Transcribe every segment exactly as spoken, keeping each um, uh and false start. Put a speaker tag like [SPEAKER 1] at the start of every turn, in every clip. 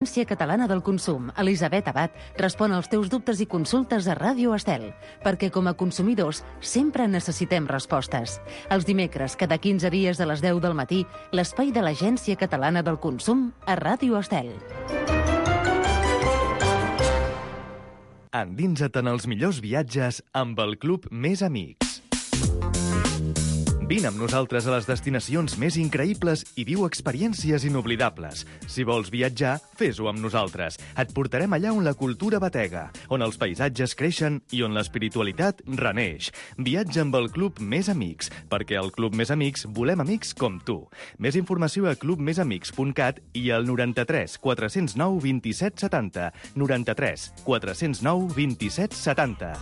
[SPEAKER 1] Agència Catalana del Consum, Elisabet Abad, respon als teus dubtes i consultes a Ràdio Estel, perquè com a consumidors sempre necessitem respostes. Els dimecres, cada quinze dies a les deu del matí, l'espai de l'Agència Catalana del Consum a Ràdio Estel.
[SPEAKER 2] Endinsa't en els millors viatges amb el Club Més Amics. Vine amb nosaltres a les destinacions més increïbles i viu experiències inoblidables. Si vols viatjar, fes-ho amb nosaltres. Et portarem allà on la cultura batega, on els paisatges creixen i on l'espiritualitat reneix. Viatja amb el Club Més Amics, perquè al Club Més Amics volem amics com tu. Més informació a club més amics punt cat i al noranta-tres quatre zero nou vint-i-set setanta. noranta-tres quatre zero nou vint-i-set setanta.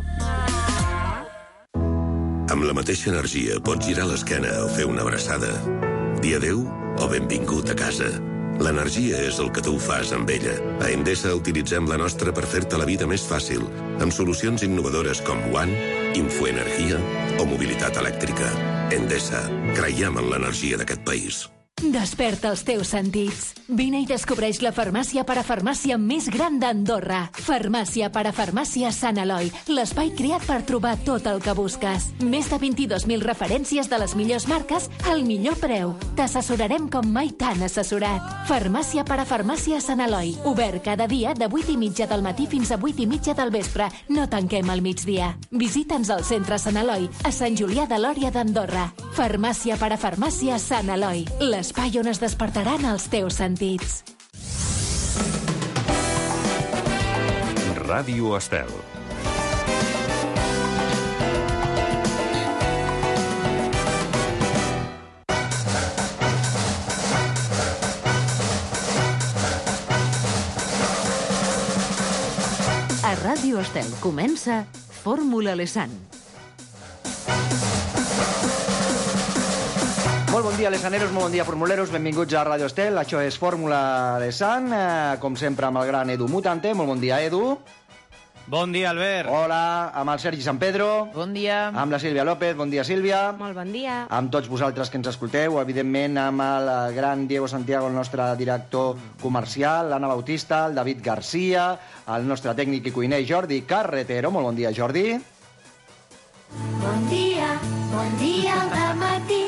[SPEAKER 3] Amb la mateixa energia pots girar l'esquena o fer una abraçada. Dir adéu o benvingut a casa. L'energia és el que tu fas amb ella. A Endesa utilitzem la nostra per fer-te la vida més fàcil, amb solucions innovadores com One, Infoenergia o mobilitat elèctrica. Endesa, creiem en l'energia d'aquest país.
[SPEAKER 4] Desperta els teus sentits. Vine i descobreix la farmàcia parafarmàcia més gran d'Andorra. Farmàcia parafarmàcia Sant Eloi, l'espai creat per trobar tot el que busques. Més de vint-i-dos mil referències de les millors marques al millor preu. T'assessorarem com mai t'han assessorat. Farmàcia parafarmàcia Sant Eloi, obert cada dia de vuit i mitja del matí fins a vuit i mitja del vespre. No tanquem al migdia. Visita'ns al centre Sant Eloi, a Sant Julià de Lòria d'Andorra. Farmàcia parafarmàcia Sant Eloi, l'espai on es despertaran els teus sentits.
[SPEAKER 5] Ràdio Estel.
[SPEAKER 1] A Ràdio Estel comença Fórmula Lesan.
[SPEAKER 6] Molt bon dia, lesaneros, molt bon dia, formuleros. Benvinguts a Ràdio Estel. Això és Fórmula Lesan, eh, com sempre amb el gran Edu Mutante. Molt bon dia, Edu.
[SPEAKER 7] Bon dia, Albert.
[SPEAKER 6] Hola, amb el Sergi San Pedro.
[SPEAKER 8] Bon dia.
[SPEAKER 6] Amb la Sílvia López. Bon dia, Sílvia.
[SPEAKER 8] Molt bon dia.
[SPEAKER 6] Amb tots vosaltres que ens escolteu, evidentment amb el gran Diego Santiago, el nostre director comercial, l'Anna Bautista, el David Garcia, el nostre tècnic i cuiner Jordi Carretero. Molt bon dia, Jordi.
[SPEAKER 9] Bon dia, bon dia al matí.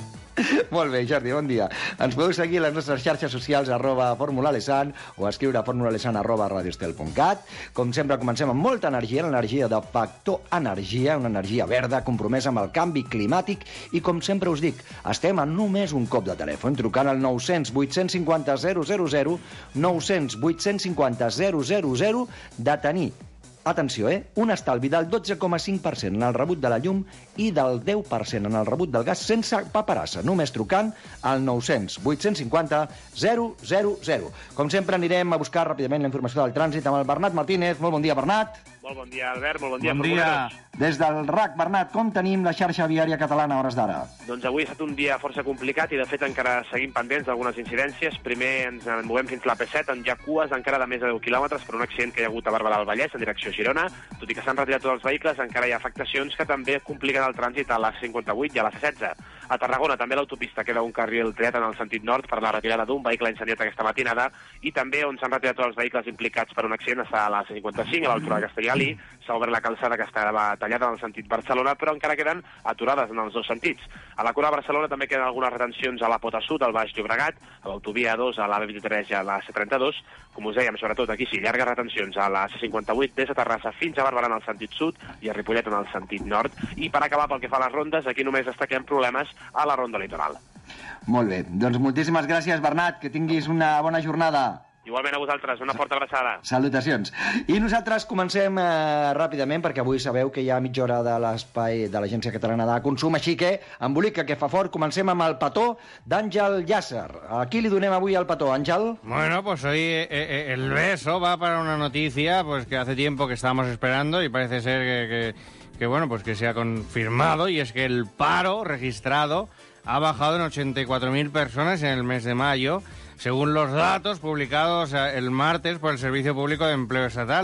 [SPEAKER 6] Molt bé, Jordi, bon dia. Ens podeu seguir a les nostres xarxes socials arroba formulalesan o escriure a formulalesan arroba radioestel punt cat. Com sempre, comencem amb molta energia, l'energia de Factor Energia, una energia verda compromesa amb el canvi climàtic i, com sempre us dic, estem a només un cop de telèfon, trucant al nou cents vuit cents cinquanta zero zero zero, nou cents vuit cents cinquanta zero zero zero, de tenir, atenció, eh? un estalvi del dotze coma cinc per cent en el rebut de la llum i del deu per cent en el rebut del gas sense paperassa, només trucant al nou cents vuit cents cinquanta zero zero zero. Com sempre, anirem a buscar ràpidament la informació del trànsit amb el Bernat Martínez. Molt bon dia, Bernat.
[SPEAKER 10] Molt bon dia, Albert. Molt bon dia,
[SPEAKER 7] bon dia.
[SPEAKER 6] Des del R A C, Bernat, com tenim la xarxa viària catalana a hores d'ara?
[SPEAKER 10] Doncs avui ha estat un dia força complicat i, de fet, encara seguim pendents d'algunes incidències. Primer ens en movem fins a la P set, on hi ha cues encara de més de deu quilòmetres per un accident que hi ha hagut a Barberà del Vallès, en direcció a Girona. Tot i que s'han retirat tots els vehicles, encara hi ha afectacions que també compliquen el trànsit a la C cinquanta-vuit i a la C setze. A Tarragona també l'autopista queda un carril triat en el sentit nord per la retirada d'un vehicle incendiat aquesta matinada, i també on s'han retirat tots els vehicles implicats per un accident està a la C cinquanta-cinc, a l'altura de Castellgalí. S'ha obert la calçada que estava tallada en el sentit Barcelona, però encara queden aturades en els dos sentits. A la Cura de Barcelona també queden algunes retencions a la Pota Sud, al Baix Llobregat, a l'autovia A dos, a la B vint-i-tres i a la C trenta-dos. Com us dèiem, sobretot aquí sí, llargues retencions a la C cinquanta-vuit des de Terrassa fins a Barberà en el sentit sud i a Ripollet en el sentit nord. I per acabar, pel que fa a les rondes, aquí només destaquem problemes a la ronda litoral.
[SPEAKER 6] Molt bé, doncs moltíssimes gràcies, Bernat, que tinguis una bona jornada.
[SPEAKER 10] Igualment a vosaltres, una forta abraçada.
[SPEAKER 6] Salutacions. I nosaltres comencem eh, ràpidament, perquè avui sabeu que hi ha mitja hora de l'espai de l'Agència Catalana de Consum, així que, embolica que fa fort, comencem amb el petó d'Àngel Llàcer. A qui li donem avui el petó, Àngel?
[SPEAKER 7] Bueno, pues hoy eh, eh, el beso va para una noticia pues que hace tiempo que estábamos esperando y parece ser que, que, que, bueno, pues que se ha confirmado, y es que el paro registrado ha bajado en ochenta y cuatro mil personas en el mes de mayo, según los datos publicados el martes por el Servicio Público de Empleo Estatal.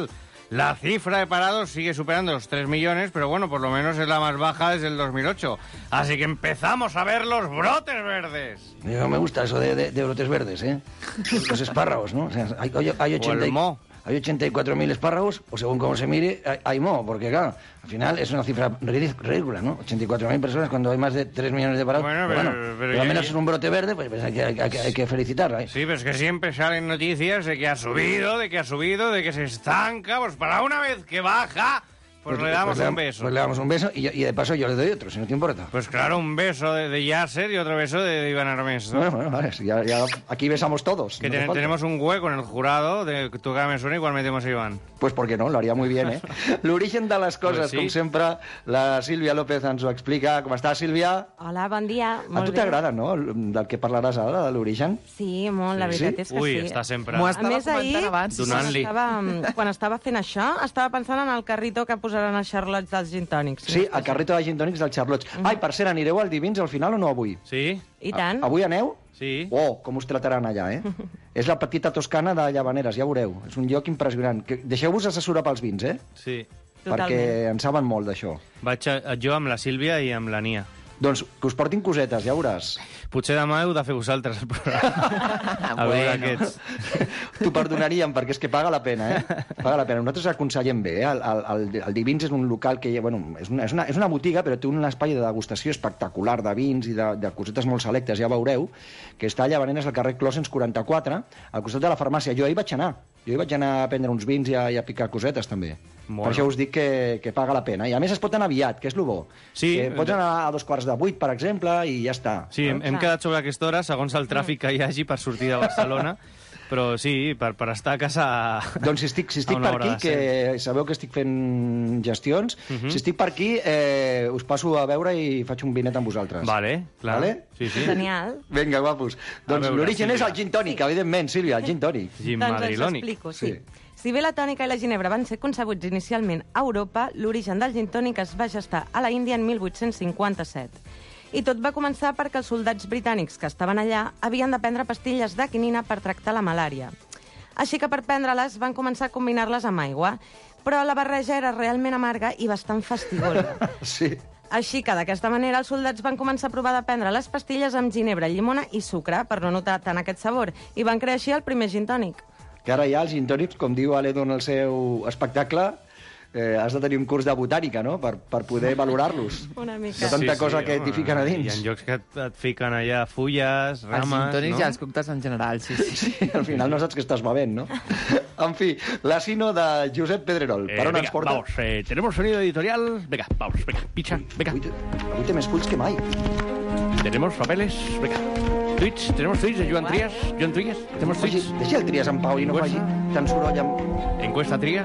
[SPEAKER 7] La cifra de parados sigue superando los tres millones, pero bueno, por lo menos es la más baja desde el dos mil ocho. Así que empezamos a ver los brotes verdes.
[SPEAKER 6] No me gusta eso de, de, de brotes verdes, ¿eh? Los espárragos, ¿no? O sea, hay, hay, hay ochenta y... Hay ochenta y cuatro mil espárragos, o según cómo se mire, hay, hay mo, porque claro, al final es una cifra ridícula, ¿no? ochenta y cuatro mil personas cuando hay más de tres millones de parados. Bueno, pero, pero, bueno, pero, pero al menos es un brote verde, pues, pues hay, que, hay, que, hay que felicitarla, ¿eh?
[SPEAKER 7] Sí, pero es que siempre salen noticias de que ha subido, de que ha subido, de que se estanca, pues para una vez que baja... Pues, pues le damos
[SPEAKER 6] pues
[SPEAKER 7] un beso.
[SPEAKER 6] Pues le damos un beso y, y de paso yo le doy otro, si no te importa.
[SPEAKER 7] Pues claro, un beso de, de Yasser y otro beso de, de Iván Armesto.
[SPEAKER 6] Bueno, bueno, vale, ya, ya aquí besamos todos.
[SPEAKER 7] Que
[SPEAKER 6] no
[SPEAKER 7] ten, tenemos un hueco en el jurado, de tu cara me suena, igual metemos a Iván.
[SPEAKER 6] Pues per què no? Lo haría muy bien, eh? L'origen de les coses,
[SPEAKER 7] pues sí.
[SPEAKER 6] Com sempre, la Sílvia López ens ho explica. Com està, Sílvia?
[SPEAKER 5] Hola, bon dia.
[SPEAKER 6] Molt a tu t'agrada, no?, del que parlaràs ara, de l'origen?
[SPEAKER 5] Sí, molt, la veritat
[SPEAKER 6] sí?
[SPEAKER 5] és que
[SPEAKER 7] Ui,
[SPEAKER 5] sí.
[SPEAKER 7] està sempre...
[SPEAKER 8] M'ho estava
[SPEAKER 5] més,
[SPEAKER 8] comentant
[SPEAKER 5] ahir,
[SPEAKER 8] abans.
[SPEAKER 7] Donant-li.
[SPEAKER 5] Estava, quan estava fent això, estava pensant en el carrito que posaran els xarlots dels gin tònics.
[SPEAKER 6] Sí, el carrito de gin tònics del Charlots. Mm -hmm. Ai, per cert, anireu al Divins al final o no avui?
[SPEAKER 7] Sí?
[SPEAKER 5] I tant.
[SPEAKER 6] A avui aneu?
[SPEAKER 7] Sí.
[SPEAKER 6] Oh, com us trataran allà, eh? És la petita Toscana de Llavaneres, ja veureu. És un lloc impressionant. Que- Deixeu-vos assessorar pels vins, eh?
[SPEAKER 7] Sí.
[SPEAKER 5] Totalment.
[SPEAKER 6] Perquè en saben molt d'això.
[SPEAKER 7] Vaig a, jo amb la Sílvia i amb la Nia.
[SPEAKER 6] Doncs que us portin cosetes, ja veuràs.
[SPEAKER 7] Potser demà heu de fer vosaltres el programa. A veure aquests.
[SPEAKER 6] T'ho perdonaríem, perquè és que paga la pena, eh? Paga la pena. Nosaltres aconsellem bé, eh? El, el, el, el Divins és un local que, bueno, és una, és, una, és una botiga, però té un espai de degustació espectacular de vins i de, de cosetes molt selectes, ja veureu, que està a Llavaneres, al carrer Closens quaranta-quatre, al costat de la farmàcia. Jo hi vaig anar. Jo hi vaig anar a prendre uns vins i a, i a picar cosetes, també.
[SPEAKER 7] Bueno.
[SPEAKER 6] Per això us dic que, que paga la pena. I a més es pot anar aviat, que és el bo.
[SPEAKER 7] Sí.
[SPEAKER 6] Que pots anar a dos quarts de vuit, per exemple, i ja està.
[SPEAKER 7] Sí, hem, hem quedat sobre aquesta hora, segons el tràfic que hi hagi per sortir de Barcelona, però sí, per, per estar a casa...
[SPEAKER 6] Doncs si estic, si estic
[SPEAKER 7] a una
[SPEAKER 6] per
[SPEAKER 7] hora
[SPEAKER 6] aquí,
[SPEAKER 7] de
[SPEAKER 6] que sabeu que estic fent gestions,
[SPEAKER 7] Uh -huh.
[SPEAKER 6] si estic per aquí, eh, us passo a veure i faig un vinet amb vosaltres.
[SPEAKER 7] Vale, clar.
[SPEAKER 6] Vale?
[SPEAKER 7] Sí, sí.
[SPEAKER 5] Genial.
[SPEAKER 6] Vinga, guapos. Doncs
[SPEAKER 7] veure,
[SPEAKER 6] l'origen és
[SPEAKER 7] Sílvia.
[SPEAKER 6] el gin tònic, evidentment, Sílvia, el gin tònic.
[SPEAKER 7] Gin
[SPEAKER 5] Doncs us
[SPEAKER 7] madrilònic.
[SPEAKER 5] explico, sí.
[SPEAKER 6] Sí.
[SPEAKER 5] sí. Si bé la tònica i la ginebra van ser concebuts inicialment a Europa, l'origen del gin tònic es va gestar a la Índia en mil vuit-cents cinquanta-set. I tot va començar perquè els soldats britànics que estaven allà havien de prendre pastilles de quinina per tractar la malària. Així que per prendre-les van començar a combinar-les amb aigua, però la barreja era realment amarga i bastant fastigosa.
[SPEAKER 6] Sí.
[SPEAKER 5] Així que d'aquesta manera els soldats van començar a provar de prendre les pastilles amb ginebra, llimona i sucre per no notar tant aquest sabor, i van crear així el primer gin tònic.
[SPEAKER 6] Que ara ja els gin tònics, com diu Aledo en el seu espectacle, eh, has de tenir un curs de botànica, no?, per, per poder valorar-los.
[SPEAKER 5] Una mica.
[SPEAKER 6] De tanta cosa que
[SPEAKER 7] home,
[SPEAKER 6] t'hi fiquen a dins.
[SPEAKER 7] Hi ha llocs que et, et fiquen allà fulles,
[SPEAKER 8] Els
[SPEAKER 7] rames...
[SPEAKER 8] gin tònics
[SPEAKER 7] no?
[SPEAKER 8] i els còctels en general, sí, sí.
[SPEAKER 6] Sí, al final no saps què estàs bevent, no? En fi, la sino de Josep Pedrerol. Per
[SPEAKER 7] Eh,
[SPEAKER 6] on
[SPEAKER 7] venga,
[SPEAKER 6] ens porta?
[SPEAKER 7] vamos, eh, tenemos sonido editorial. Venga, vamos, venga, picha, venga.
[SPEAKER 6] Avui, té- avui té més fulls que mai.
[SPEAKER 7] Tenemos papeles, venga. Tweets, tenemos tweets de Joan Trias. Joan Trias, tenemos
[SPEAKER 6] Oye,
[SPEAKER 7] tweets.
[SPEAKER 6] deixa el Trias en pau i no
[SPEAKER 7] Pues-
[SPEAKER 6] faci tan soroll amb...
[SPEAKER 7] Encuesta Trias.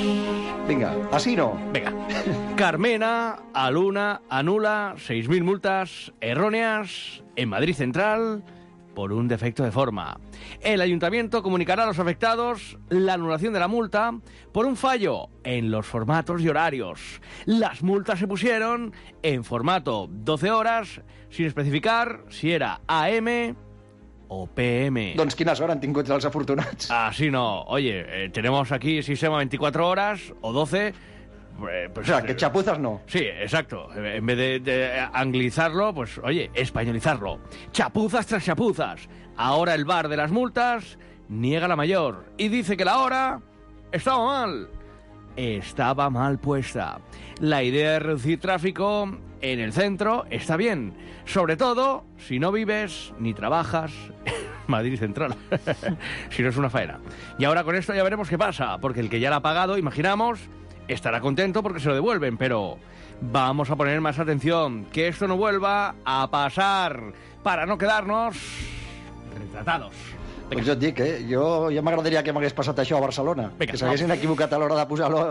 [SPEAKER 6] Vinga, així no.
[SPEAKER 7] Venga. Carmena, Aluna, anula seis mil multas erróneas en Madrid Central por un defecto de forma. El ayuntamiento comunicará a los afectados la anulación de la multa por un fallo en los formatos y horarios. Las multas se pusieron en formato doce horas, sin especificar si era A M o P M.
[SPEAKER 6] Doncs quines hores han tingut els afortunats?
[SPEAKER 7] Así no. Oye, eh, tenemos aquí sistema veinticuatro horas o doce. eh, pues,
[SPEAKER 6] O sea, que
[SPEAKER 7] eh,
[SPEAKER 6] chapuzas no.
[SPEAKER 7] Sí, exacto. En vez de, de anglizarlo, pues, oye, españolizarlo. Chapuzas tras chapuzas. Ahora el bar de las multas niega la mayor y dice que la hora estaba mal. Estaba mal puesta. La idea de reducir tráfico en el centro está bien. Sobre todo si no vives ni trabajas en Madrid Central. Si no es una faena. Y ahora con esto ya veremos qué pasa. Porque el que ya la ha pagado, imaginamos, estará contento porque se lo devuelven. Pero vamos a poner más atención. Que esto no vuelva a pasar. Para no quedarnos retratados.
[SPEAKER 6] Doncs jo et dic, eh? Jo, ja m'agradaria que m'hagués passat això a Barcelona.
[SPEAKER 7] Vinga,
[SPEAKER 6] que s'haguessin equivocat a l'hora de posar l'hora...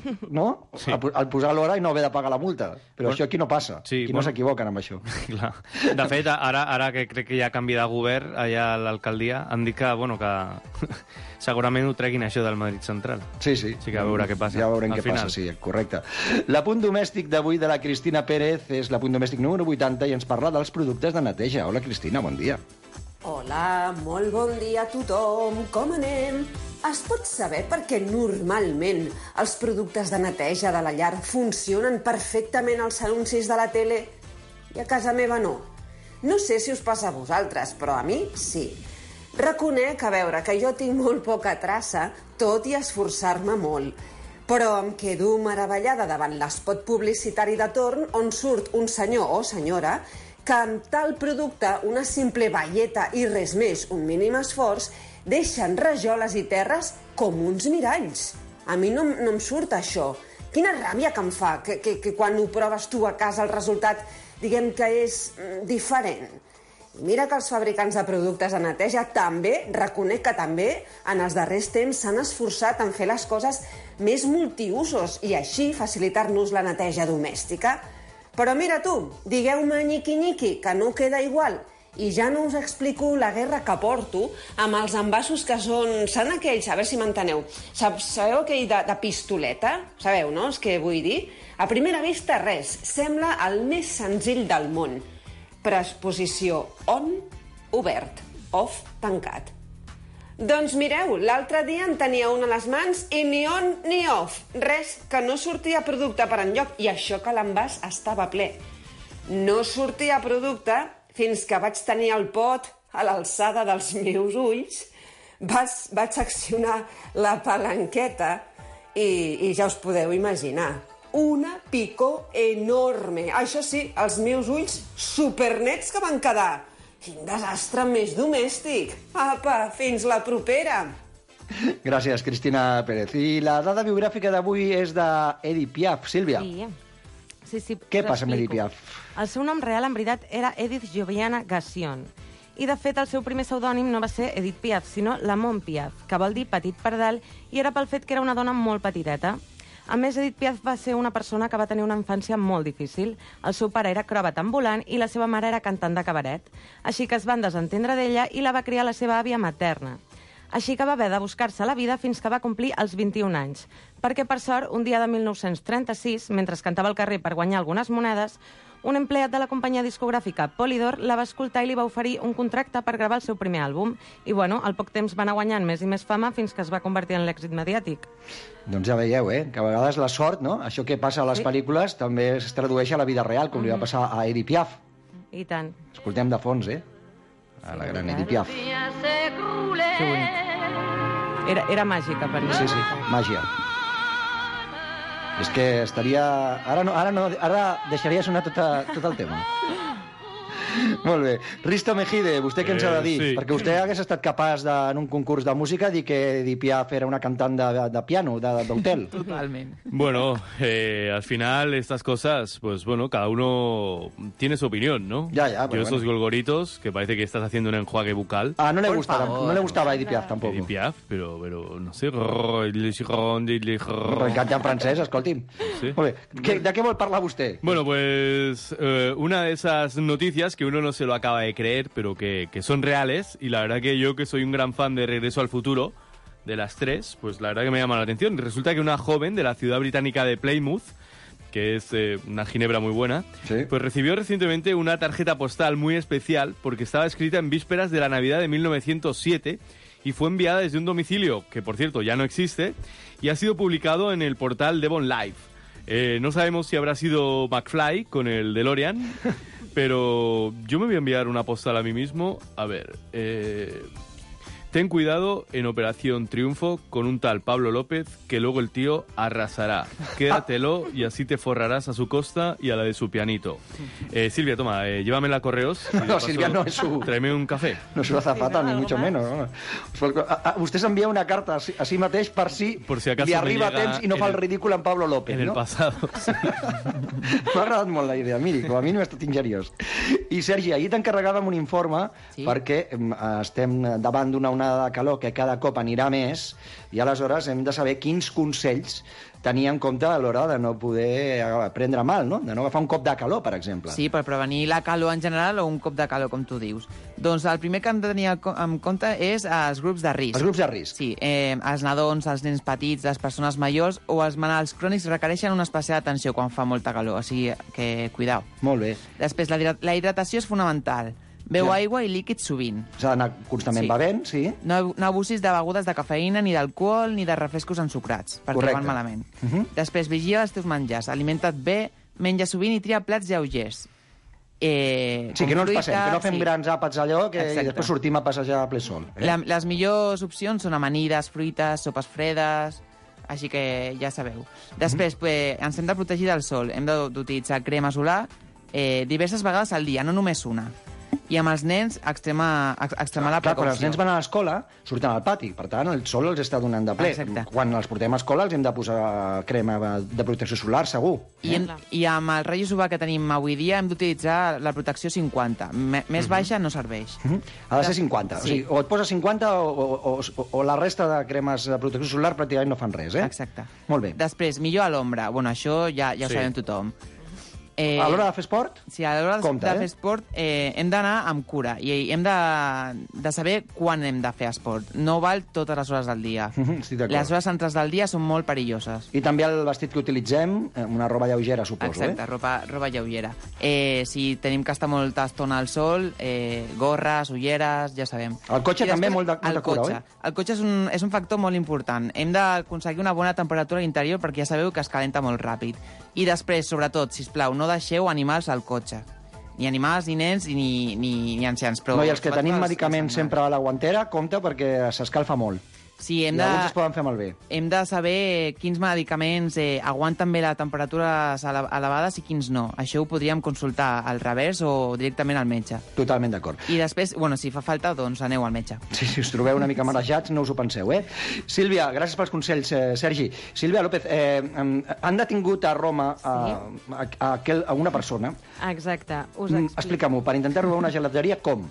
[SPEAKER 6] No?
[SPEAKER 7] Sí.
[SPEAKER 6] Al, al posar l'hora i no haver de pagar la multa. Però
[SPEAKER 7] Bueno,
[SPEAKER 6] això aquí no passa.
[SPEAKER 7] sí,
[SPEAKER 6] aquí
[SPEAKER 7] bueno.
[SPEAKER 6] no s'equivoquen amb això.
[SPEAKER 7] Clar. De fet, ara, ara que crec que ja ha canviat de govern allà a l'alcaldia, han dit que, bueno, que segurament ho treguin això del Madrid Central.
[SPEAKER 6] Sí, sí.
[SPEAKER 7] Sí que a veure què passa.
[SPEAKER 6] Ja veurem
[SPEAKER 7] Al
[SPEAKER 6] què
[SPEAKER 7] final.
[SPEAKER 6] passa, sí, correcte. L'apunt domèstic d'avui de la Cristina Pérez és l'apunt domèstic número vuitanta i ens parla dels productes de neteja. Hola, Cristina, bon dia.
[SPEAKER 11] Hola, molt bon dia a tothom. Com anem? Es pot saber per què normalment els productes de neteja de la llar funcionen perfectament als anuncis de la tele i a casa meva no? No sé si us passa a vosaltres, però a mi sí. Reconec, a veure, que jo tinc molt poca traça, tot i esforçar-me molt. Però em quedo meravellada davant l'espot publicitari de torn on surt un senyor o senyora que amb tal producte, una simple baieta i res més, un mínim esforç, deixen rajoles i terres com uns miralls. A mi no, no em surt això. Quina ràbia que em fa, que, que, que quan ho proves tu a casa el resultat, diguem que és mm, diferent. I mira que els fabricants de productes de neteja també, reconec que també, en els darrers temps s'han esforçat en fer les coses més multiusos i així facilitar-nos la neteja domèstica. Però mira tu, digueu-me nyiqui-nyiqui, que no queda igual. I ja no us explico la guerra que porto amb els envasos que són... Són aquells, a veure si m'enteneu. Sabeu aquell de, de pistoleta? Sabeu, no? És que vull dir. A primera vista, res. Sembla el més senzill del món. Preposició on, obert, off, tancat. Doncs mireu, l'altre dia en tenia un a les mans i ni on ni off. Res, que no sortia producte per enlloc. I això que l'envàs estava ple. No sortia producte fins que vaig tenir el pot a l'alçada dels meus ulls, vaig, vaig accionar la palanqueta i, i ja us podeu imaginar. Una picor enorme. Això sí, els meus ulls supernets que van quedar. Quin desastre més domèstic. Apa, fins la propera.
[SPEAKER 6] Gràcies, Cristina Pérez. I la dada biogràfica d'avui és d'Edith Piaf. Sílvia.
[SPEAKER 5] Sí. Sí, sí,
[SPEAKER 6] Què passa amb Edith Piaf?
[SPEAKER 5] El seu nom real, en veritat, era Edith Joviana Gassion. I, de fet, el seu primer pseudònim no va ser Edith Piaf, sinó Lamont Piaf, que vol dir petit pardal, i era pel fet que era una dona molt petiteta. A més, Edith Piaf va ser una persona que va tenir una infància molt difícil. El seu pare era acròbat ambulant i la seva mare era cantant de cabaret. Així que es van desentendre d'ella i la va criar la seva àvia materna. Així que va haver de buscar-se la vida fins que va complir els vint-i-un anys. Perquè, per sort, un dia de mil nou-cents trenta-sis, mentre cantava al carrer per guanyar algunes monedes, un empleat de la companyia discogràfica Polydor la va escoltar i li va oferir un contracte per gravar el seu primer àlbum. I, bueno, al poc temps va anar guanyant més i més fama fins que es va convertir en l'èxit mediàtic.
[SPEAKER 6] Doncs ja veieu, eh? Que a vegades la sort, no? Això que passa a les sí. pel·lícules també es tradueix a la vida real, com mm-hmm. li va passar a Edith Piaf.
[SPEAKER 5] I tant.
[SPEAKER 6] Escoltem de fons, eh? A la gran Edith Piaf.
[SPEAKER 5] Que bonic. Era, era màgica per mi.
[SPEAKER 6] Sí, sí, màgia. És que estaria... Ara, no, ara, no, ara deixaria sonar tot, a, tot el tema. Molt bé. Risto Mejide, vostè què ens ha de dir?
[SPEAKER 2] Eh, sí.
[SPEAKER 6] Perquè vostè hagués estat capaç, de, en un concurs de música, dir que Edith Piaf era una cantant de, de piano, d'hotel.
[SPEAKER 8] Totalment.
[SPEAKER 2] Bueno, eh, al final estas cosas, pues bueno, cada uno tiene su opinión, ¿no?
[SPEAKER 6] Ya, ya,
[SPEAKER 2] pero Yo esos
[SPEAKER 6] bueno.
[SPEAKER 2] golgoritos, que parece que estás haciendo un enjuague bucal.
[SPEAKER 6] Ah, no le, gustaba, no le gustaba a Edith Piaf, tampoco.
[SPEAKER 2] Edith Piaf, pero, pero no sé...
[SPEAKER 6] Cantant francès, escolti'm.
[SPEAKER 2] Sí.
[SPEAKER 6] Molt bé. Que, de què vol parlar vostè?
[SPEAKER 2] Bueno, pues eh, una de esas noticias que uno no se lo acaba de creer, pero que, que son reales, y la verdad que yo, que soy un gran fan de Regreso al Futuro, de las tres, pues la verdad que me llama la atención. Resulta que una joven de la ciudad británica de Plymouth, que es eh, una ginebra muy buena, ¿sí? Pues recibió recientemente una tarjeta postal muy especial porque estaba escrita en vísperas de la Navidad de mil novecientos siete y fue enviada desde un domicilio que, por cierto, ya no existe, y ha sido publicado en el portal Devon Live. Eh, no sabemos si habrá sido McFly con el DeLorean, pero yo me voy a enviar una postal a mí mismo. A ver, eh, ten cuidado en Operación Triunfo con un tal Pablo López que luego el tío arrasará. Quédatelo y así te forrarás a su costa y a la de su pianito. Eh, Silvia, toma, eh, llévamela a correos.
[SPEAKER 6] No, paso, Silvia no es su...
[SPEAKER 2] Tráeme un café.
[SPEAKER 6] No es una azafata, ni mucho menos. No? Usted s'envia una carta a si mateix per si,
[SPEAKER 2] por si acaso
[SPEAKER 6] li arriba a temps i no fa el ridícul en Pablo López,
[SPEAKER 2] en
[SPEAKER 6] no?
[SPEAKER 2] el pasado. Sí.
[SPEAKER 6] M'ha agradat molt la idea, miri, com a mi no ha estat injuriós. I, Sergi, ahir t'encarregàvem un informe sí? perquè estem davant d'una onada de calor que cada cop anirà més i aleshores hem de saber quins consells tenir en compte a l'hora de no poder prendre mal, no? De no agafar un cop de calor, per exemple.
[SPEAKER 8] Sí, per prevenir la calor en general o un cop de calor, com tu dius. Doncs el primer que hem de tenir en compte és els grups de risc.
[SPEAKER 6] Els grups de risc.
[SPEAKER 8] Sí, eh, els nadons, els nens petits, les persones majors o els malalts crònics requereixen una especial atenció quan fa molta calor, o sigui que cuidao.
[SPEAKER 6] Molt bé.
[SPEAKER 8] Després, la, la hidratació és fonamental. Beu
[SPEAKER 6] Sí.
[SPEAKER 8] aigua i líquids sovint.
[SPEAKER 6] S'ha d'anar constantment
[SPEAKER 8] Sí.
[SPEAKER 6] bevent, sí.
[SPEAKER 8] No, no abusis de begudes de cafeïna, ni d'alcohol, ni de refrescos ensucrats, perquè
[SPEAKER 6] Correcte.
[SPEAKER 8] van malament.
[SPEAKER 6] Uh -huh.
[SPEAKER 8] Després, vigia els teus menjars, alimenta't bé, menja sovint i tria plats lleugers. Eh,
[SPEAKER 6] Sí,
[SPEAKER 8] com
[SPEAKER 6] que no ens
[SPEAKER 8] fruita,
[SPEAKER 6] passem, que no fem
[SPEAKER 8] sí.
[SPEAKER 6] grans àpats allò que, i
[SPEAKER 8] Exacte.
[SPEAKER 6] després sortim a passejar a ple sol. Eh?
[SPEAKER 8] La, les millors opcions són amanides, fruites, sopes fredes, així que ja sabeu. Després, pues, ens hem de protegir del sol. Hem de- d'utilitzar crema solar eh, diverses vegades al dia, no només una. I amb els nens, extrema, ex- extremar la
[SPEAKER 6] Clar, quan
[SPEAKER 8] precaució.
[SPEAKER 6] els nens van a l'escola, surten al pati. Per tant, el sol els està donant de ple.
[SPEAKER 8] Exacte.
[SPEAKER 6] Quan els portem a escola, els hem de posar crema de protecció solar, segur.
[SPEAKER 8] I, en, I amb el ratlles U V A que tenim avui dia hem d'utilitzar la protecció cinquanta. Me, més baixa no serveix.
[SPEAKER 6] Uh -huh. Ha de ser cinquanta.
[SPEAKER 8] Sí.
[SPEAKER 6] O sigui, o et poses cinquanta o, o, o, o la resta de cremes de protecció solar pràcticament no fan res, eh?
[SPEAKER 8] Exacte.
[SPEAKER 6] Molt bé.
[SPEAKER 8] Després, millor a l'ombra. Bueno, això ja, ja ho
[SPEAKER 6] Sí.
[SPEAKER 8] sabem tothom. Eh,
[SPEAKER 6] A l'hora de fer esport?
[SPEAKER 8] Sí, a l'hora de,
[SPEAKER 6] Compte,
[SPEAKER 8] de
[SPEAKER 6] eh?
[SPEAKER 8] fer esport eh, hem d'anar amb cura i hem de, de saber quan hem de fer esport. No val totes les hores del dia.
[SPEAKER 6] Estic d'acord.
[SPEAKER 8] Les hores centrals del dia són molt perilloses.
[SPEAKER 6] I també el vestit que utilitzem, eh, una roba lleugera, suposo,
[SPEAKER 8] Exacte,
[SPEAKER 6] eh?
[SPEAKER 8] roba, roba lleugera. Eh, si tenim que estar molta estona al sol, eh, gorres, ulleres, ja sabem.
[SPEAKER 6] El cotxe
[SPEAKER 8] I
[SPEAKER 6] també,
[SPEAKER 8] després,
[SPEAKER 6] molt de- molta
[SPEAKER 8] el
[SPEAKER 6] cura,
[SPEAKER 8] cotxe.
[SPEAKER 6] oi?
[SPEAKER 8] El cotxe és un, és un factor molt important. Hem d'aconseguir una bona temperatura a l'interior perquè ja sabeu que es calenta molt ràpid. I després, sobretot, sisplau, no deixeu animals al cotxe. Ni animals, ni nens, ni, ni, ni ancians. Però
[SPEAKER 6] No, i els que
[SPEAKER 8] sobretot
[SPEAKER 6] tenim
[SPEAKER 8] els-
[SPEAKER 6] medicaments
[SPEAKER 8] els
[SPEAKER 6] sempre a la guantera, compte perquè s'escalfa molt.
[SPEAKER 8] Sí, hem
[SPEAKER 6] I
[SPEAKER 8] de,
[SPEAKER 6] alguns es poden fer malbé.
[SPEAKER 8] hem de saber quins medicaments eh, aguanten bé les temperatures ele- elevades i quins no. Això ho podríem consultar al revers o directament al metge.
[SPEAKER 6] Totalment d'acord.
[SPEAKER 8] I després, bueno, si fa falta, doncs aneu al metge.
[SPEAKER 6] Sí, si us trobeu una mica marejats, no us ho penseu, eh? Sílvia, gràcies pels consells, eh, Sergi. Sílvia López, eh, em, han detingut a Roma a, a, a, aquel, a una persona.
[SPEAKER 5] Exacte, us
[SPEAKER 6] Mm,
[SPEAKER 5] explico.
[SPEAKER 6] Explica-m'ho, per intentar robar una gelateria, com?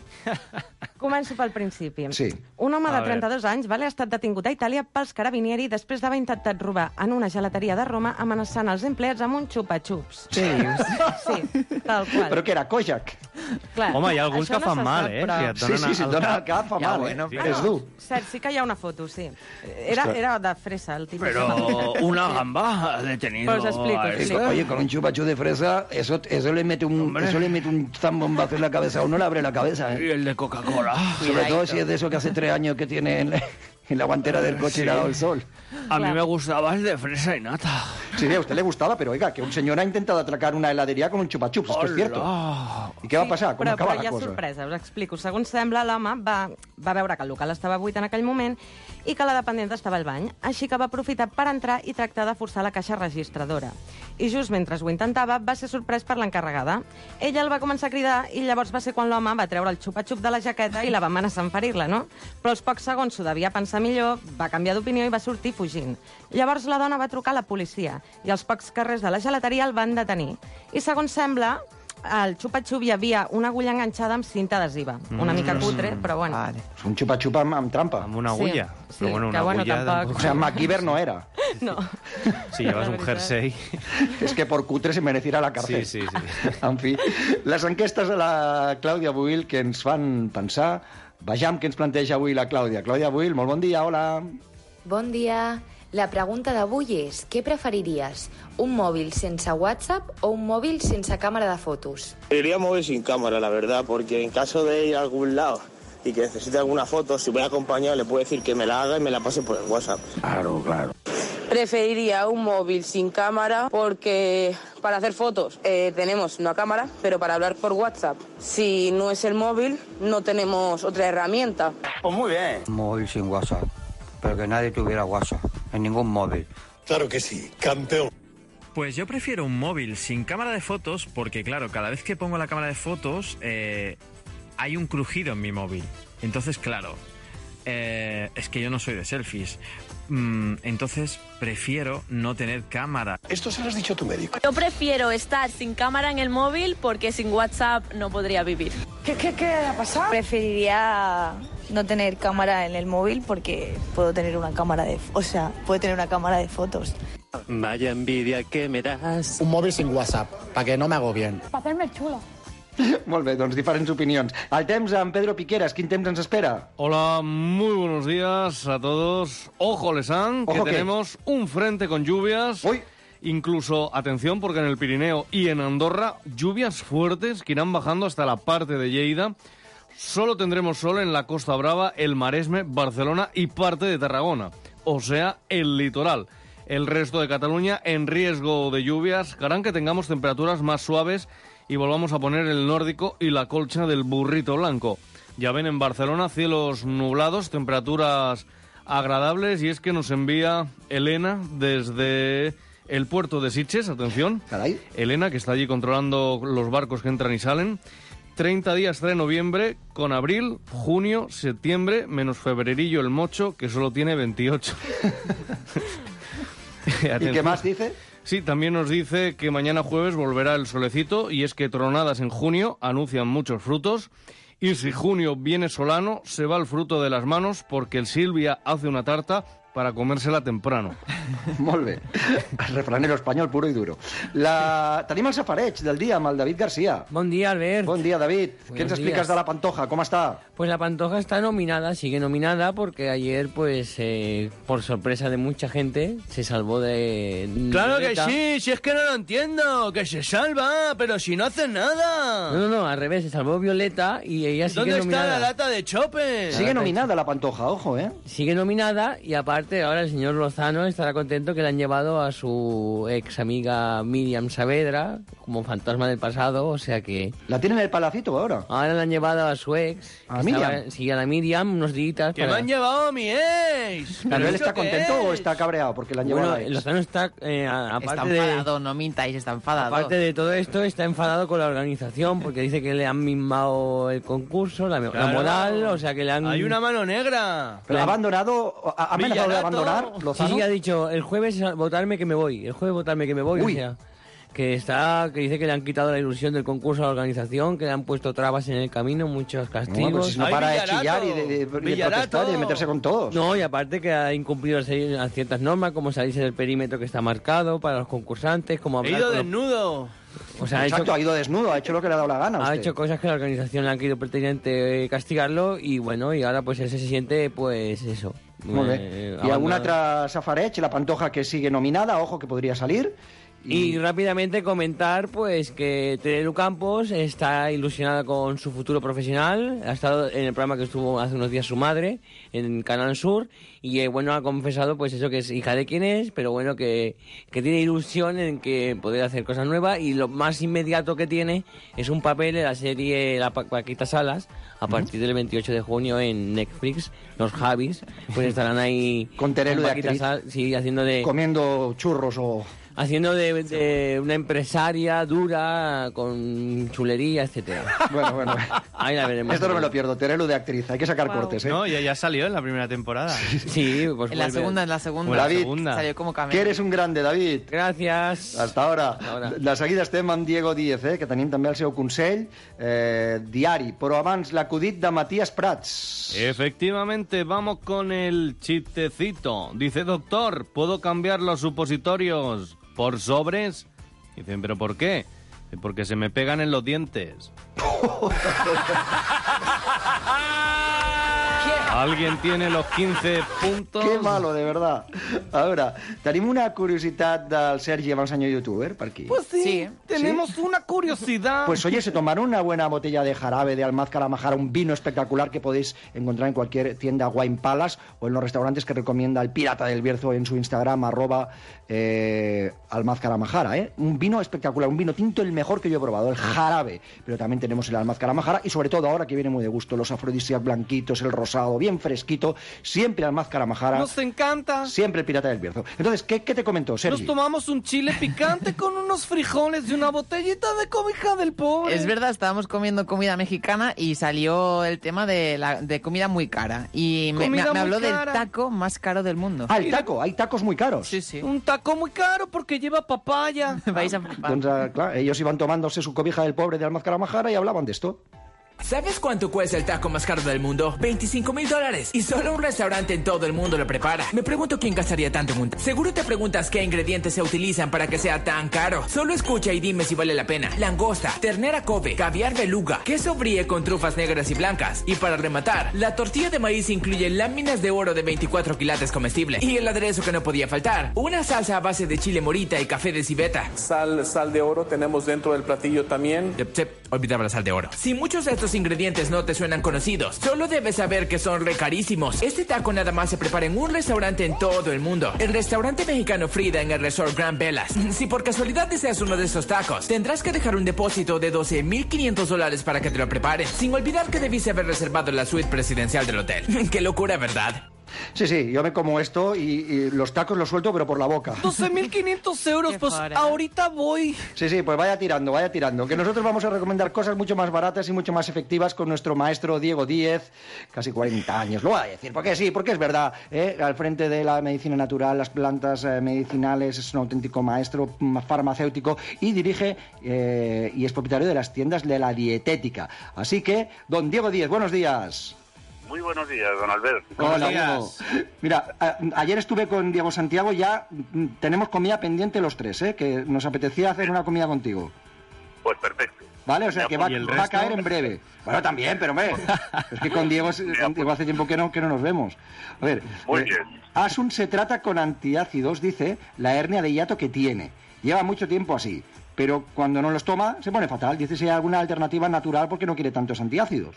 [SPEAKER 5] Començo pel principi.
[SPEAKER 6] Sí.
[SPEAKER 5] Un home
[SPEAKER 6] A
[SPEAKER 5] de trenta-dos anys va haver estat detingut a Itàlia pels carabinieri després d'haver intentat robar en una gelateria de Roma amenaçant els empleats amb un xupa-xups.
[SPEAKER 8] Què dius?
[SPEAKER 5] Sí, tal qual.
[SPEAKER 6] Però que era Kojak.
[SPEAKER 5] Clar,
[SPEAKER 7] Home, hi ha alguns
[SPEAKER 5] això
[SPEAKER 7] que fan
[SPEAKER 5] se
[SPEAKER 7] mal,
[SPEAKER 5] sap,
[SPEAKER 7] eh?
[SPEAKER 5] però-
[SPEAKER 7] Si et
[SPEAKER 6] Sí,
[SPEAKER 7] donen
[SPEAKER 6] sí, si et
[SPEAKER 7] al
[SPEAKER 6] donen
[SPEAKER 7] cap.
[SPEAKER 6] al cap fa
[SPEAKER 8] Ja,
[SPEAKER 6] mal,
[SPEAKER 8] bueno,
[SPEAKER 6] eh?
[SPEAKER 8] però-
[SPEAKER 6] És dur.
[SPEAKER 5] Cert, sí que hi ha una foto, sí. Era,
[SPEAKER 6] Ostres.
[SPEAKER 5] era de fresa, el tipus.
[SPEAKER 12] Pero una gamba ha detenido.
[SPEAKER 5] Pues explico,
[SPEAKER 12] a
[SPEAKER 5] explico.
[SPEAKER 12] eso.
[SPEAKER 6] Oye, con un chupachu de fresa, eso, eso, le mete un, eso le mete un zambombazo en la cabeza a uno, le abre la cabeza,
[SPEAKER 12] Y
[SPEAKER 6] ¿eh?
[SPEAKER 12] el de Coca-Cola.
[SPEAKER 6] Sobre todo si es de eso que hace tres años que tiene en la, en la guantera del coche y le ha dado el sol.
[SPEAKER 12] A mí me gustaba el de fresa y nata.
[SPEAKER 6] Sí, a usted le gustaba, pero oiga, que un señor ha intentado atracar una heladería con un chupachups, esto es cierto. ¿Y què va passar? Com
[SPEAKER 5] però,
[SPEAKER 6] acaba
[SPEAKER 5] però hi
[SPEAKER 6] la
[SPEAKER 5] ha
[SPEAKER 6] cosa?
[SPEAKER 5] sorpresa, us explico. Segons sembla, l'home va, va veure que el local estava buit en aquell moment i que la dependenta estava al bany, així que va aprofitar per entrar i tractar de forçar la caixa registradora. I just mentre ho intentava, va ser sorprès per l'encarregada. Ella el va començar a cridar i llavors va ser quan l'home va treure el xupa-xup de la jaqueta i la va amenaçar amb ferir-la, no? Però als pocs segons s'ho devia pensar millor, va canviar d'opinió i va sortir fugint. Llavors la dona va trucar a la policia i els pocs carrers de la gelateria el van detenir. I segons sembla, al xupa-xup hi havia una agulla enganxada amb cinta adhesiva. Una mica cutre, però bueno.
[SPEAKER 8] Vale.
[SPEAKER 6] És un xupa-xup amb, amb trampa.
[SPEAKER 7] Amb una
[SPEAKER 5] Sí,
[SPEAKER 7] agulla.
[SPEAKER 5] sí,
[SPEAKER 7] Però bueno, una
[SPEAKER 5] que bueno,
[SPEAKER 7] agulla...
[SPEAKER 5] tampoc-
[SPEAKER 7] tampoc-
[SPEAKER 6] O sea, MacGyver no era.
[SPEAKER 5] No.
[SPEAKER 7] Si llevas un
[SPEAKER 5] La veritat.
[SPEAKER 7] jersey...
[SPEAKER 6] Es que por cutre se mereciera la cárcel.
[SPEAKER 7] Sí, sí, sí.
[SPEAKER 6] En fi, les enquestes de la Clàudia Buil que ens fan pensar. Vejam què ens planteja avui la Clàudia. Clàudia Buil, molt bon dia, hola.
[SPEAKER 13] Bon dia. La pregunta d'avui és, què preferiries? Un mòbil sense WhatsApp o un mòbil sense càmera de fotos?
[SPEAKER 14] Preferiría móvil sin cámara, la verdad, porque en caso de ir a algún lado y que necesite alguna foto, si voy acompañado le puedo decir que me la haga y me la pase por el WhatsApp.
[SPEAKER 6] Claro, claro.
[SPEAKER 15] Preferiría un móvil sin cámara porque para hacer fotos eh, tenemos una cámara, pero para hablar por WhatsApp, si no es el móvil, no tenemos otra herramienta.
[SPEAKER 14] Pues muy bien.
[SPEAKER 16] Un móvil sin WhatsApp, pero que nadie tuviera WhatsApp en ningún móvil.
[SPEAKER 17] Claro que sí, campeón.
[SPEAKER 18] Pues yo prefiero un móvil sin cámara de fotos porque, claro, cada vez que pongo la cámara de fotos eh, hay un crujido en mi móvil. Entonces, claro, eh, es que yo no soy de selfies. Mm, entonces prefiero no tener cámara.
[SPEAKER 17] Esto se lo has dicho a tu médico.
[SPEAKER 19] Yo prefiero estar sin cámara en el móvil porque sin WhatsApp no podría vivir.
[SPEAKER 20] ¿Qué, qué, qué ha pasado? Preferiría no tener cámara en el móvil porque puedo tener una cámara de... O sea, puedo tener una cámara de fotos.
[SPEAKER 21] Vaya envidia que me das.
[SPEAKER 22] Un móvil sin WhatsApp, para que no me agobien.
[SPEAKER 20] Para hacerme el chulo.
[SPEAKER 6] Molt bé, doncs diferents opinions. El temps amb Pedro Piqueras, quin temps ens espera?
[SPEAKER 7] Hola, muy buenos días a todos. Ojo, Lesan, que
[SPEAKER 6] Ojo, ¿qué?
[SPEAKER 7] tenemos un frente con lluvias.
[SPEAKER 6] Uy.
[SPEAKER 7] Incluso, atención, porque en el Pirineo y en Andorra, lluvias fuertes que irán bajando hasta la parte de Lleida. Solo tendremos sol en la Costa Brava, el Maresme, Barcelona y parte de Tarragona, o sea, el litoral. El resto de Cataluña en riesgo de lluvias harán que tengamos temperaturas más suaves y volvamos a poner el nórdico y la colcha del burrito blanco. Ya ven, en Barcelona, cielos nublados, temperaturas agradables, y es que nos envía Elena desde el puerto de Sitges, atención.
[SPEAKER 6] Caray.
[SPEAKER 7] Elena, que está allí controlando los barcos que entran y salen. treinta días trae noviembre, con abril, junio, septiembre, menos febrerillo el mocho, que solo tiene veintiocho.
[SPEAKER 6] ¿Y qué más dice?
[SPEAKER 7] Sí, también nos dice que mañana jueves volverá el solecito, y es que tronadas en junio anuncian muchos frutos. Y si junio viene solano, se va el fruto de las manos, porque el Silvia hace una tarta para comérsela temprano.
[SPEAKER 6] Molt bé. El refranero espanyol puro i duro. La... Tenim el safareig del dia amb el David García.
[SPEAKER 3] Buen día, Albert.
[SPEAKER 6] Bon dia, David.
[SPEAKER 3] Buenos
[SPEAKER 6] ¿Qué ens expliques
[SPEAKER 3] días.
[SPEAKER 6] de la Pantoja? ¿Cómo está?
[SPEAKER 3] Pues la Pantoja está nominada, sigue nominada, porque ayer, pues, eh, por sorpresa de mucha gente, se salvó de...
[SPEAKER 12] Claro que
[SPEAKER 3] Violeta.
[SPEAKER 12] sí, si es que no lo entiendo, que se salva, pero si no hace nada.
[SPEAKER 3] No, no, no, al revés, se salvó Violeta y ella sigue
[SPEAKER 12] ¿Dónde
[SPEAKER 3] nominada.
[SPEAKER 12] está la lata de chope?
[SPEAKER 6] Sigue nominada la Pantoja, ojo, ¿eh?
[SPEAKER 3] Sigue nominada, y aparte ahora el señor Lozano estará contento que le han llevado a su ex amiga Míriam Saavedra como fantasma del pasado, o sea que...
[SPEAKER 6] ¿La tienen en el palacito ahora?
[SPEAKER 3] Ahora le han llevado a su ex.
[SPEAKER 6] ¿A
[SPEAKER 3] que
[SPEAKER 6] Míriam?
[SPEAKER 3] estaba- Sí, a la Míriam, unos días.
[SPEAKER 12] Que me han llevado a mi ex.
[SPEAKER 6] ¿Pero él
[SPEAKER 12] ¿Eso
[SPEAKER 6] está
[SPEAKER 12] qué
[SPEAKER 6] contento
[SPEAKER 12] es?
[SPEAKER 6] o está cabreado porque le han llevado
[SPEAKER 3] Bueno,
[SPEAKER 6] a la ex?
[SPEAKER 3] Lozano está, eh, a- aparte
[SPEAKER 8] Está
[SPEAKER 3] de...
[SPEAKER 8] enfadado, no mintáis, está enfadado.
[SPEAKER 3] Aparte de todo esto, está enfadado con la organización porque dice que le han mimado el concurso, la, la
[SPEAKER 12] Claro.
[SPEAKER 3] moral, o sea que le han...
[SPEAKER 12] Hay una mano negra.
[SPEAKER 6] ¿Pero ha abandonado, ha amenazado de
[SPEAKER 12] Villarato.
[SPEAKER 6] abandonar,
[SPEAKER 3] Sí,
[SPEAKER 6] Lozano?
[SPEAKER 3] sí, ha dicho, el jueves votarme que me voy, el jueves votarme que me voy,
[SPEAKER 6] Uy.
[SPEAKER 3] o sea, que está, que dice que le han quitado la ilusión del concurso a la organización, que le han puesto trabas en el camino, muchos
[SPEAKER 6] No,
[SPEAKER 3] castigos.
[SPEAKER 6] pues si no
[SPEAKER 12] Ay,
[SPEAKER 6] para de
[SPEAKER 12] Villarato.
[SPEAKER 6] chillar y de, de- de
[SPEAKER 12] Villarato.
[SPEAKER 6] protestar y de meterse con todos.
[SPEAKER 3] No, y aparte que ha incumplido se- a ciertas normas, como salirse del perímetro que está marcado para los concursantes, como
[SPEAKER 12] He
[SPEAKER 3] hablar
[SPEAKER 12] ido
[SPEAKER 3] con los-
[SPEAKER 12] desnudo.
[SPEAKER 3] O sea, ha
[SPEAKER 6] Exacto,
[SPEAKER 3] hecho,
[SPEAKER 6] ha ido desnudo, ha hecho lo que le ha dado la gana. a
[SPEAKER 3] ha
[SPEAKER 6] usted.
[SPEAKER 3] hecho cosas que la organización le han querido pertinente eh, castigarlo, y bueno, y ahora pues él se siente, pues eso.
[SPEAKER 6] Molt bé.
[SPEAKER 3] eh,
[SPEAKER 6] I alguna
[SPEAKER 3] abandonado.
[SPEAKER 6] altra safareig, la Pantoja que sigue nominada, ojo que podría salir.
[SPEAKER 3] Y rápidamente comentar pues que Terelu Campos está ilusionada con su futuro profesional. Ha estado en el programa que estuvo hace unos días su madre en Canal Sur, y eh, bueno, ha confesado pues eso, que es hija de quien es, pero bueno, que, que tiene ilusión en que poder hacer cosas nuevas, y lo más inmediato que tiene es un papel en la serie La Pa- Paquita Salas a partir del veintiocho de junio en Netflix. Los Javis pues estarán ahí
[SPEAKER 6] Con Terelu de
[SPEAKER 3] Paquita
[SPEAKER 6] actriz.
[SPEAKER 3] Sal- sí, haciendo de
[SPEAKER 6] Comiendo churros o...
[SPEAKER 3] haciendo de, de una empresaria dura, con chulería, etcétera.
[SPEAKER 6] Bueno, bueno.
[SPEAKER 3] Ahí la veremos.
[SPEAKER 6] Esto no me lo pierdo, Terelu de actriz, hay que sacar cortes, ¿eh?
[SPEAKER 2] No, ya, ya salió en la primera temporada.
[SPEAKER 3] Sí, pues
[SPEAKER 8] En la
[SPEAKER 3] vuelve.
[SPEAKER 8] segunda, en la segunda.
[SPEAKER 6] David,
[SPEAKER 2] segunda.
[SPEAKER 8] Salió como cameo.
[SPEAKER 6] que eres un grande, David.
[SPEAKER 3] Gracias.
[SPEAKER 6] Hasta ahora.
[SPEAKER 3] Hasta ahora.
[SPEAKER 6] De seguida estem amb Diego Díez, eh, que tenim també el seu consell eh, diari. Però abans l'acudit de Matías Prats.
[SPEAKER 7] Efectivamente, vamos con el chistecito. Dice, doctor, ¿puedo cambiar los supositorios por sobres? Dicen, ¿pero por qué? Dice, porque se me pegan en los dientes. ¿Alguien tiene los quince puntos?
[SPEAKER 6] Que malo, de verdad. A veure, tenim una curiositat del Sergi amb el senyor youtuber, per aquí.
[SPEAKER 7] Pues sí,
[SPEAKER 8] Sí.
[SPEAKER 7] tenemos una curiosidad.
[SPEAKER 6] Pues oye, se tomaron una buena botella de jarabe de Almaz Caramajara, un vino espectacular que podéis encontrar en cualquier tienda Wine Palace o en los restaurantes que recomienda el Pirata del Bierzo en su Instagram, arroba eh, Almaz Caramajara, ¿eh? Un vino espectacular, un vino tinto el mejor que yo he probado, el jarabe. Pero también tenemos el Almaz Caramajara y sobre todo ahora que viene muy de gusto, los afrodisíacos blanquitos, el rosado, bien fresquito, siempre Almaz Caramajara,
[SPEAKER 7] Nos encanta.
[SPEAKER 6] siempre el Pirata del Bierzo. Entonces, ¿qué, qué te comentó, Sergi?
[SPEAKER 7] Nos tomamos un chile picante con unos frijoles y una botellita de cobija del pobre.
[SPEAKER 8] Es verdad, estábamos comiendo comida mexicana y salió el tema de, la, de comida muy cara. Y me,
[SPEAKER 7] Comida
[SPEAKER 8] me- me
[SPEAKER 7] muy
[SPEAKER 8] habló
[SPEAKER 7] cara.
[SPEAKER 8] del taco más caro del mundo.
[SPEAKER 6] Ah, el taco, hay tacos muy caros.
[SPEAKER 8] Sí, sí.
[SPEAKER 7] Un taco muy caro porque lleva papaya.
[SPEAKER 8] Vais a flipar.
[SPEAKER 6] Doncs, eh, clar, ellos iban tomándose su cobija del pobre de Almaz Caramajara y hablaban de esto.
[SPEAKER 4] ¿Sabes cuánto cuesta el taco más caro del mundo? veinticinco mil dólares. Y solo un restaurante en todo el mundo lo prepara. Me pregunto quién gastaría tanto en un taco. Seguro te preguntas qué ingredientes se utilizan para que sea tan caro. Solo escucha y dime si vale la pena. Langosta, ternera Kobe, caviar beluga, queso brie con trufas negras y blancas. Y para rematar, la tortilla de maíz incluye láminas de oro de veinticuatro quilates comestible. Y el aderezo que no podía faltar, una salsa a base de chile morita y café de civeta.
[SPEAKER 23] Sal, sal de oro tenemos dentro del platillo también.
[SPEAKER 4] Yep, yep. olvidaba la sal de oro. Si muchos de estos ingredientes no te suenan conocidos, solo debes saber que son re carísimos. Este taco nada más se prepara en un restaurante en todo el mundo. El restaurante mexicano Frida en el Resort Grand Velas. Si por casualidad deseas uno de estos tacos, tendrás que dejar un depósito de doce mil quinientos dólares para que te lo preparen. Sin olvidar que debiste haber reservado la suite presidencial del hotel. Qué locura, ¿verdad?
[SPEAKER 6] Sí, sí, yo me como esto y, y los tacos los suelto, pero por la boca.
[SPEAKER 12] doce mil quinientos euros, pues ahorita voy.
[SPEAKER 6] Sí, sí, pues vaya tirando, vaya tirando. Que nosotros vamos a recomendar cosas mucho más baratas y mucho más efectivas con nuestro maestro Diego Díez, casi cuarenta años, lo voy a decir, porque sí, porque es verdad, ¿eh? Al frente de la medicina natural, las plantas eh, medicinales, es un auténtico maestro farmacéutico y dirige eh, y es propietario de las tiendas de la dietética. Así que, don Diego Díez, buenos días.
[SPEAKER 1] Muy buenos días, don Albert.
[SPEAKER 6] Hola, Diego. Mira, a, ayer estuve con Diego Santiago, ya m, tenemos comida pendiente los tres, ¿eh? Que nos apetecía hacer una comida contigo.
[SPEAKER 1] Pues perfecto.
[SPEAKER 6] Vale, o sea, que va, va a caer en breve. Bueno, también, pero hombre, es que con Diego, con Diego hace tiempo que no, que no nos vemos. A ver,
[SPEAKER 1] Muy
[SPEAKER 6] eh,
[SPEAKER 1] bien.
[SPEAKER 6] Asun se trata con antiácidos, dice, la hernia de hiato que tiene. Lleva mucho tiempo así, pero cuando no los toma se pone fatal. Dice si hay alguna alternativa natural porque no quiere tantos antiácidos.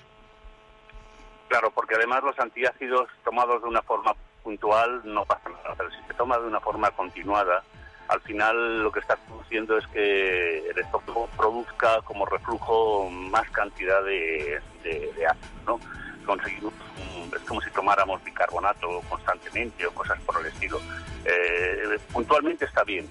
[SPEAKER 1] Claro, porque además los antiácidos tomados de una forma puntual no pasa nada, pero si se toma de una forma continuada, al final lo que está produciendo es que el estómago produzca como reflujo más cantidad de, de, de ácido, ¿no? Conseguimos, es como si tomáramos bicarbonato constantemente o cosas por el estilo. Eh, puntualmente está bien.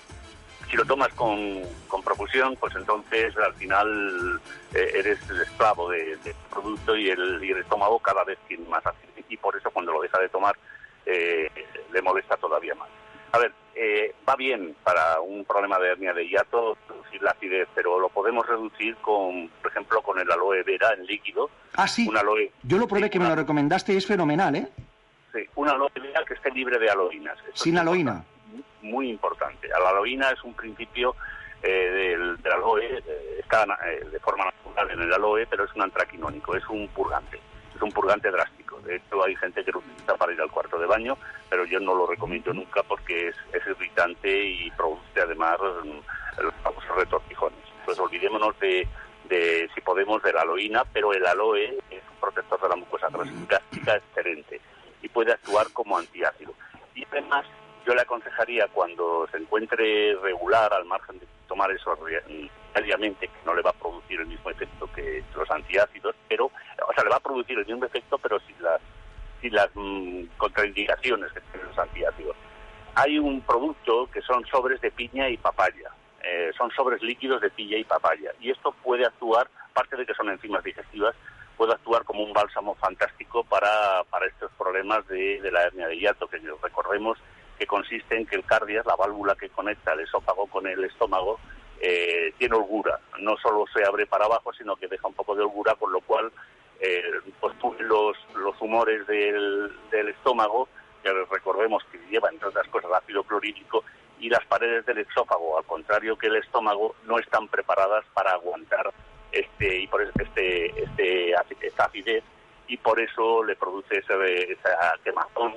[SPEAKER 1] Si lo tomas con, con profusión, pues entonces al final eh, eres el esclavo del de producto y el, y el estómago cada vez tiene más ácido. Y por eso cuando lo deja de tomar eh, le molesta todavía más. A ver, eh, va bien para un problema de hernia de hiato reducir la acidez, pero lo podemos reducir con, por ejemplo, con el aloe vera en líquido.
[SPEAKER 6] Ah, sí.
[SPEAKER 1] Un aloe,
[SPEAKER 6] Yo lo probé,
[SPEAKER 1] sí,
[SPEAKER 6] que
[SPEAKER 1] una,
[SPEAKER 6] me lo recomendaste y es fenomenal, ¿eh?
[SPEAKER 1] Sí, un aloe vera que esté libre de aloínas. Eso
[SPEAKER 6] Sin
[SPEAKER 1] es
[SPEAKER 6] aloína.
[SPEAKER 1] muy importante. La aloína es un principio eh, del, del aloe, eh, está eh, de forma natural en el aloe, pero es un antraquinónico, es un purgante, es un purgante drástico. De hecho, hay gente que lo utiliza para ir al cuarto de baño, pero yo no lo recomiendo nunca porque es, es irritante y produce además los famosos retortijones. Pues olvidémonos de, de, si podemos, de la aloína, pero el aloe es un protector de la mucosa gástrica excelente y puede actuar como antiácido. Y además, yo le aconsejaría cuando se encuentre regular, al margen de tomar eso diariamente, que no le va a producir el mismo efecto que los antiácidos, pero, o sea, le va a producir el mismo efecto, pero sin las, sin las mmm, contraindicaciones que tienen los antiácidos. Hay un producto que son sobres de piña y papaya, eh, son sobres líquidos de piña y papaya, y esto puede actuar, aparte de que son enzimas digestivas, puede actuar como un bálsamo fantástico para, para estos problemas de, de la hernia de hiato, que recordemos que consiste en que el cardias, la válvula que conecta el esófago con el estómago, eh, tiene holgura. No solo se abre para abajo, sino que deja un poco de holgura, con lo cual eh, pues, los, los humores del, del estómago, que recordemos que lleva, entre otras cosas, ácido clorhídrico, y las paredes del esófago, al contrario que el estómago, no están preparadas para aguantar este y por eso este, este, esta acidez, y por eso le produce ese, esa quemazón,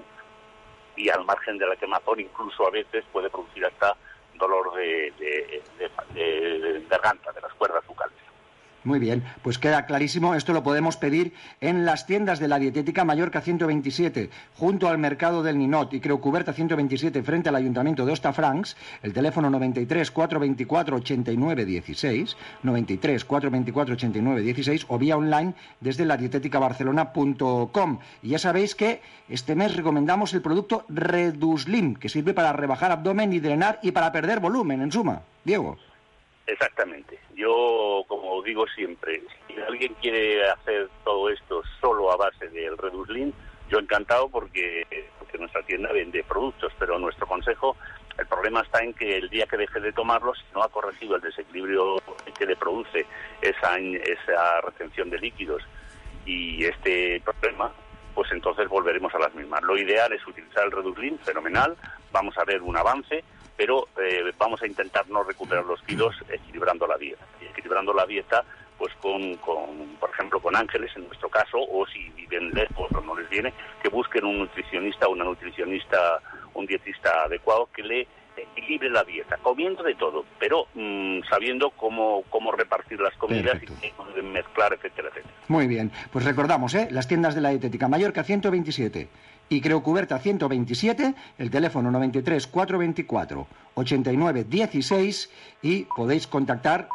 [SPEAKER 1] y al margen de la quemazón incluso a veces puede producir hasta dolor de, de, de, de, de garganta, de las cuerdas bucales.
[SPEAKER 6] Muy bien, pues queda clarísimo. Esto lo podemos pedir en las tiendas de la Dietética Mallorca ciento veintisiete, junto al Mercado del Ninot, y Creu Cuberta ciento veintisiete, frente al Ayuntamiento de Hostafrancs. El teléfono noventa y tres, cuatrocientos veinticuatro, ochenta y nueve dieciséis, noventa y tres, cuatrocientos veinticuatro, ochenta y nueve dieciséis, o vía online desde la dietética barcelona punto com. Y ya sabéis que este mes recomendamos el producto Reduslim, que sirve para rebajar abdomen y drenar y para perder volumen, en suma. Diego.
[SPEAKER 1] Exactamente. Yo, como digo siempre, si alguien quiere hacer todo esto solo a base del Reduslim, yo encantado porque, porque nuestra tienda vende productos, pero nuestro consejo, el problema está en que el día que deje de tomarlo, si no ha corregido el desequilibrio que le produce esa, esa retención de líquidos y este problema, pues entonces volveremos a las mismas. Lo ideal es utilizar el Reduslim, fenomenal, vamos a ver un avance, pero eh, vamos a intentar no recuperar los kilos equilibrando la dieta. Y equilibrando la dieta, pues con, con, por ejemplo, con Ángeles, en nuestro caso, o si viven lejos o no les viene, que busquen un nutricionista o una nutricionista, un dietista adecuado que le equilibre la dieta, comiendo de todo, pero mmm, sabiendo cómo, cómo repartir las comidas Perfecto. Y mezclar, etcétera, etcétera.
[SPEAKER 6] Muy bien, pues recordamos, ¿eh? Las tiendas de la dietética, Mallorca ciento veintisiete y Creu Cuberta ciento veintisiete, el teléfono noventa y tres, cuatrocientos veinticuatro, ochenta y nueve dieciséis y podéis contactar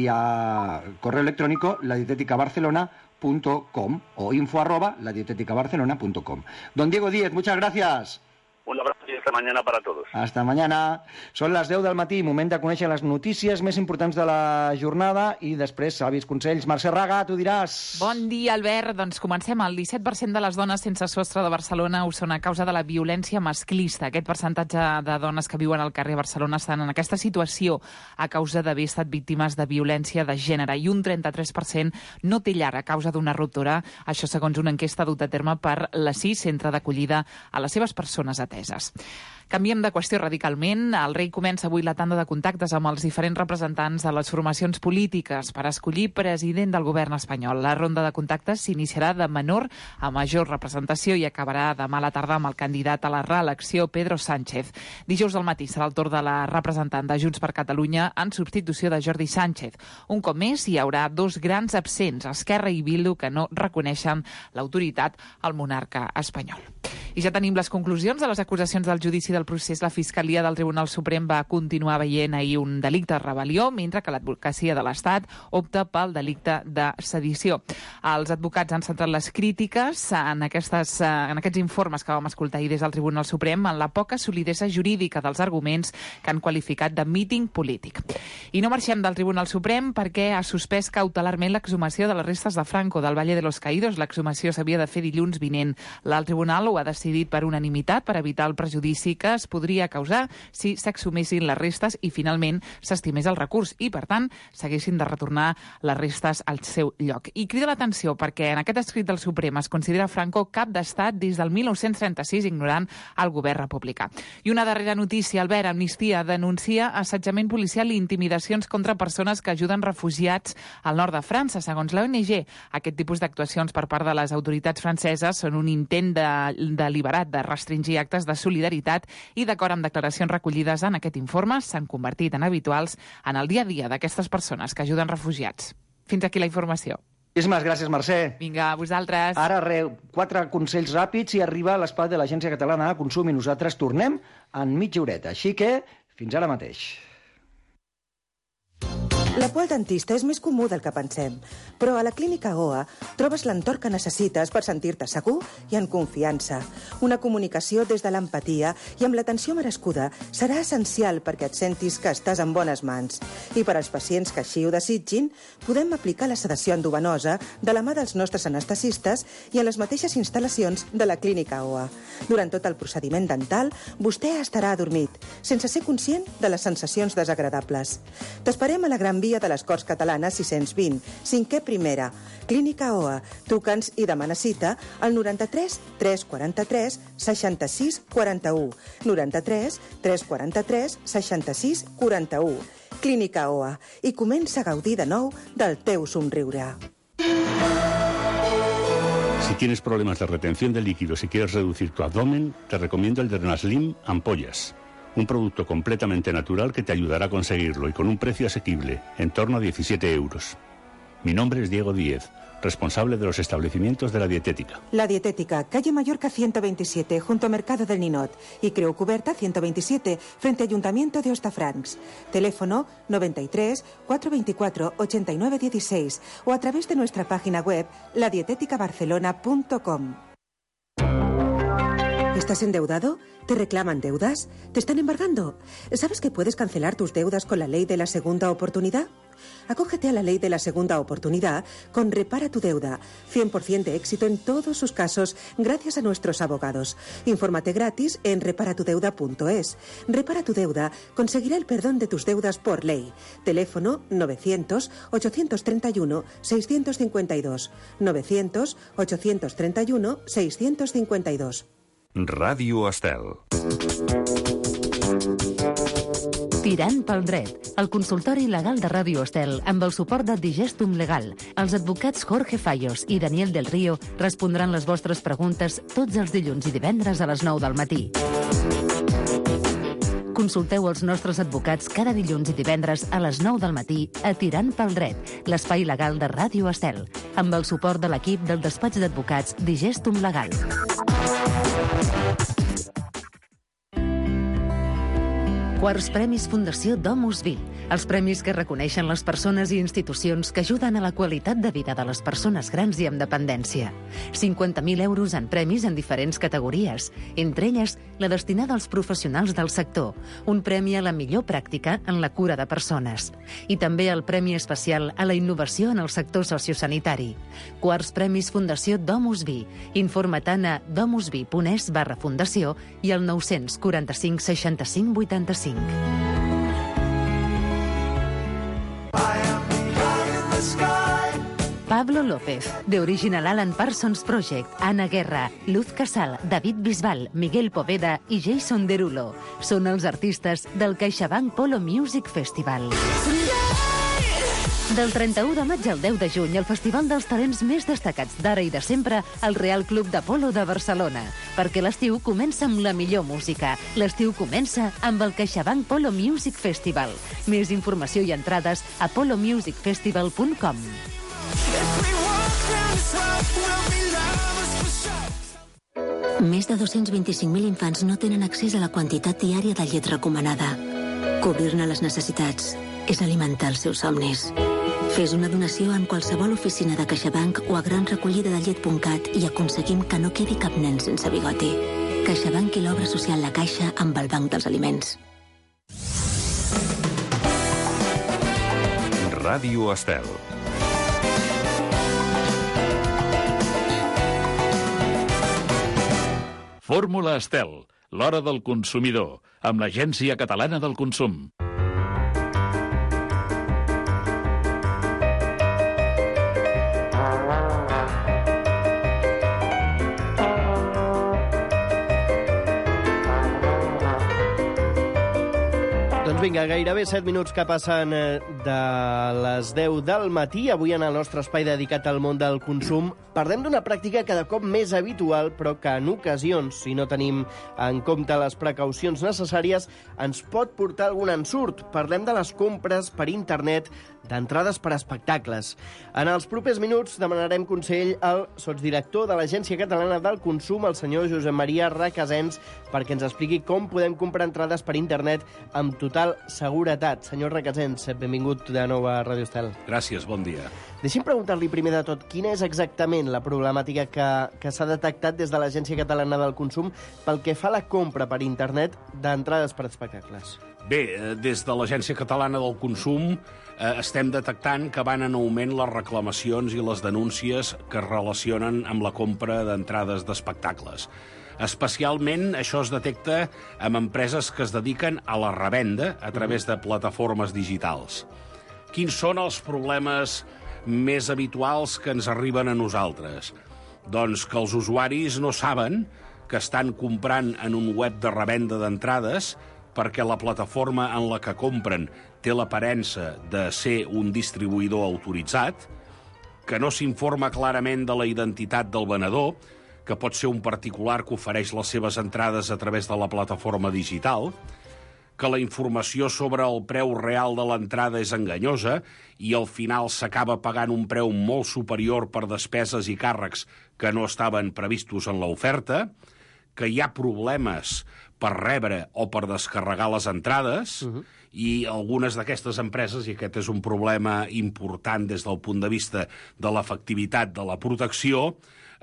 [SPEAKER 6] vía correo electrónico ladietéticabarcelona punto com o info arroba ladietéticabarcelona punto com. Don Diego Díez, muchas gracias.
[SPEAKER 1] Un abrazo i hasta mañana para todos.
[SPEAKER 6] Hasta mañana. Són les deu del matí, moment de conèixer les notícies més importants de la jornada i després, savis consells. Mercè Raga, tu diràs.
[SPEAKER 9] Bon dia, Albert. Doncs comencem. El disset per cent de les dones sense sostre de Barcelona ho són a causa de la violència masclista. Aquest percentatge de dones que viuen al carrer Barcelona estan en aquesta situació a causa d'haver estat víctimes de violència de gènere i un trenta-tres per cent no té llar a causa d'una ruptura. Això segons una enquesta dut a terme per la C I S, Centre d'Acollida a les seves persones ateses. Canviem de qüestió radicalment. El rei comença avui la tanda de contactes amb els diferents representants de les formacions polítiques per escollir president del govern espanyol. La ronda de contactes s'iniciarà de menor a major representació i acabarà demà a la tarda amb el candidat a la reelecció, Pedro Sánchez. Dijous al matí serà el torn de la representant de Junts per Catalunya en substitució de Jordi Sánchez. Un cop més hi haurà dos grans absents, Esquerra i Bildu, que no reconeixen l'autoritat al monarca espanyol. I ja tenim les conclusions de les acusacions del judici del procés. La Fiscalia del Tribunal Suprem va continuar veient ahir un delicte de rebel·lió, mentre que l'advocacia de l'Estat opta pel delicte de sedició. Els advocats han centrat les crítiques en, aquestes, en aquests informes que vam escoltar ahir des del Tribunal Suprem en la poca solidesa jurídica dels arguments que han qualificat de míting polític. I no marxem del Tribunal Suprem perquè ha suspès cautelarment l'exhumació de les restes de Franco del Valle de los Caídos. L'exhumació s'havia de fer dilluns vinent. L'alt tribunal ho ha decidit per unanimitat per evitar el prejudici que es podria causar si s'exhumessin les restes i finalment s'estimés el recurs i, per tant, s'haguessin de retornar les restes al seu lloc. I crida l'atenció perquè en aquest escrit del Suprem es considera Franco cap d'estat des del mil nou-cents trenta-sis, ignorant el govern republicà. I una darrera notícia, Albert, Amnistia denuncia assetjament policial i intimidacions contra persones que ajuden refugiats al nord de França. Segons l'O N G, aquest tipus d'actuacions per part de les autoritats franceses són un intent de, deliberat de restringir actes de solidaritat i, d'acord amb declaracions recollides en aquest informe, s'han convertit en habituals en el dia a dia d'aquestes persones que ajuden refugiats. Fins aquí la informació.
[SPEAKER 6] Moltíssimes gràcies, Mercè.
[SPEAKER 9] Vinga, a vosaltres.
[SPEAKER 6] Ara, re, quatre consells ràpids i arriba l'espai de l'Agència Catalana de Consum i nosaltres tornem en mitja horeta. Així que, fins ara mateix.
[SPEAKER 10] La por al dentista és més comú del que pensem, però a la Clínica Goa trobes l'entorn que necessites per sentir-te segur i en confiança. Una comunicació des de l'empatia i amb l'atenció merescuda serà essencial perquè et sentis que estàs en bones mans. I per als pacients que així ho desitgin, podem aplicar la sedació endovenosa de la mà dels nostres anestesistes i en les mateixes instal·lacions de la Clínica Goa. Durant tot el procediment dental, vostè estarà adormit, sense ser conscient de les sensacions desagradables. T'esperem a la Gran Via de les Corts Catalanes sis-cents vint, cinquè primera. Clínica O A. Truca'ns i demana cita al noranta-tres tres quaranta-tres seixanta-sis quaranta-u. noranta-tres tres quaranta-tres seixanta-sis quaranta-u. Clínica O A. I comença a gaudir de nou del teu somriure.
[SPEAKER 23] Si tienes problemas de retención de líquidos y quieres reducir tu abdomen, te recomiendo el Drenaslim Ampollas. Un producto completamente natural que te ayudará a conseguirlo y con un precio asequible, en torno a diecisiete euros. Mi nombre es Diego Díez, responsable de los establecimientos de la dietética.
[SPEAKER 10] La Dietética, calle Mallorca ciento veintisiete, junto a Mercado del Ninot. Y Creu Cuberta ciento veintisiete, frente a Ayuntamiento de Hostafrancs. Teléfono noventa y tres, cuatrocientos veinticuatro, ochenta y nueve dieciséis o a través de nuestra página web la dietética barcelona punto com. ¿Estás endeudado? ¿Te reclaman deudas? ¿Te están embargando? ¿Sabes que puedes cancelar tus deudas con la ley de la segunda oportunidad? Acógete a la ley de la segunda oportunidad con Repara tu Deuda. cien por ciento de éxito en todos sus casos gracias a nuestros abogados. Infórmate gratis en repara tu deuda punto es. Repara tu Deuda conseguirá el perdón de tus deudas por ley. Teléfono novecientos, ochocientos treinta y uno, seiscientos cincuenta y dos. novecientos, ochocientos treinta y uno, seiscientos cincuenta y dos.
[SPEAKER 24] Ràdio Estel.
[SPEAKER 25] Tirant pel dret, el consultori legal de Ràdio Estel amb el suport de Digestum Legal. Els advocats Jorge Fallos i Daniel del Río respondran les vostres preguntes tots els dilluns i divendres a les nou del matí. Consulteu els nostres advocats cada dilluns i divendres a les nou del matí a Tirant pel Dret, l'espai legal de Ràdio Estel, amb el suport de l'equip del despatx d'advocats Digestum Legal. Quarts Premis Fundació Domus Vi. Els premis que reconeixen les persones i institucions que ajuden a la qualitat de vida de les persones grans i amb dependència. cinquanta mil euros en premis en diferents categories, entre elles la destinada als professionals del sector, un premi a la millor pràctica en la cura de persones. I també el Premi Especial a la Innovació en el sector sociosanitari. Quarts Premis Fundació Domus Vi. Informa-te'n a domusvi punt es barra fundació i al nou quaranta-cinc seixanta-cinc vuitanta-cinc. Pablo López, de Original Alan Parsons Project, Ana Guerra, Luz Casal, David Bisbal, Miguel Poveda i Jason Derulo són els artistes del CaixaBank Polo Music Festival. Del trenta-u de maig al deu de juny, el festival dels talents més destacats d'ara i de sempre al Real Club de Polo de Barcelona. Perquè l'estiu comença amb la millor música. L'estiu comença amb el CaixaBank Polo Music Festival. Més informació i entrades a polo music festival punt com.
[SPEAKER 5] Més de dos-cents vint-i-cinc mil infants no tenen accés a la quantitat diària de llet recomanada. Cobrir-ne les necessitats és alimentar els seus somnis. Fes una donació en qualsevol oficina de CaixaBank o a gran recollida de llet punt cat i aconseguim que no quedi cap nen sense bigoti. CaixaBank i l'obra social La Caixa amb el Banc dels Aliments.
[SPEAKER 24] Ràdio Estel.
[SPEAKER 11] Fórmula Estel, l'hora del consumidor, amb l'Agència Catalana del Consum.
[SPEAKER 13] Doncs vinga, gairebé set minuts que passen de les deu del matí. Avui en el nostre espai dedicat al món del consum parlem d'una pràctica cada cop més habitual, però que en ocasions, si no tenim en compte les precaucions necessàries, ens pot portar algun ensurt. Parlem de les compres per internet d'entrades per a espectacles. En els propers minuts demanarem consell al sotsdirector de l'Agència Catalana del Consum, el senyor Josep Maria Recasens, perquè ens expliqui com podem comprar entrades per internet amb total seguretat. Senyor Recasens, benvingut de nou a Ràdio Estel.
[SPEAKER 14] Gràcies, bon dia.
[SPEAKER 13] Deixi'm preguntar-li primer de tot quina és exactament la problemàtica que, que s'ha detectat des de l'Agència Catalana del Consum pel que fa a la compra per internet d'entrades per a espectacles.
[SPEAKER 14] Bé, des de l'Agència Catalana del Consum eh, estem detectant que van en augment les reclamacions i les denúncies que es relacionen amb la compra d'entrades d'espectacles. Especialment això es detecta amb empreses que es dediquen a la revenda a través de plataformes digitals. Quins són els problemes més habituals que ens arriben a nosaltres? Doncs que els usuaris no saben que estan comprant en un web de revenda d'entrades perquè la plataforma en la que compren té l'aparença de ser un distribuïdor autoritzat, que no s'informa clarament de la identitat del venedor, que pot ser un particular que ofereix les seves entrades a través de la plataforma digital, que la informació sobre el preu real de l'entrada és enganyosa i al final s'acaba pagant un preu molt superior per despeses i càrrecs que no estaven previstos en l'oferta, que hi ha problemes per rebre o per descarregar les entrades, uh-huh. i algunes d'aquestes empreses, i aquest és un problema important des del punt de vista de l'efectivitat de la protecció,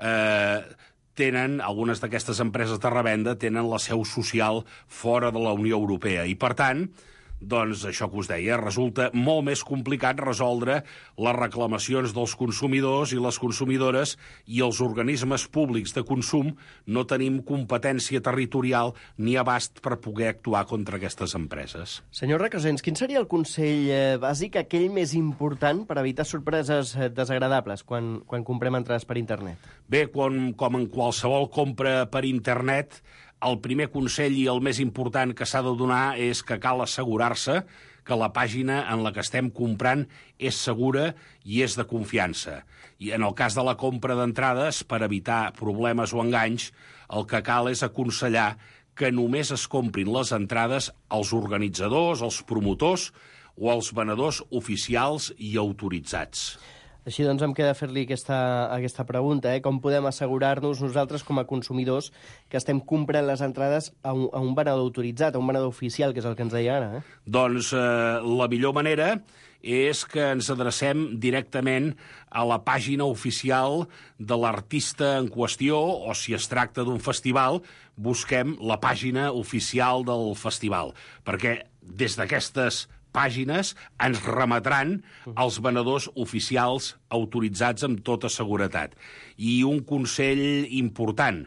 [SPEAKER 14] eh, tenen, algunes d'aquestes empreses de revenda tenen la seu social fora de la Unió Europea i, per tant, doncs això que us deia, resulta molt més complicat resoldre les reclamacions dels consumidors i les consumidores i els organismes públics de consum no tenim competència territorial ni abast per poder actuar contra aquestes empreses.
[SPEAKER 13] Senyor Recasens, quin seria el consell eh, bàsic, aquell més important per evitar sorpreses eh, desagradables quan, quan comprem entrades per internet?
[SPEAKER 14] Bé, quan, com en qualsevol compra per internet, el primer consell i el més important que s'ha de donar és que cal assegurar-se que la pàgina en la que estem comprant és segura i és de confiança. I en el cas de la compra d'entrades, per evitar problemes o enganys, el que cal és aconsellar que només es comprin les entrades als organitzadors, als promotors o als venedors oficials i autoritzats.
[SPEAKER 13] Així doncs em queda fer-li aquesta, aquesta pregunta, eh? Com podem assegurar-nos nosaltres com a consumidors que estem comprant les entrades a un, a un venedor autoritzat, a un venedor oficial, que és el que ens deia ara? Eh?
[SPEAKER 14] Doncs eh, la millor manera és que ens adrecem directament a la pàgina oficial de l'artista en qüestió, o si es tracta d'un festival, busquem la pàgina oficial del festival, perquè des d'aquestes pàgines ens remetran els venedors oficials autoritzats amb tota seguretat. I un consell important,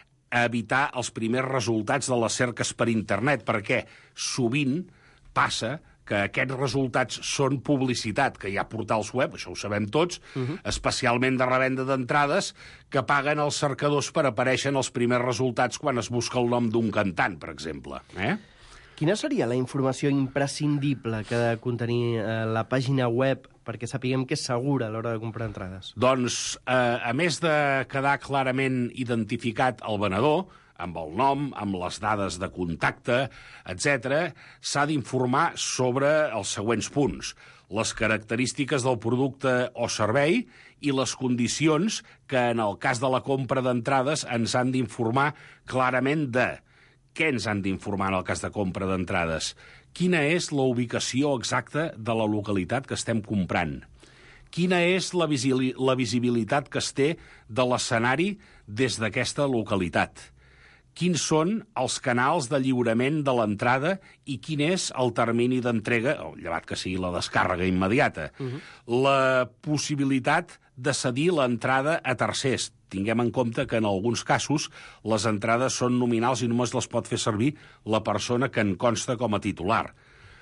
[SPEAKER 14] evitar els primers resultats de les cerques per internet, perquè sovint passa que aquests resultats són publicitat, que hi ha portals web, això ho sabem tots, uh-huh. especialment de revenda d'entrades, que paguen els cercadors per aparèixer en els primers resultats quan es busca el nom d'un cantant, per exemple. Eh?
[SPEAKER 13] Quina seria la informació imprescindible que ha de contenir eh, la pàgina web perquè sapiguem que és segura a l'hora de comprar entrades?
[SPEAKER 14] Doncs, eh, a més de quedar clarament identificat el venedor, amb el nom, amb les dades de contacte, etcètera, s'ha d'informar sobre els següents punts: les característiques del producte o servei i les condicions que, en el cas de la compra d'entrades, ens han d'informar clarament de què ens han d'informar en el cas de compra d'entrades, quina és la ubicació exacta de la localitat que estem comprant, quina és la, visi- la visibilitat que es té de l'escenari des d'aquesta localitat, quins són els canals de lliurament de l'entrada i quin és el termini d'entrega, o llevat que sigui la descàrrega immediata, uh-huh. la possibilitat de cedir l'entrada a tercers. Tinguem en compte que en alguns casos les entrades són nominals i només les pot fer servir la persona que en consta com a titular.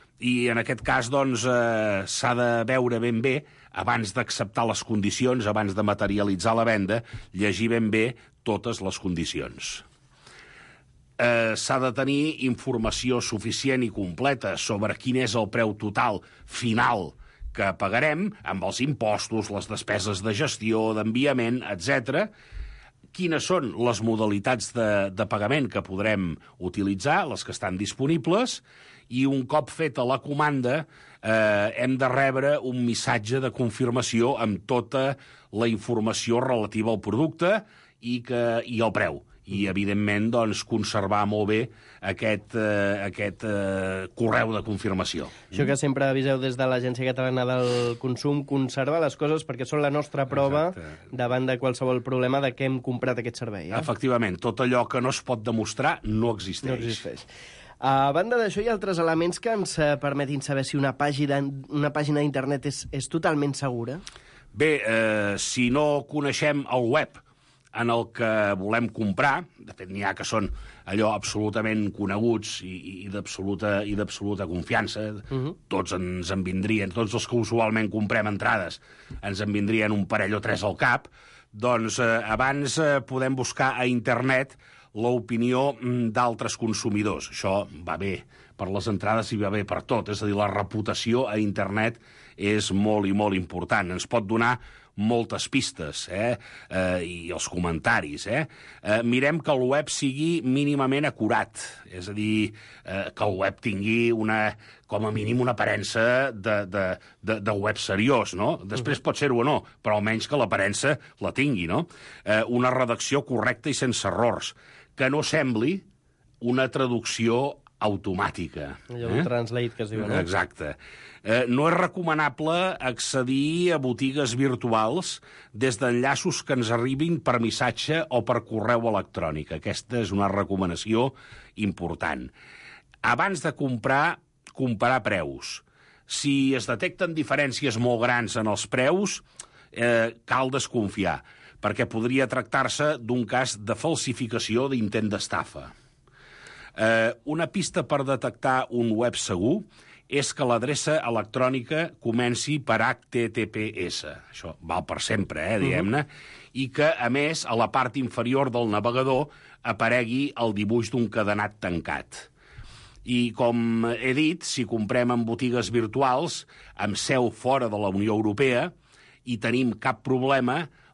[SPEAKER 14] I en aquest cas, doncs, eh, s'ha de veure ben bé, abans d'acceptar les condicions, abans de materialitzar la venda, llegir ben bé totes les condicions. Eh, s'ha de tenir informació suficient i completa sobre quin és el preu total final que pagarem, amb els impostos, les despeses de gestió, d'enviament, etcètera. Quines són les modalitats de, de pagament que podrem utilitzar, les que estan disponibles, i un cop feta la comanda eh, hem de rebre un missatge de confirmació amb tota la informació relativa al producte i, que, i al preu. I, evidentment, doncs, conservar molt bé aquest, eh, aquest eh, correu de confirmació.
[SPEAKER 13] Això que sempre aviseu des de l'Agència Catalana del Consum, conservar les coses perquè són la nostra prova Exacte. Davant de qualsevol problema de què hem comprat aquest servei. Eh?
[SPEAKER 14] Efectivament, tot allò que no es pot demostrar no existeix.
[SPEAKER 13] No existeix. A banda d'això, hi ha altres elements que ens permetin saber si una pàgina, una pàgina d'internet és, és totalment segura?
[SPEAKER 14] Bé, eh, si no coneixem el web en el que volem comprar, de fet n'hi ha que són allò absolutament coneguts i, i d'absoluta i d'absoluta confiança, uh-huh. tots ens en vindrien, tots els que usualment comprem entrades, ens en vindrien un parell o tres al cap, doncs eh, abans eh, podem buscar a internet l'opinió d'altres consumidors. Això va bé per les entrades i va bé per tot, és a dir, la reputació a internet és molt i molt important. Ens pot donar moltes pistes, eh? Eh, i els comentaris. Eh? Eh, mirem que el web sigui mínimament acurat, és a dir, eh, que el web tingui una, com a mínim una aparença de, de, de, de web seriós, no? Després pot ser-ho o no, però almenys que l'aparença la tingui, no? Eh, una redacció correcta i sense errors, que no sembli una traducció automàtica.
[SPEAKER 13] Allò eh? Translate que es diu, no?
[SPEAKER 14] Exacte. Eh, no és recomanable accedir a botigues virtuals des d'enllaços que ens arribin per missatge o per correu electrònic. Aquesta és una recomanació important. Abans de comprar, comparar preus. Si es detecten diferències molt grans en els preus, eh, cal desconfiar, perquè podria tractar-se d'un cas de falsificació d'intent d'estafa. Eh, una pista per detectar un web segur és que l'adreça electrònica comenci per hac te te pe esse. Això val per sempre, eh, diguem-ne. Uh-huh. I que, a més, a la part inferior del navegador aparegui el dibuix d'un cadenat tancat. I, com he dit, si comprem en botigues virtuals amb seu fora de la Unió Europea i tenim cap problema,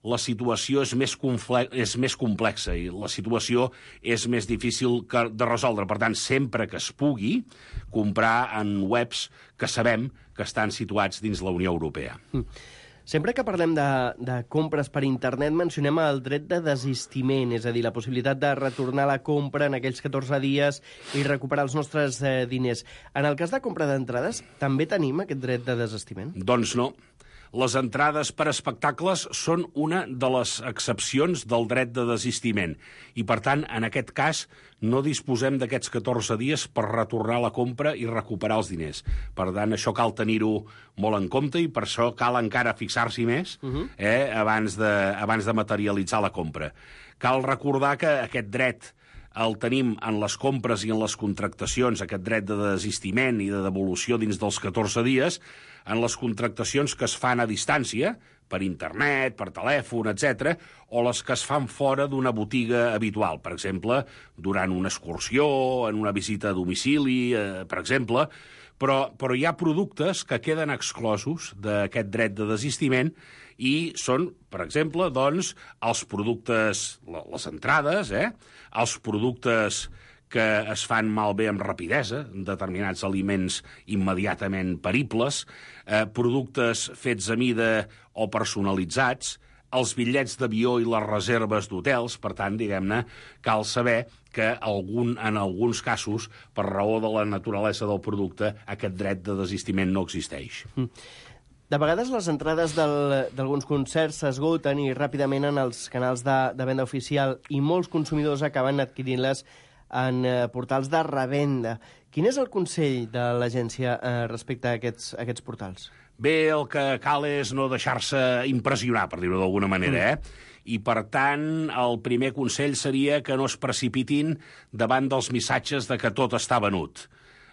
[SPEAKER 14] la situació és més, és més complexa i la situació és més difícil de resoldre. Per tant, sempre que es pugui, comprar en webs que sabem que estan situats dins la Unió Europea.
[SPEAKER 13] Mm. Sempre que parlem de, de compres per internet mencionem el dret de desistiment, és a dir, la possibilitat de retornar la compra en aquells catorze dies i recuperar els nostres eh, diners. En el cas de compra d'entrades, també tenim aquest dret de desistiment?
[SPEAKER 14] Doncs no. Les entrades per espectacles són una de les excepcions del dret de desistiment i, per tant, en aquest cas, no disposem d'aquests catorze dies per retornar la compra i recuperar els diners. Per tant, això cal tenir-ho molt en compte i per això cal encara fixar-s'hi més uh-huh. eh, abans, de, abans de materialitzar la compra. Cal recordar que aquest dret el tenim en les compres i en les contractacions, aquest dret de desistiment i de devolució dins dels catorze dies, en les contractacions que es fan a distància, per internet, per telèfon, etcètera, o les que es fan fora d'una botiga habitual, per exemple, durant una excursió, en una visita a domicili, eh, per exemple, però, però hi ha productes que queden exclosos d'aquest dret de desistiment i són, per exemple, doncs, els productes, les entrades, eh? els productes que es fan malbé amb rapidesa, determinats aliments immediatament peribles, eh, productes fets a mida o personalitzats, els bitllets d'avió i les reserves d'hotels. Per tant, diguem-ne, cal saber que algun, en alguns casos, per raó de la naturalesa del producte, aquest dret de desistiment no existeix.
[SPEAKER 13] Mm. De vegades les entrades d'alguns concerts s'esgoten i ràpidament en els canals de, de venda oficial i molts consumidors acaben adquirint-les en eh, portals de revenda. Quin és el consell de l'agència eh, respecte a aquests, a aquests portals?
[SPEAKER 14] Bé, el que cal és no deixar-se impressionar, per dir-ho d'alguna manera, eh? I, per tant, el primer consell seria que no es precipitin davant dels missatges de que tot està venut.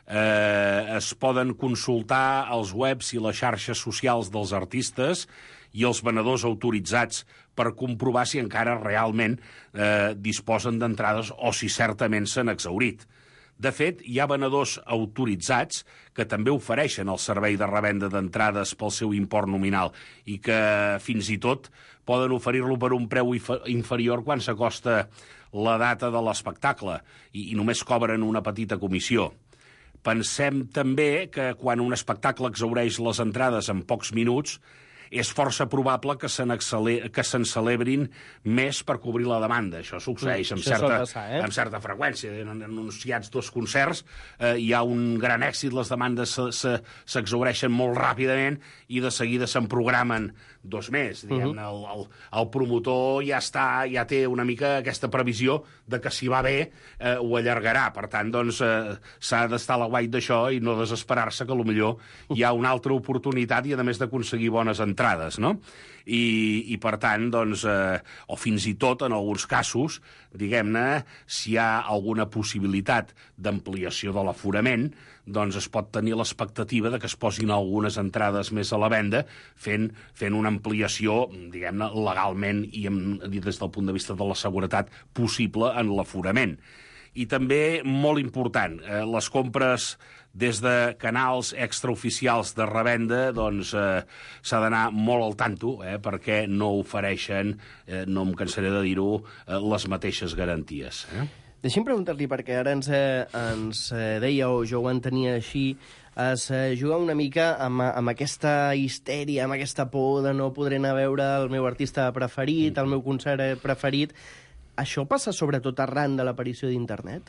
[SPEAKER 14] Eh, es poden consultar els webs i les xarxes socials dels artistes i els venedors autoritzats per comprovar si encara realment eh, disposen d'entrades o si certament s'han exhaurit. De fet, hi ha venedors autoritzats que també ofereixen el servei de revenda d'entrades pel seu import nominal i que fins i tot poden oferir-lo per un preu inferior quan s'acosta la data de l'espectacle i, i només cobren una petita comissió. Pensem també que quan un espectacle exhaureix les entrades en pocs minuts, és força probable que se'n se celebrin més per cobrir la demanda. Això succeeix amb,
[SPEAKER 13] Això
[SPEAKER 14] certa,
[SPEAKER 13] passar, eh?
[SPEAKER 14] amb certa freqüència. En anunciats dos concerts, eh, hi ha un gran èxit, les demandes s'exhaureixen molt ràpidament i de seguida se'n programen dos més. Diguem-ne, el, el, el promotor ja està, ja té una mica aquesta previsió de que si va bé eh, ho allargarà. Per tant, doncs, eh, s'ha d'estar a la guait d'això i no desesperar-se que potser hi ha una altra oportunitat i a més d'aconseguir bones entrades, no? I, i per tant, doncs, eh, o fins i tot, en alguns casos, diguem-ne, si hi ha alguna possibilitat d'ampliació de l'aforament, doncs es pot tenir l'expectativa de que es posin algunes entrades més a la venda fent, fent una ampliació, diguem-ne, legalment i, amb, i des del punt de vista de la seguretat possible en l'aforament. I també, molt important, eh, les compres des de canals extraoficials de revenda, doncs eh, s'ha d'anar molt al tanto, eh, perquè no ofereixen, eh, no em cansaré de dir-ho, eh, les mateixes garanties. Eh?
[SPEAKER 13] Deixi'm preguntar-li, perquè ara ens, eh, ens eh, deia, o jo ho entenia així, es eh, juga una mica amb, amb aquesta histèria, amb aquesta por de no poder anar a veure el meu artista preferit, el meu concert preferit. Això passa sobretot arran de l'aparició d'internet?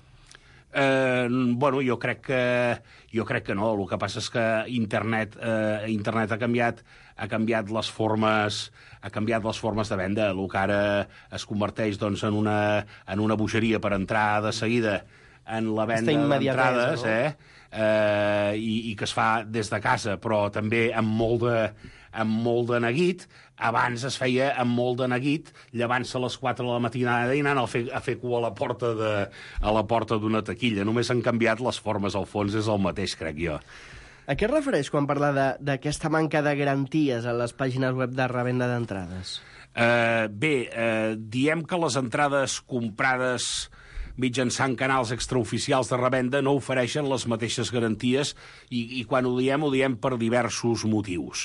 [SPEAKER 14] Eh, bueno, jo crec que jo crec que no. El que passa és que internet, eh, internet ha canviat ha canviat les formes ha canviat les formes de venda. El que ara es converteix, doncs, en una en una bogeria per entrar de seguida en la venda d'entrades, no? eh? Eh, i, i que es fa des de casa, però també amb molt de, amb molt de neguit. Abans es feia amb molt de neguit, llevant-se a les quatre de la matinada i anant a fer, a fer cua a la porta de, a la porta d'una taquilla. Només han canviat les formes, al fons és el mateix, crec jo.
[SPEAKER 13] A què es refereix quan parla d'aquesta manca de garanties a les pàgines web de revenda d'entrades?
[SPEAKER 14] Eh, bé, eh, diem que les entrades comprades mitjançant canals extraoficials de revenda no ofereixen les mateixes garanties i, i quan ho diem, ho diem per diversos motius.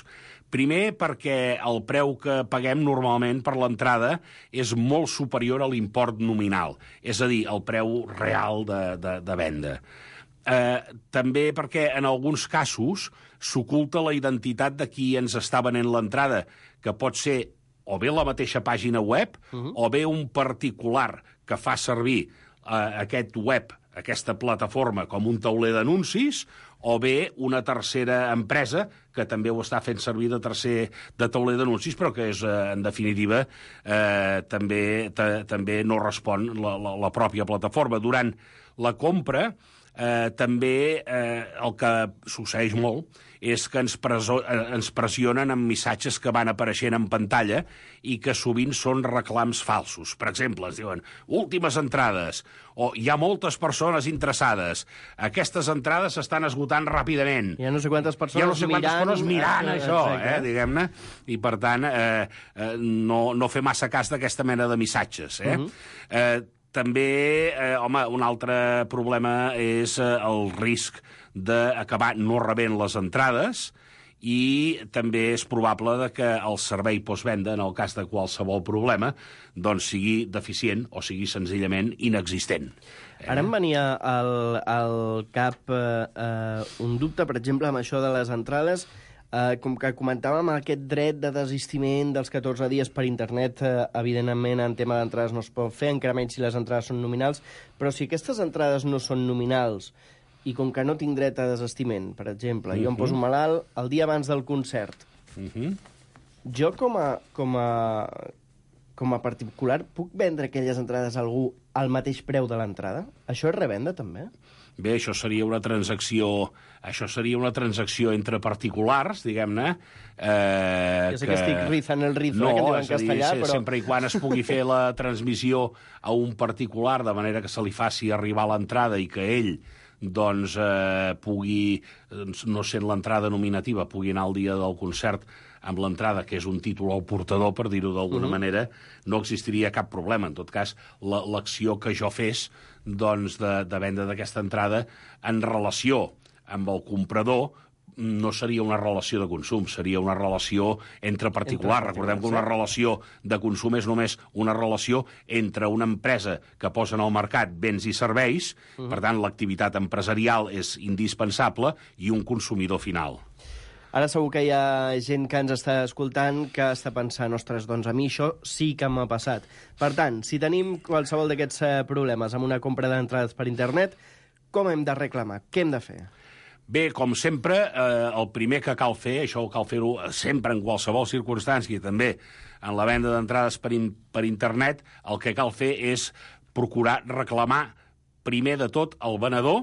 [SPEAKER 14] Primer, perquè el preu que paguem normalment per l'entrada és molt superior a l'import nominal, és a dir, el preu real de, de, de venda. Eh, també perquè en alguns casos s'oculta la identitat de qui ens està venent l'entrada, que pot ser o bé la mateixa pàgina web, uh-huh. o bé un particular que fa servir eh, aquest web, aquesta plataforma, com un tauler d'anuncis, o bé una tercera empresa que també ho està fent servir de tercer de tauler d'anuncis, però que és, eh, en definitiva, eh, també, ta, també no respon la, la, la pròpia plataforma. Durant la compra, eh, també eh, el que succeeix molt és que ens, preso, eh, ens pressionen amb missatges que van apareixent en pantalla i que sovint són reclams falsos. Per exemple, es diuen últimes entrades, o hi ha moltes persones interessades, aquestes entrades s'estan esgotant ràpidament.
[SPEAKER 13] Hi ha no sé quantes persones,
[SPEAKER 14] hi ha no sé quantes
[SPEAKER 13] mirant,
[SPEAKER 14] persones mirant
[SPEAKER 13] eh,
[SPEAKER 14] això,
[SPEAKER 13] exacte.
[SPEAKER 14] eh, diguem-ne, i per tant eh, eh, no, no fer massa cas d'aquesta mena de missatges. Eh? Uh-huh. eh, També, eh, home, un altre problema és eh, el risc d'acabar no rebent les entrades, i també és probable de que el servei postvenda, en el cas de qualsevol problema, doncs sigui deficient o sigui senzillament inexistent. Eh?
[SPEAKER 13] Ara em venia al, al cap eh, eh, un dubte, per exemple, amb això de les entrades. Uh, com que comentàvem aquest dret de desistiment dels catorze dies per internet, uh, evidentment en tema d'entrades no es pot fer, encara menys si les entrades són nominals, però si aquestes entrades no són nominals i com que no tinc dret a desistiment, per exemple, uh-huh. jo em poso malalt el dia abans del concert, uh-huh. jo com a, com a, com a particular puc vendre aquelles entrades a algú al mateix preu de l'entrada? Això és revenda, també?
[SPEAKER 14] Bé, això seria una transacció... Això seria una transacció entre particulars, diguem-ne. Eh,
[SPEAKER 13] jo sé que, que estic rizant el rizo,
[SPEAKER 14] no,
[SPEAKER 13] eh, que diu en castellà,
[SPEAKER 14] dir,
[SPEAKER 13] però...
[SPEAKER 14] sempre i quan es pugui fer la transmissió a un particular, de manera que se li faci arribar l'entrada i que ell doncs, eh, pugui, no sent l'entrada nominativa, pugui anar al dia del concert amb l'entrada, que és un títol al portador, per dir-ho d'alguna uh-huh. manera, no existiria cap problema. En tot cas, la, l'acció que jo fes doncs, de, de venda d'aquesta entrada en relació amb el comprador no seria una relació de consum, seria una relació entre particulars. Recordem que una relació de consum és només una relació entre una empresa que posa en el mercat béns i serveis, uh-huh. per tant, l'activitat empresarial és indispensable, i un consumidor final.
[SPEAKER 13] Ara segur que hi ha gent que ens està escoltant que està pensant, ostres, doncs a mi això sí que m'ha passat. Per tant, si tenim qualsevol d'aquests problemes amb una compra d'entrades per internet, com hem de reclamar? Què hem de fer?
[SPEAKER 14] Bé, com sempre, eh, el primer que cal fer, això cal fer-ho sempre en qualsevol circumstància, i també en la venda d'entrades per, in, per internet, el que cal fer és procurar reclamar primer de tot el venedor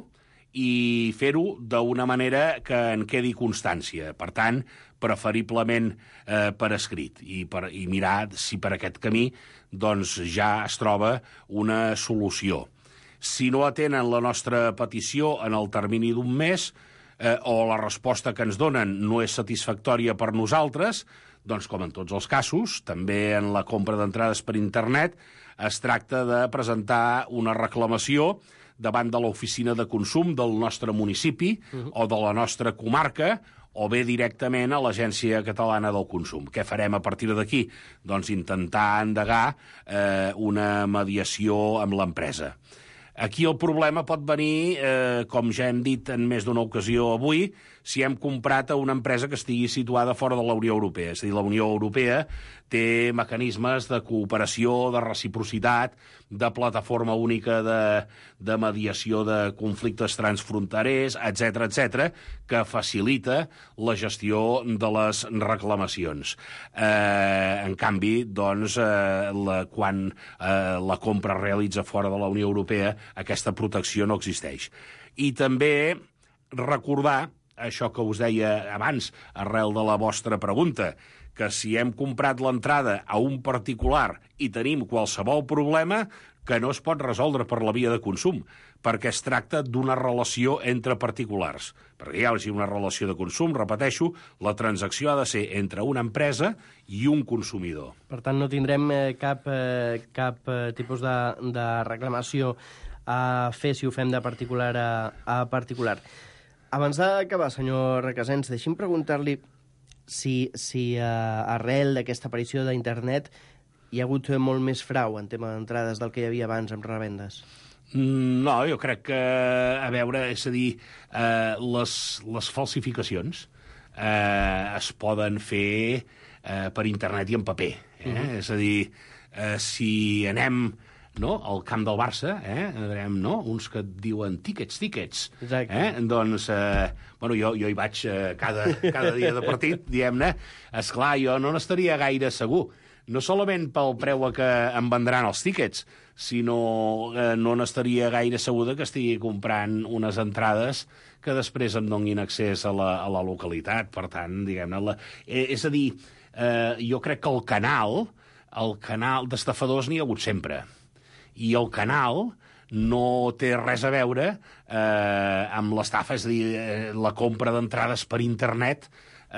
[SPEAKER 14] i fer-ho d'una manera que en quedi constància. Per tant, preferiblement eh, per escrit, i, per, i mirar si per aquest camí doncs, ja es troba una solució. Si no atenen la nostra petició en el termini d'un mes, eh, o la resposta que ens donen no és satisfactòria per nosaltres, doncs, com en tots els casos, també en la compra d'entrades per internet, es tracta de presentar una reclamació davant de l'oficina de consum del nostre municipi uh-huh. o de la nostra comarca, o bé directament a l'Agència Catalana del Consum. Què farem a partir d'aquí? Doncs intentar endegar eh, una mediació amb l'empresa. Aquí el problema pot venir, eh, com ja hem dit en més d'una ocasió avui, si hem comprat a una empresa que estigui situada fora de la Unió Europea. És a dir, la Unió Europea té mecanismes de cooperació, de reciprocitat, de plataforma única de, de mediació de conflictes transfronterers, etcètera, etcètera, que facilita la gestió de les reclamacions. Eh, en canvi, doncs, eh, la, quan eh, la compra es realitza fora de la Unió Europea, aquesta protecció no existeix. I també recordar això que us deia abans, arrel de la vostra pregunta, que si hem comprat l'entrada a un particular i tenim qualsevol problema, que no es pot resoldre per la via de consum, perquè es tracta d'una relació entre particulars. Perquè hi ha una relació de consum, repeteixo, la transacció ha de ser entre una empresa i un consumidor.
[SPEAKER 13] Per tant, no tindrem eh, cap, eh, cap eh, tipus de, de reclamació a fer si ho fem de particular a, a particular. Abans d'acabar, senyor Requesens, deixi'm preguntar-li si, si uh, arrel d'aquesta aparició d'internet hi ha hagut molt més frau en tema d'entrades del que hi havia abans amb revendes.
[SPEAKER 14] No, jo crec que, a veure, és a dir, eh, les, les falsificacions eh, es poden fer eh, per internet i en paper. Eh? Mm-hmm. És a dir, eh, si anem no, al camp del Barça, eh, veurem no, uns que et diuen tíquets, tíquets. Eh? Doncs, eh, bueno, jo, jo hi vaig eh, cada, cada dia de partit, diguem-ne, esclar, jo no n'estaria gaire segur. No solament pel preu a que em vendran els tíquets, sinó eh, no n'estaria gaire segur que estigui comprant unes entrades que després em donin accés a la, a la localitat. Per tant, diguem-ne... La... Eh, és a dir, eh, jo crec que el canal, el canal d'estafadors n'hi ha hagut sempre. I el canal no té res a veure eh, amb l'estafa, és a dir, eh, la compra d'entrades per internet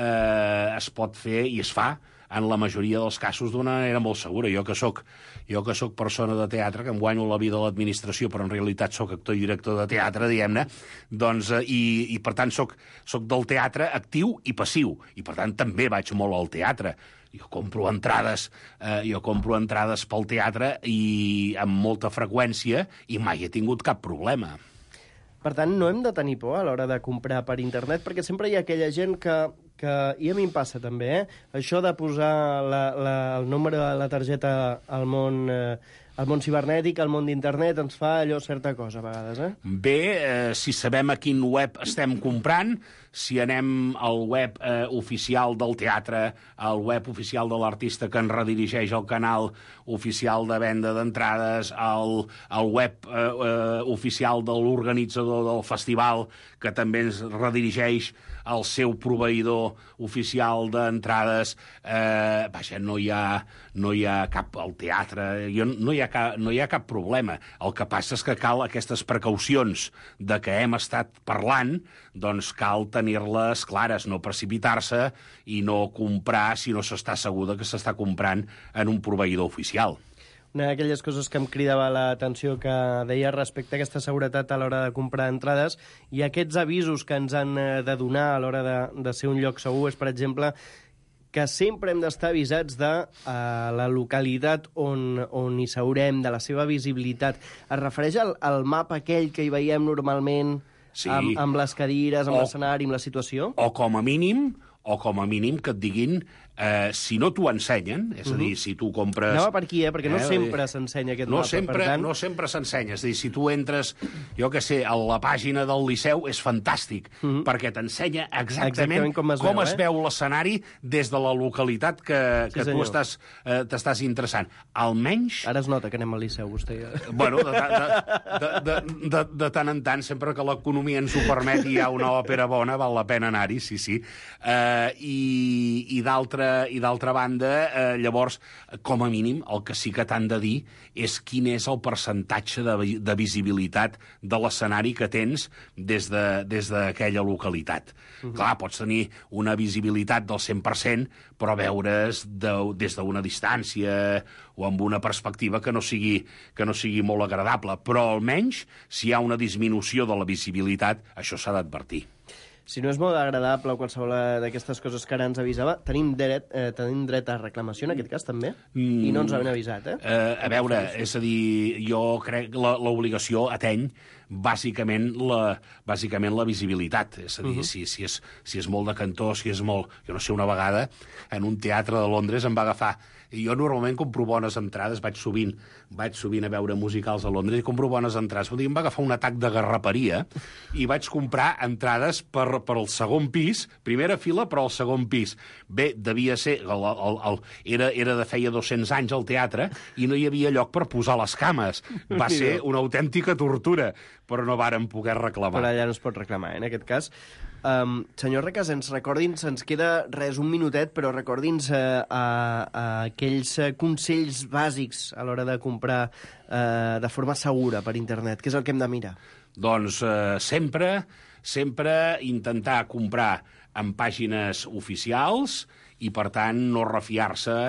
[SPEAKER 14] eh, es pot fer i es fa en la majoria dels casos d'una manera molt segura. Jo que soc jo que soc persona de teatre, que em guanyo la vida a l'administració, però en realitat soc actor i director de teatre, diguem-ne, doncs, eh, i, i per tant soc, soc del teatre actiu i passiu, i per tant també vaig molt al teatre. Jo compro entrades, eh, jo compro entrades pel teatre i amb molta freqüència i mai he tingut cap problema.
[SPEAKER 13] Per tant, no hem de tenir por a l'hora de comprar per internet, perquè sempre hi ha aquella gent que, que i a mi em passa també, eh? Això de posar la, la, el número de la targeta al món, eh, al món cibernètic, al món d'internet, ens fa allò certa cosa a vegades, eh?
[SPEAKER 14] Bé, eh, si sabem a quin web estem comprant, si anem al web eh, oficial del teatre, al web oficial de l'artista que ens redirigeix al canal oficial de venda d'entrades, al, al web eh, eh, oficial de l'organitzador del festival, que també ens redirigeix al seu proveïdor oficial d'entrades, eh, vaja, no hi ha, no hi ha cap... al teatre, jo, no, hi ha cap, no hi ha cap problema. El que passa és que cal aquestes precaucions de què hem estat parlant, doncs cal tenir-les clares, no precipitar-se i no comprar si no s'està segur que s'està comprant en un proveïdor oficial.
[SPEAKER 13] Una d'aquelles coses que em cridava l'atenció que deia respecte a aquesta seguretat a l'hora de comprar entrades i aquests avisos que ens han de donar a l'hora de, de ser un lloc segur és, per exemple, que sempre hem d'estar avisats de uh, la localitat on, on hi seurem, de la seva visibilitat. Es refereix al, al mapa aquell que hi veiem normalment sí. amb, amb les cadires, amb l'escenari, amb la situació?
[SPEAKER 14] O com a mínim, o com a mínim que et diguin eh, si no t'ho ensenyen, és a dir, si tu compres...
[SPEAKER 13] Anava per aquí, eh? Perquè no eh, sempre s'ensenya aquest
[SPEAKER 14] no
[SPEAKER 13] mapa,
[SPEAKER 14] sempre,
[SPEAKER 13] per tant...
[SPEAKER 14] No sempre s'ensenya, és a dir, si tu entres, jo què sé, a la pàgina del Liceu és fantàstic, mm-hmm. perquè t'ensenya exactament, exactament com es com veu, es veu eh? l'escenari des de la localitat que, sí, que tu estàs, eh, t'estàs interessant. Almenys...
[SPEAKER 13] Ara es nota que anem al Liceu, vostè.
[SPEAKER 14] Bueno, de, de, de, de, de, de tant en tant, sempre que l'economia ens ho permet i hi ha una òpera bona, val la pena anar-hi, sí, sí. Eh, i, i d'altra i d'altra banda, eh, llavors, com a mínim, el que sí que t'han de dir és quin és el percentatge de, de visibilitat de l'escenari que tens des de, des d'aquella localitat. Uh-huh. Clar, pots tenir una visibilitat del cent per cent, però veure's de, des d'una distància o amb una perspectiva que no sigui, que no sigui molt agradable. Però almenys, si hi ha una disminució de la visibilitat, això s'ha d'advertir.
[SPEAKER 13] Si no és molt agradable o qualsevol d'aquestes coses que ara ens avisava, tenim dret, eh, tenim dret a reclamació en aquest cas també? Mm. I no ens havien avisat, eh?
[SPEAKER 14] eh? A veure, és a dir, jo crec que l'obligació ateny bàsicament la, bàsicament la visibilitat. És a dir, uh-huh. si, si, és, si és molt de cantó, si és molt... Jo no sé, una vegada en un teatre de Londres em va agafar... I jo normalment compro bones entrades, vaig sovint, vaig sovint a veure musicals a Londres i compro bones entrades. Em va agafar un atac de garraperia i vaig comprar entrades per, per al segon pis, primera fila, però al segon pis. Bé, devia ser... El, el, el, era, era de feia dos-cents anys al teatre i no hi havia lloc per posar les cames. Va ser una autèntica tortura, però no vàrem poder reclamar.
[SPEAKER 13] Però allà no es pot reclamar, eh, en aquest cas. Um, senyor Recasens, recordi'ns, ens queda res, un minutet, però recordi'ns uh, uh, uh, aquells uh, consells bàsics a l'hora de comprar uh, de forma segura per internet. Què és el que hem de mirar?
[SPEAKER 14] Doncs uh, sempre, sempre intentar comprar en pàgines oficials i, per tant, no refiar-se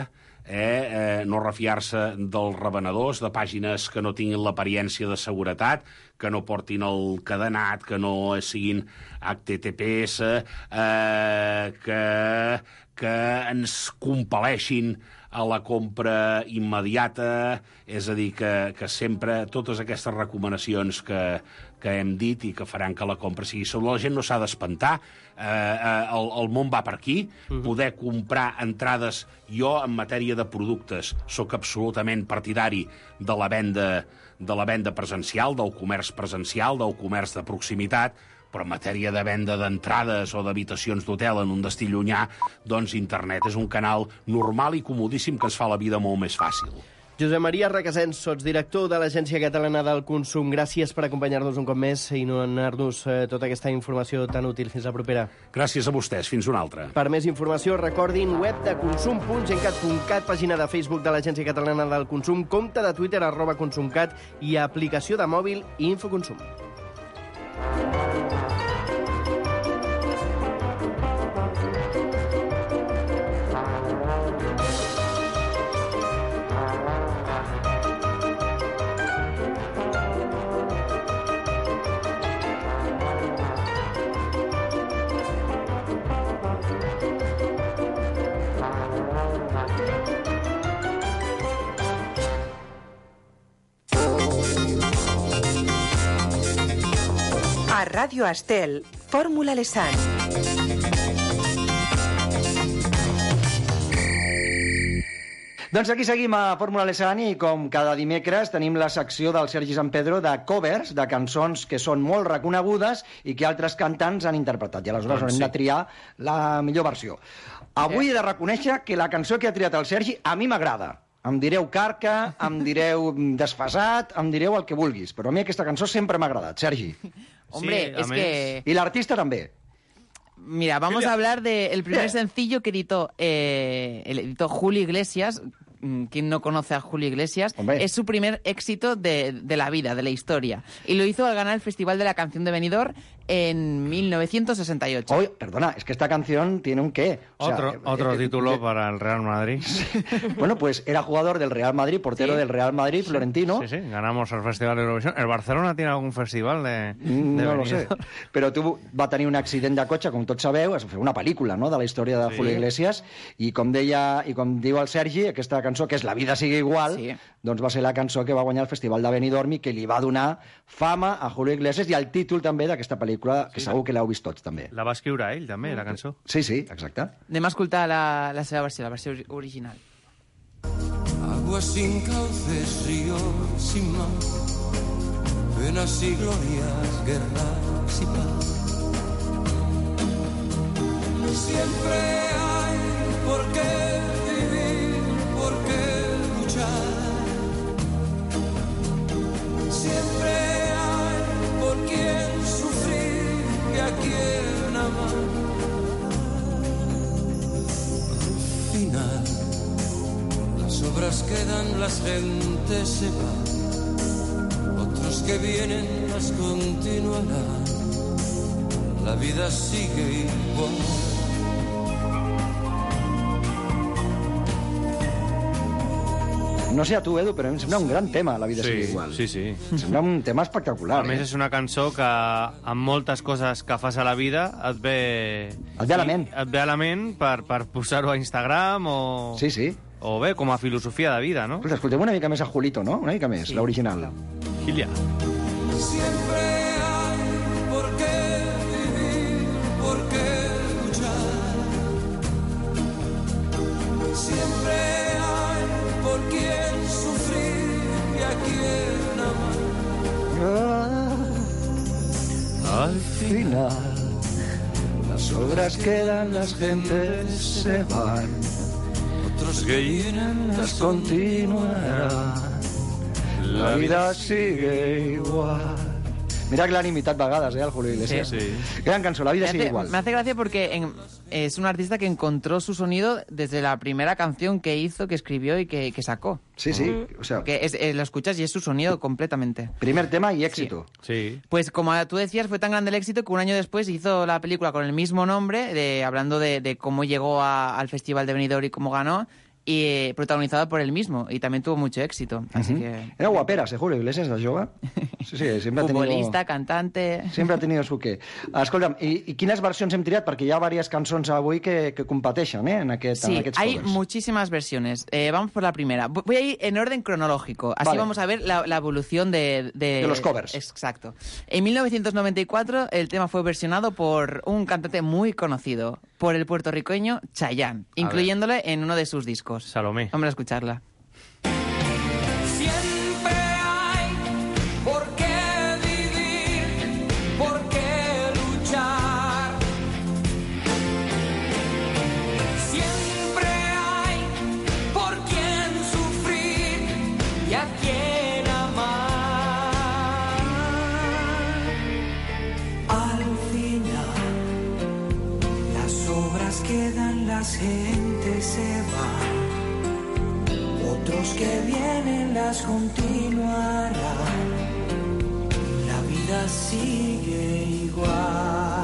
[SPEAKER 14] eh, eh, no refiar-se dels revenedors, de pàgines que no tinguin l'apariència de seguretat, que no portin el cadenat, que no siguin H T T P S, eh, que, que ens compel·leixin a la compra immediata, és a dir, que, que sempre totes aquestes recomanacions que, que hem dit i que faran que la compra sigui segura. La gent no s'ha d'espantar, eh, eh, el, el món va per aquí, uh-huh. Poder comprar entrades. Jo, en matèria de productes, sóc absolutament partidari de la venda, de la venda presencial, del comerç presencial, del comerç de proximitat, però en matèria de venda d'entrades o d'habitacions d'hotel en un destí llunyà, doncs internet és un canal normal i comodíssim que ens fa la vida molt més fàcil.
[SPEAKER 13] Josep Maria Requesens, sotsdirector de l'Agència Catalana del Consum, gràcies per acompanyar-nos un cop més i donar-nos eh, tota aquesta informació tan útil. Fins la propera.
[SPEAKER 14] Gràcies a vostès. Fins una altra.
[SPEAKER 13] Per més informació, recordin web de consum punt gencat punt cat, pàgina de Facebook de l'Agència Catalana del Consum, compte de Twitter, arroba consumcat, i aplicació de mòbil Infoconsum.
[SPEAKER 10] A Ràdio Estel, Fórmula Lesan.
[SPEAKER 6] Doncs aquí seguim a Fórmula Lesan i com cada dimecres tenim la secció del Sergi Sampedro de covers, de cançons que són molt reconegudes i que altres cantants han interpretat. I aleshores doncs, hem sí. de triar la millor versió. Avui he de reconèixer que la cançó que ha triat el Sergi a mi m'agrada. Em direu carca, em direu desfasat, em direu el que vulguis, però a mi aquesta cançó sempre m'ha agradat, Sergi.
[SPEAKER 8] Hombre, sí, es més... que...
[SPEAKER 6] I l'artista també.
[SPEAKER 8] Mira, vamos a hablar del primer sencillo que editó, eh, el editó Julio Iglesias. Quien no conoce a Julio Iglesias, Hombre. es su primer éxito de, de la vida, de la historia. Y lo hizo al ganar el Festival de la Canción de Benidorm en mil novecientos sesenta y ocho.
[SPEAKER 6] Oye, perdona, es que esta canción tiene un qué.
[SPEAKER 7] O otro sea, otro eh, título eh, para el Real Madrid.
[SPEAKER 6] Bueno, pues era jugador del Real Madrid, portero sí. del Real Madrid, sí. florentino.
[SPEAKER 7] Sí, sí, ganamos el Festival de Eurovisión. ¿El Barcelona tiene algún festival de, de
[SPEAKER 6] No lo sé. Però tu va tenir un accident de cotxe, com tots sabeu, es va fer una pel·lícula, no?, de la història de sí. Julio Iglesias, i com deia, i com diu el Sergi, aquesta cançó, que és La vida sigue igual, sí. doncs va ser la cançó que va guanyar el Festival de Benidorm i que li va donar fama a Julio Iglesias i el títol també d'aquesta pel·lícula, que sí. segur que l'heu vist tots també.
[SPEAKER 7] La va escriure ell també, la cançó.
[SPEAKER 6] Sí, sí, exacte.
[SPEAKER 8] Anem a escoltar la, la seva versió, la versió original.
[SPEAKER 15] Agua sin cauces, río sin mar, penas y glorias, guerras y paz. Siempre hay por qué vivir, por qué luchar. Siempre hay por quién sufrir y a quién amar. Al final, las obras quedan, las gentes se van, otros que vienen las continuarán. La vida sigue igual.
[SPEAKER 6] No sé a tu, Edu, però em sembla un gran tema, La vida
[SPEAKER 7] sí,
[SPEAKER 6] sigue igual.
[SPEAKER 7] Sí, sí.
[SPEAKER 6] Em sembla un tema espectacular.
[SPEAKER 7] A més,
[SPEAKER 6] eh?
[SPEAKER 7] és una cançó que amb moltes coses que fas a la vida et ve...
[SPEAKER 6] Et ve a la ment.
[SPEAKER 7] Et ve a la ment per, per posar-ho a Instagram o...
[SPEAKER 6] Sí, sí.
[SPEAKER 7] O bé, com a filosofia de vida, no?
[SPEAKER 6] Escolta, escoltem una mica més a Julito, no? Una mica més, sí. l'original.
[SPEAKER 7] Gilia.
[SPEAKER 15] Siempre hay por qué vivir, por qué luchar. Siempre hay por quién sufrir y a quién amar.
[SPEAKER 6] Al final, las obras quedan, las gentes se van, otros que vienen las continuarán. La vida sigue igual. Mira que la han imitado vagadas, ¿eh? Al Julio Iglesias.
[SPEAKER 7] Sí, sí.
[SPEAKER 6] Gran canción, La vida
[SPEAKER 8] me
[SPEAKER 6] sigue
[SPEAKER 8] hace,
[SPEAKER 6] igual.
[SPEAKER 8] Me hace gracia porque en, es un artista que encontró su sonido desde la primera canción que hizo, que escribió y que, que sacó.
[SPEAKER 6] Sí, sí. O sea,
[SPEAKER 8] que es, eh, lo escuchas y es su sonido completamente.
[SPEAKER 6] Primer tema y éxito.
[SPEAKER 7] Sí. sí.
[SPEAKER 8] Pues como tú decías, fue tan grande el éxito que un año después hizo la película con el mismo nombre, de, hablando de, de cómo llegó a, al Festival de Benidorm y cómo ganó. y eh, protagonizado por él mismo, y también tuvo mucho éxito. Así
[SPEAKER 6] Uh-huh.
[SPEAKER 8] que...
[SPEAKER 6] Era guapera, se Julio Iglesias, la jove. Sí, sí, sempre ha tenido...
[SPEAKER 8] Futbolista, cantante...
[SPEAKER 6] Sempre ha tenido su què. Escolta'm, i, i quines versions hem triat? Perquè hi ha diverses cançons avui que, que competeixen, ¿eh? En, aquest,
[SPEAKER 8] Sí,
[SPEAKER 6] en aquests
[SPEAKER 8] hay
[SPEAKER 6] covers.
[SPEAKER 8] muchísimas versiones. Eh, vamos por la primera. Voy a ir en orden cronológico. Así
[SPEAKER 6] Vale.
[SPEAKER 8] vamos a ver la, la evolución de, de...
[SPEAKER 6] De los covers.
[SPEAKER 8] Exacto. En mil novecientos noventa y cuatro el tema fue versionado por un cantante muy conocido, por el puertorriqueño Chayanne,
[SPEAKER 7] A
[SPEAKER 8] incluyéndole en uno de sus discos.
[SPEAKER 7] Salomé.
[SPEAKER 8] Vamos a escucharla.
[SPEAKER 15] Siempre hay por qué vivir, por qué luchar. Siempre hay por quién sufrir y a quién amar. Al final, las obras quedan, las gentes se van. Otros que vienen las continuarán. La vida sigue igual.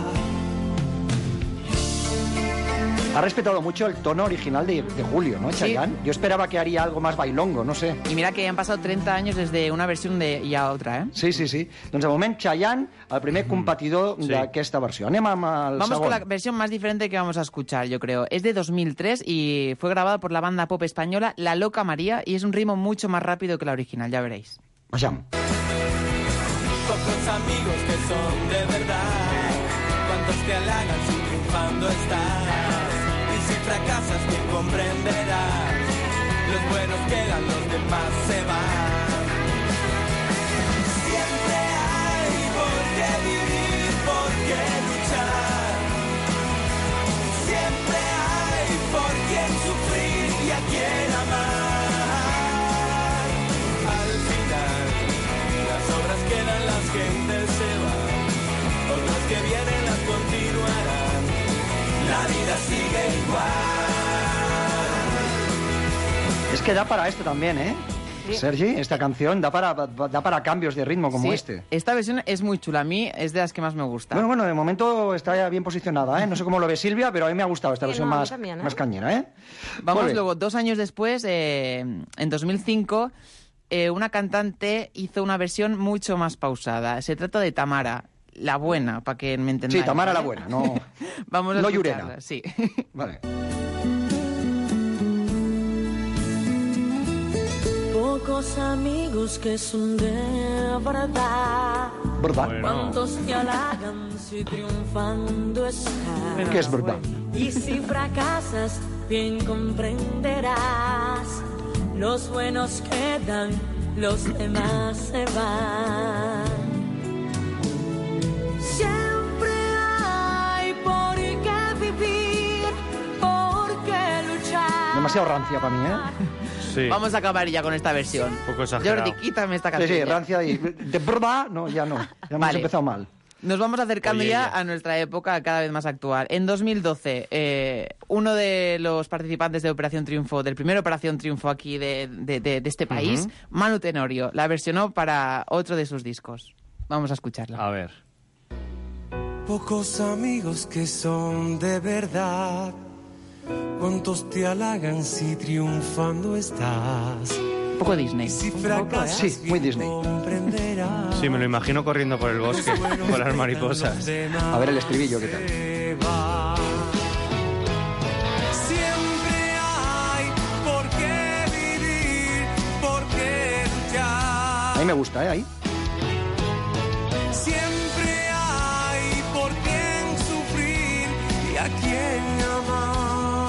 [SPEAKER 6] Ha respetado mucho el tono original de, de Julio, ¿no,
[SPEAKER 8] Sí.
[SPEAKER 6] Chayanne? Yo esperaba que haría algo más bailongo, no sé.
[SPEAKER 8] Y mira que han pasado treinta años desde una versión de y a otra, ¿eh?
[SPEAKER 6] Sí, sí, sí. Doncs de moment, Chayanne, el primer competidor
[SPEAKER 8] Sí.
[SPEAKER 6] d'aquesta versió. Anem amb el
[SPEAKER 8] Vamos
[SPEAKER 6] segon.
[SPEAKER 8] con la versión más diferente que vamos a escuchar, yo creo. Es de dos mil tres y fue grabada por la banda pop española La Loca María y es un ritmo mucho más rápido que la original, ya veréis.
[SPEAKER 6] Vayam.
[SPEAKER 15] Pocos amigos que son de verdad. Cuantos te halagan si triunfando estás. Y si fracasas, ¿quién comprenderás? Los buenos quedan, los demás se van. Siempre hay por qué vivir, por qué luchar. Siempre hay por quién sufrir y a quién amar. Al final, las obras quedan, las gentes se van. Otras que vienen las continuarán. La vida sigue igual.
[SPEAKER 6] Es que da para esto también, ¿eh?
[SPEAKER 8] Sí.
[SPEAKER 6] Sergi, esta canción da para, da para cambios de ritmo como
[SPEAKER 8] Sí,
[SPEAKER 6] este.
[SPEAKER 8] Esta versión es muy chula, a mí es de las que más me gusta.
[SPEAKER 6] Bueno, bueno, de momento está ya bien posicionada, ¿eh? No sé cómo lo ve Silvia, pero a mí me ha gustado esta
[SPEAKER 8] Sí,
[SPEAKER 6] versión
[SPEAKER 8] no, a mí
[SPEAKER 6] más,
[SPEAKER 8] también, ¿eh?
[SPEAKER 6] más cañera, ¿eh?
[SPEAKER 8] Vamos
[SPEAKER 6] Molt bé.
[SPEAKER 8] luego, dos años después, eh, en dos mil cinco, eh, una cantante hizo una versión mucho más pausada. Se trata de Tamara, la buena, para que me entendáis.
[SPEAKER 6] Sí, Tamara
[SPEAKER 8] ¿vale?
[SPEAKER 6] la buena, no...
[SPEAKER 8] Vamos a
[SPEAKER 6] no
[SPEAKER 8] escucharla,
[SPEAKER 6] Llurena.
[SPEAKER 8] sí.
[SPEAKER 6] Vale.
[SPEAKER 16] Pocos amigos que son de verdad.
[SPEAKER 6] ¿Verdad? Bueno.
[SPEAKER 16] Cuántos te halagan si triunfando estás.
[SPEAKER 6] ¿Qué es verdad?
[SPEAKER 16] Y si fracasas, bien comprenderás. Los buenos quedan, los demás se van. Siempre hay por qué vivir, por qué luchar.
[SPEAKER 6] Demasiado rancia para mí, ¿eh?
[SPEAKER 7] Sí.
[SPEAKER 8] Vamos a acabar ya con esta versión.
[SPEAKER 7] Un poco exagerado.
[SPEAKER 8] Jordi, quítame esta
[SPEAKER 6] Sí,
[SPEAKER 8] canción.
[SPEAKER 6] sí,
[SPEAKER 8] ya.
[SPEAKER 6] rancia y... De verdad, no, ya no. Ya hemos
[SPEAKER 8] Vale.
[SPEAKER 6] empezado mal.
[SPEAKER 8] Nos vamos acercando
[SPEAKER 6] Oye,
[SPEAKER 8] ya
[SPEAKER 6] ya.
[SPEAKER 8] a nuestra época cada vez más actual. En dos mil doce, eh, uno de los participantes de Operación Triunfo, del primer Operación Triunfo aquí de, de, de- de este país,
[SPEAKER 7] Ujú.
[SPEAKER 8] Manu Tenorio, la versionó para otro de sus discos. Vamos a escucharla.
[SPEAKER 7] A ver.
[SPEAKER 15] Pocos amigos que son de verdad. Cuántos te halagan si triunfando estás.
[SPEAKER 8] Un poco Disney.
[SPEAKER 15] Si
[SPEAKER 8] Un poco, ¿eh?
[SPEAKER 15] fracasas,
[SPEAKER 6] Sí, muy Disney.
[SPEAKER 15] comprenderás.
[SPEAKER 7] Sí, me lo imagino corriendo por el bosque con las mariposas.
[SPEAKER 6] A ver el estribillo, ¿qué tal?
[SPEAKER 15] Siempre hay por qué vivir, por qué luchar.
[SPEAKER 6] A mí me gusta, ¿eh? Ahí.
[SPEAKER 15] Siempre hay por quién sufrir y a quién amar.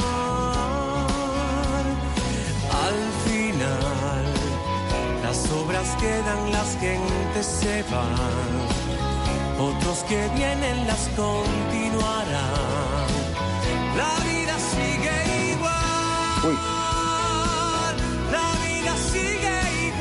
[SPEAKER 15] Al final, las obras quedan, las gentes se van. Otros que vienen las continuarán. La vida sigue igual.
[SPEAKER 6] Uy.
[SPEAKER 15] La vida sigue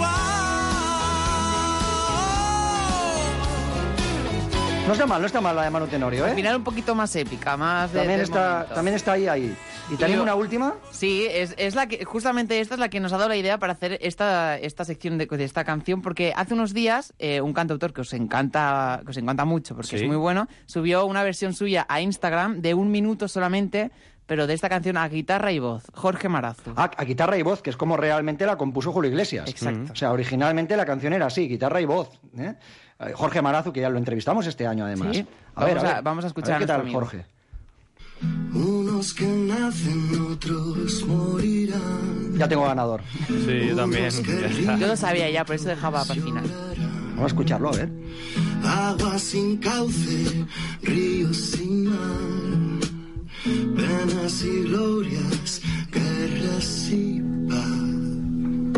[SPEAKER 15] igual.
[SPEAKER 6] No está mal, no está mal la de Manu Tenorio,
[SPEAKER 8] Al
[SPEAKER 6] ¿eh?
[SPEAKER 8] final un poquito más épica, más de
[SPEAKER 6] También
[SPEAKER 8] de
[SPEAKER 6] está,
[SPEAKER 8] momento.
[SPEAKER 6] también está ahí, ahí. ¿Y tenemos
[SPEAKER 8] yo-
[SPEAKER 6] una última?
[SPEAKER 8] Sí, es, es la que justamente esta es la que nos ha dado la idea para hacer esta, esta sección de, de esta canción, porque hace unos días eh, un cantautor que os encanta, que os encanta mucho, porque
[SPEAKER 7] Sí.
[SPEAKER 8] es muy bueno, subió una versión suya a Instagram de un minuto solamente pero de esta canción a guitarra y voz, Jorge Marazu.
[SPEAKER 6] Ah, a guitarra y voz, que es como realmente la compuso Julio Iglesias.
[SPEAKER 8] Exacto.
[SPEAKER 6] O sea, originalmente la canción era así, guitarra y voz. ¿eh? Jorge Marazu, que ya lo entrevistamos este año, además.
[SPEAKER 8] Sí.
[SPEAKER 6] A
[SPEAKER 8] Vamos,
[SPEAKER 6] ver, a,
[SPEAKER 8] a,
[SPEAKER 6] ver,
[SPEAKER 8] vamos a escuchar
[SPEAKER 6] a ver qué
[SPEAKER 8] a
[SPEAKER 6] tal,
[SPEAKER 8] nuestro
[SPEAKER 6] Jorge.
[SPEAKER 17] Unos que nacen, otros morirán.
[SPEAKER 6] Ya tengo ganador.
[SPEAKER 7] Sí, yo también.
[SPEAKER 8] Yo lo sabía ya, por eso dejaba para el final.
[SPEAKER 6] Vamos a escucharlo, a ver.
[SPEAKER 17] Agua sin cauce, ríos sin mar, penas y glorias, guerras y paz.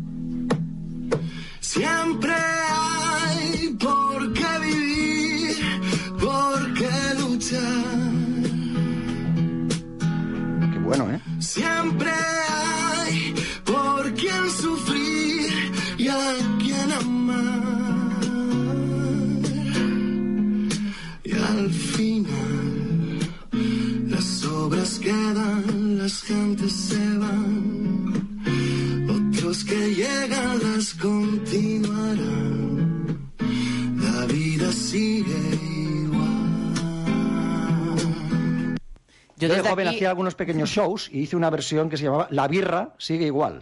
[SPEAKER 17] Siempre hay por qué vivir, por qué luchar.
[SPEAKER 6] Qué bueno, ¿eh?
[SPEAKER 17] Siempre hay por quien sufrir y a quien amar. Y al final las obras quedan, las gentes se van, otros que llegan las continuarán. La vida sigue igual.
[SPEAKER 6] Yo de joven aquí... hacía algunos pequeños shows y hice una versión que se llamaba La birra sigue igual.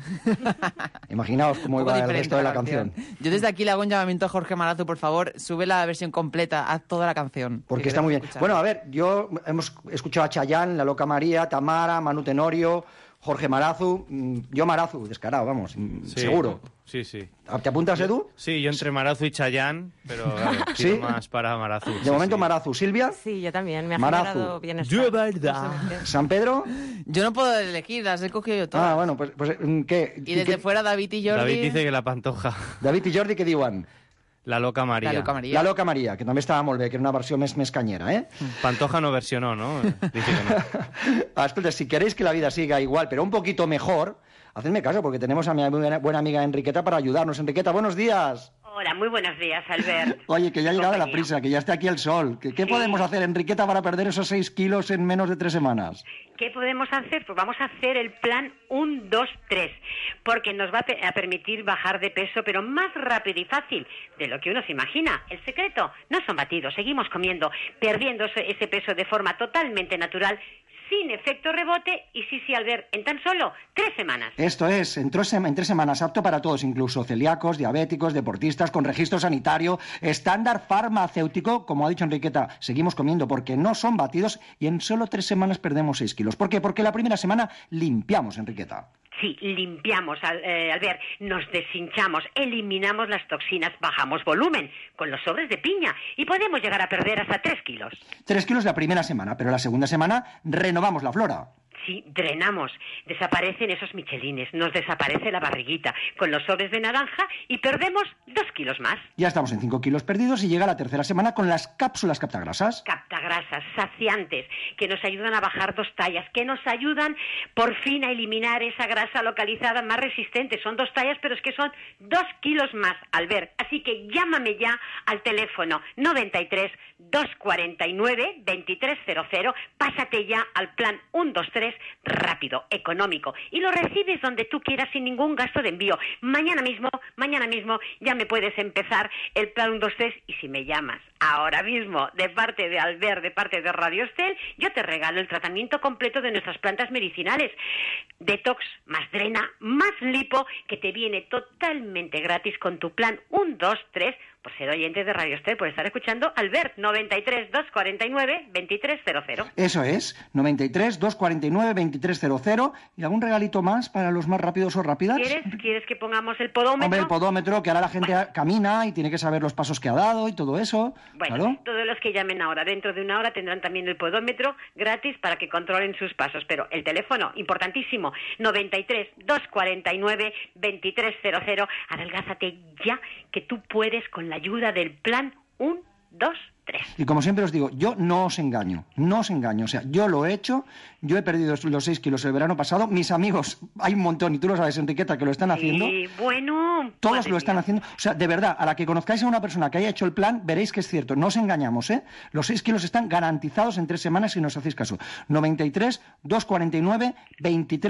[SPEAKER 6] Imaginaos cómo iba el resto de la canción.
[SPEAKER 8] canción. Yo desde aquí le hago un llamamiento a Jorge Marazu, por favor, sube la versión completa, haz toda la canción.
[SPEAKER 6] Porque está muy bien. Escuchar. Bueno, a ver, yo hemos escuchado a Chayanne, La Loca María, Tamara, Manu Tenorio, Jorge Marazu, yo Marazu, descarado, vamos, sí, seguro.
[SPEAKER 7] Sí, sí.
[SPEAKER 6] ¿Te apuntas, Edu?
[SPEAKER 7] Sí, yo entre Marazu y Chayanne, pero claro, ¿sí? más para Marazu.
[SPEAKER 6] De
[SPEAKER 7] sí,
[SPEAKER 6] momento
[SPEAKER 7] sí.
[SPEAKER 6] Marazu. ¿Silvia?
[SPEAKER 18] Sí, yo también, me ha
[SPEAKER 6] Marazu.
[SPEAKER 18] generado bienestar.
[SPEAKER 7] Yo, verdad.
[SPEAKER 6] ¿San Pedro?
[SPEAKER 8] Yo no puedo elegir, las he cogido yo todas.
[SPEAKER 6] Ah, bueno, pues, pues ¿qué?
[SPEAKER 8] Y desde
[SPEAKER 6] ¿qué?
[SPEAKER 8] fuera David y Jordi...
[SPEAKER 7] David dice que la Pantoja.
[SPEAKER 6] David y Jordi, què diuen?
[SPEAKER 7] La Loca María.
[SPEAKER 8] La Loca María.
[SPEAKER 6] La Loca María, que també estava molt bé, que era una versió més, més canyera, ¿eh?
[SPEAKER 7] Pantoja no versionó, ¿no? Dice que no.
[SPEAKER 6] Ah, espera, si queréis que la vida siga igual, pero un poquito mejor, hacedme caso, porque tenemos a mi buena, buena amiga Enriqueta para ayudarnos. Enriqueta, buenos días.
[SPEAKER 19] Hola, muy buenos días, Albert.
[SPEAKER 6] Oye, que ya ha llegado la prisa, que ya está aquí el sol. ¿Qué, qué sí. podemos hacer, Enriqueta, para perder esos seis kilos en menos de tres semanas?
[SPEAKER 19] ¿Qué podemos hacer? Pues vamos a hacer el plan uno, dos, tres, porque nos va a, a permitir bajar de peso, pero más rápido y fácil de lo que uno se imagina. El secreto no son batidos, seguimos comiendo, perdiendo ese, ese peso de forma totalmente natural, sin efecto rebote y sí, sí, Albert, en tan solo tres semanas.
[SPEAKER 6] Esto es, en tres, en tres semanas, apto para todos, incluso celíacos, diabéticos, deportistas, con registro sanitario, estándar farmacéutico, como ha dicho Enriqueta, seguimos comiendo porque no son batidos y en solo tres semanas perdemos seis kilos. ¿Por qué? Porque la primera semana limpiamos, Enriqueta.
[SPEAKER 19] Sí, limpiamos, eh, Albert, nos deshinchamos, eliminamos las toxinas, bajamos volumen con los sobres de piña y podemos llegar a perder hasta tres kilos.
[SPEAKER 6] Tres kilos la primera semana, pero la segunda semana renovamos la flora.
[SPEAKER 19] Sí, drenamos, desaparecen esos michelines, nos desaparece la barriguita con los sobres de naranja y perdemos dos kilos más.
[SPEAKER 6] Ya estamos en cinco kilos perdidos y llega la tercera semana con las cápsulas captagrasas.
[SPEAKER 19] Captagrasas, saciantes, que nos ayudan a bajar dos tallas, que nos ayudan por fin a eliminar esa grasa localizada más resistente. Son dos tallas, pero es que son dos kilos más, Albert. Así que llámame ya al teléfono noventa y tres, doscientos cuarenta y nueve, veintitrés cero cero, pásate ya al plan uno, dos, tres, rápido, económico, y lo recibes donde tú quieras sin ningún gasto de envío. Mañana mismo, mañana mismo ya me puedes empezar el plan uno, dos, tres, y si me llamas ahora mismo de parte de Albert, de parte de Radio Estel, yo te regalo el tratamiento completo de nuestras plantas medicinales. Detox, más drena, más lipo, que te viene totalmente gratis con tu plan uno, dos, tres, por ser oyente de Radio Estel, por estar escuchando Albert, noventa y tres, doscientos cuarenta y nueve, veintitrés cero cero.
[SPEAKER 6] Eso es, noventa y tres, doscientos cuarenta y nueve, veintitrés cero cero. ¿Y algún regalito más para los más rápidos o rápidas?
[SPEAKER 19] ¿Quieres, ¿Quieres que pongamos el podómetro?
[SPEAKER 6] Hombre, el podómetro, que ahora la gente bueno. camina y tiene que saber los pasos que ha dado y todo eso.
[SPEAKER 19] Bueno,
[SPEAKER 6] claro.
[SPEAKER 19] Todos los que llamen ahora, dentro de una hora, tendrán también el podómetro gratis para que controlen sus pasos. Pero el teléfono, importantísimo, noventa y tres, doscientos cuarenta y nueve, veintitrés cero cero. Adelgázate ya, que tú puedes con la ayuda del plan uno, dos, tres.
[SPEAKER 6] Y como siempre os digo, yo no os engaño, no os engaño. O sea, yo lo he hecho, yo he perdido los seis kilos el verano pasado. Mis amigos, hay un montón, y tú lo sabes, Enriqueta, que lo están haciendo.
[SPEAKER 19] Sí, bueno.
[SPEAKER 6] Todos lo están haciendo. O sea, de verdad, a la que conozcáis a una persona que haya hecho el plan, veréis que es cierto. No os engañamos, ¿eh? Los seis kilos están garantizados en tres semanas si nos hacéis caso. noventa y tres, doscientos cuarenta y nueve, veintitrés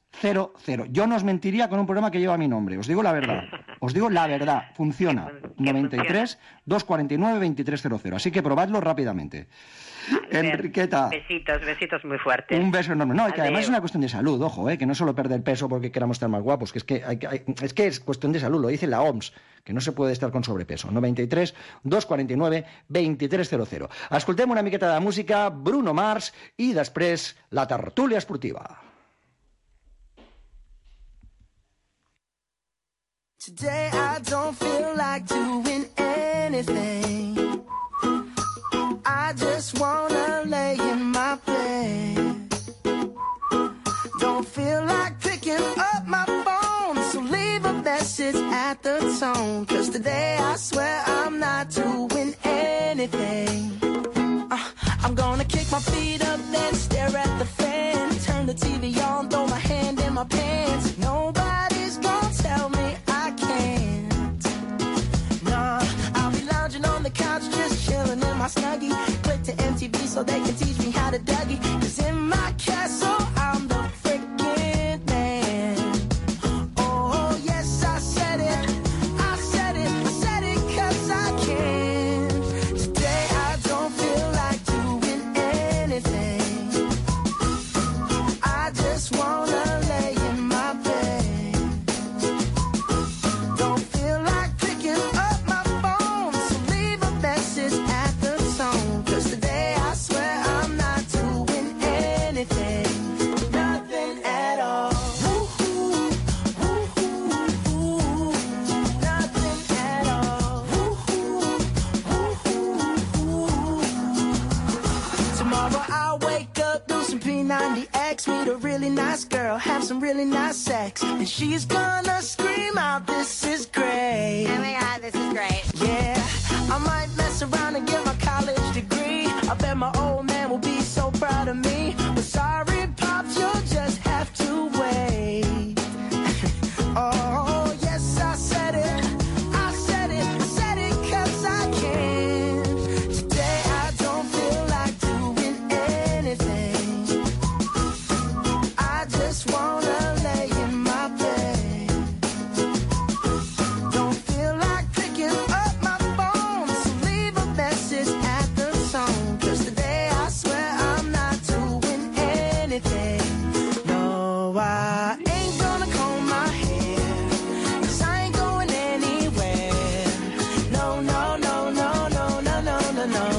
[SPEAKER 6] cero cero. Yo no os mentiría con un programa que lleva mi nombre. Os digo la verdad. Os digo la verdad. Funciona. noventa y tres, doscientos cuarenta y nueve, veintitrés cero cero. Así que probadlo rápidamente. Enriqueta.
[SPEAKER 19] Besitos, besitos muy fuertes.
[SPEAKER 6] Un beso enorme. No, y que
[SPEAKER 19] Adeu.
[SPEAKER 6] además es una cuestión de salud, ojo, ¿eh? Que no solo perder peso porque queramos estar más guapos, que es que hay, hay- es que es cuestión de salud, lo dice la O M S, que no se puede estar con sobrepeso. noventa y tres, doscientos cuarenta y nueve, veintitrés cero cero. Escoltem una miqueta de música, Bruno Mars, i després la tertúlia esportiva.
[SPEAKER 17] Today I don't feel like doing anything. I just wanna lay in my bed. Don't feel like picking up my phone, so leave a message at the tone. Cause today I swear I'm not doing anything. Uh, I'm gonna kick my feet up, then stare at the fan. Turn the T V on, throw my hand in my pants. Nobody's gonna tell me I can't. Nah, I'll be lounging on the couch, just chilling in my Snuggie. Click to M T V so they can teach me how to Dougie. Cause in my castle, I'm the freaking man. Oh, yes, I said it. I said it. I said it cause I can. Today I don't feel like doing anything. I just wanna lay in my bed. Don't feel like picking up my phone, so leave a message at the tone. Cause today I swear I'm not doing anything. Nothing at all. Woo-hoo, woo-hoo, woo. Nothing at all. Woo-hoo, woo-hoo, woo. Tomorrow I'll wake up, do some P ninety X, meet a really nice girl, have some really nice sex, and she's gonna scream out, "This is great."
[SPEAKER 2] Oh my God, this is great.
[SPEAKER 17] Yeah, I might mess around and get my college degree. I bet my old man will be so proud of me. But sorry, Pops, you'll just have to wait. Oh, yes, I said it. I said it. I said it cause I can. Today I don't feel like doing anything. I just wanna lay in my bed. Don't feel like picking up my phone, so leave a message at the tone. Cause today I swear I'm not doing anything. No, I ain't gonna comb my hair, cause I ain't going anywhere. No, no, no, no, no, no, no, no, no.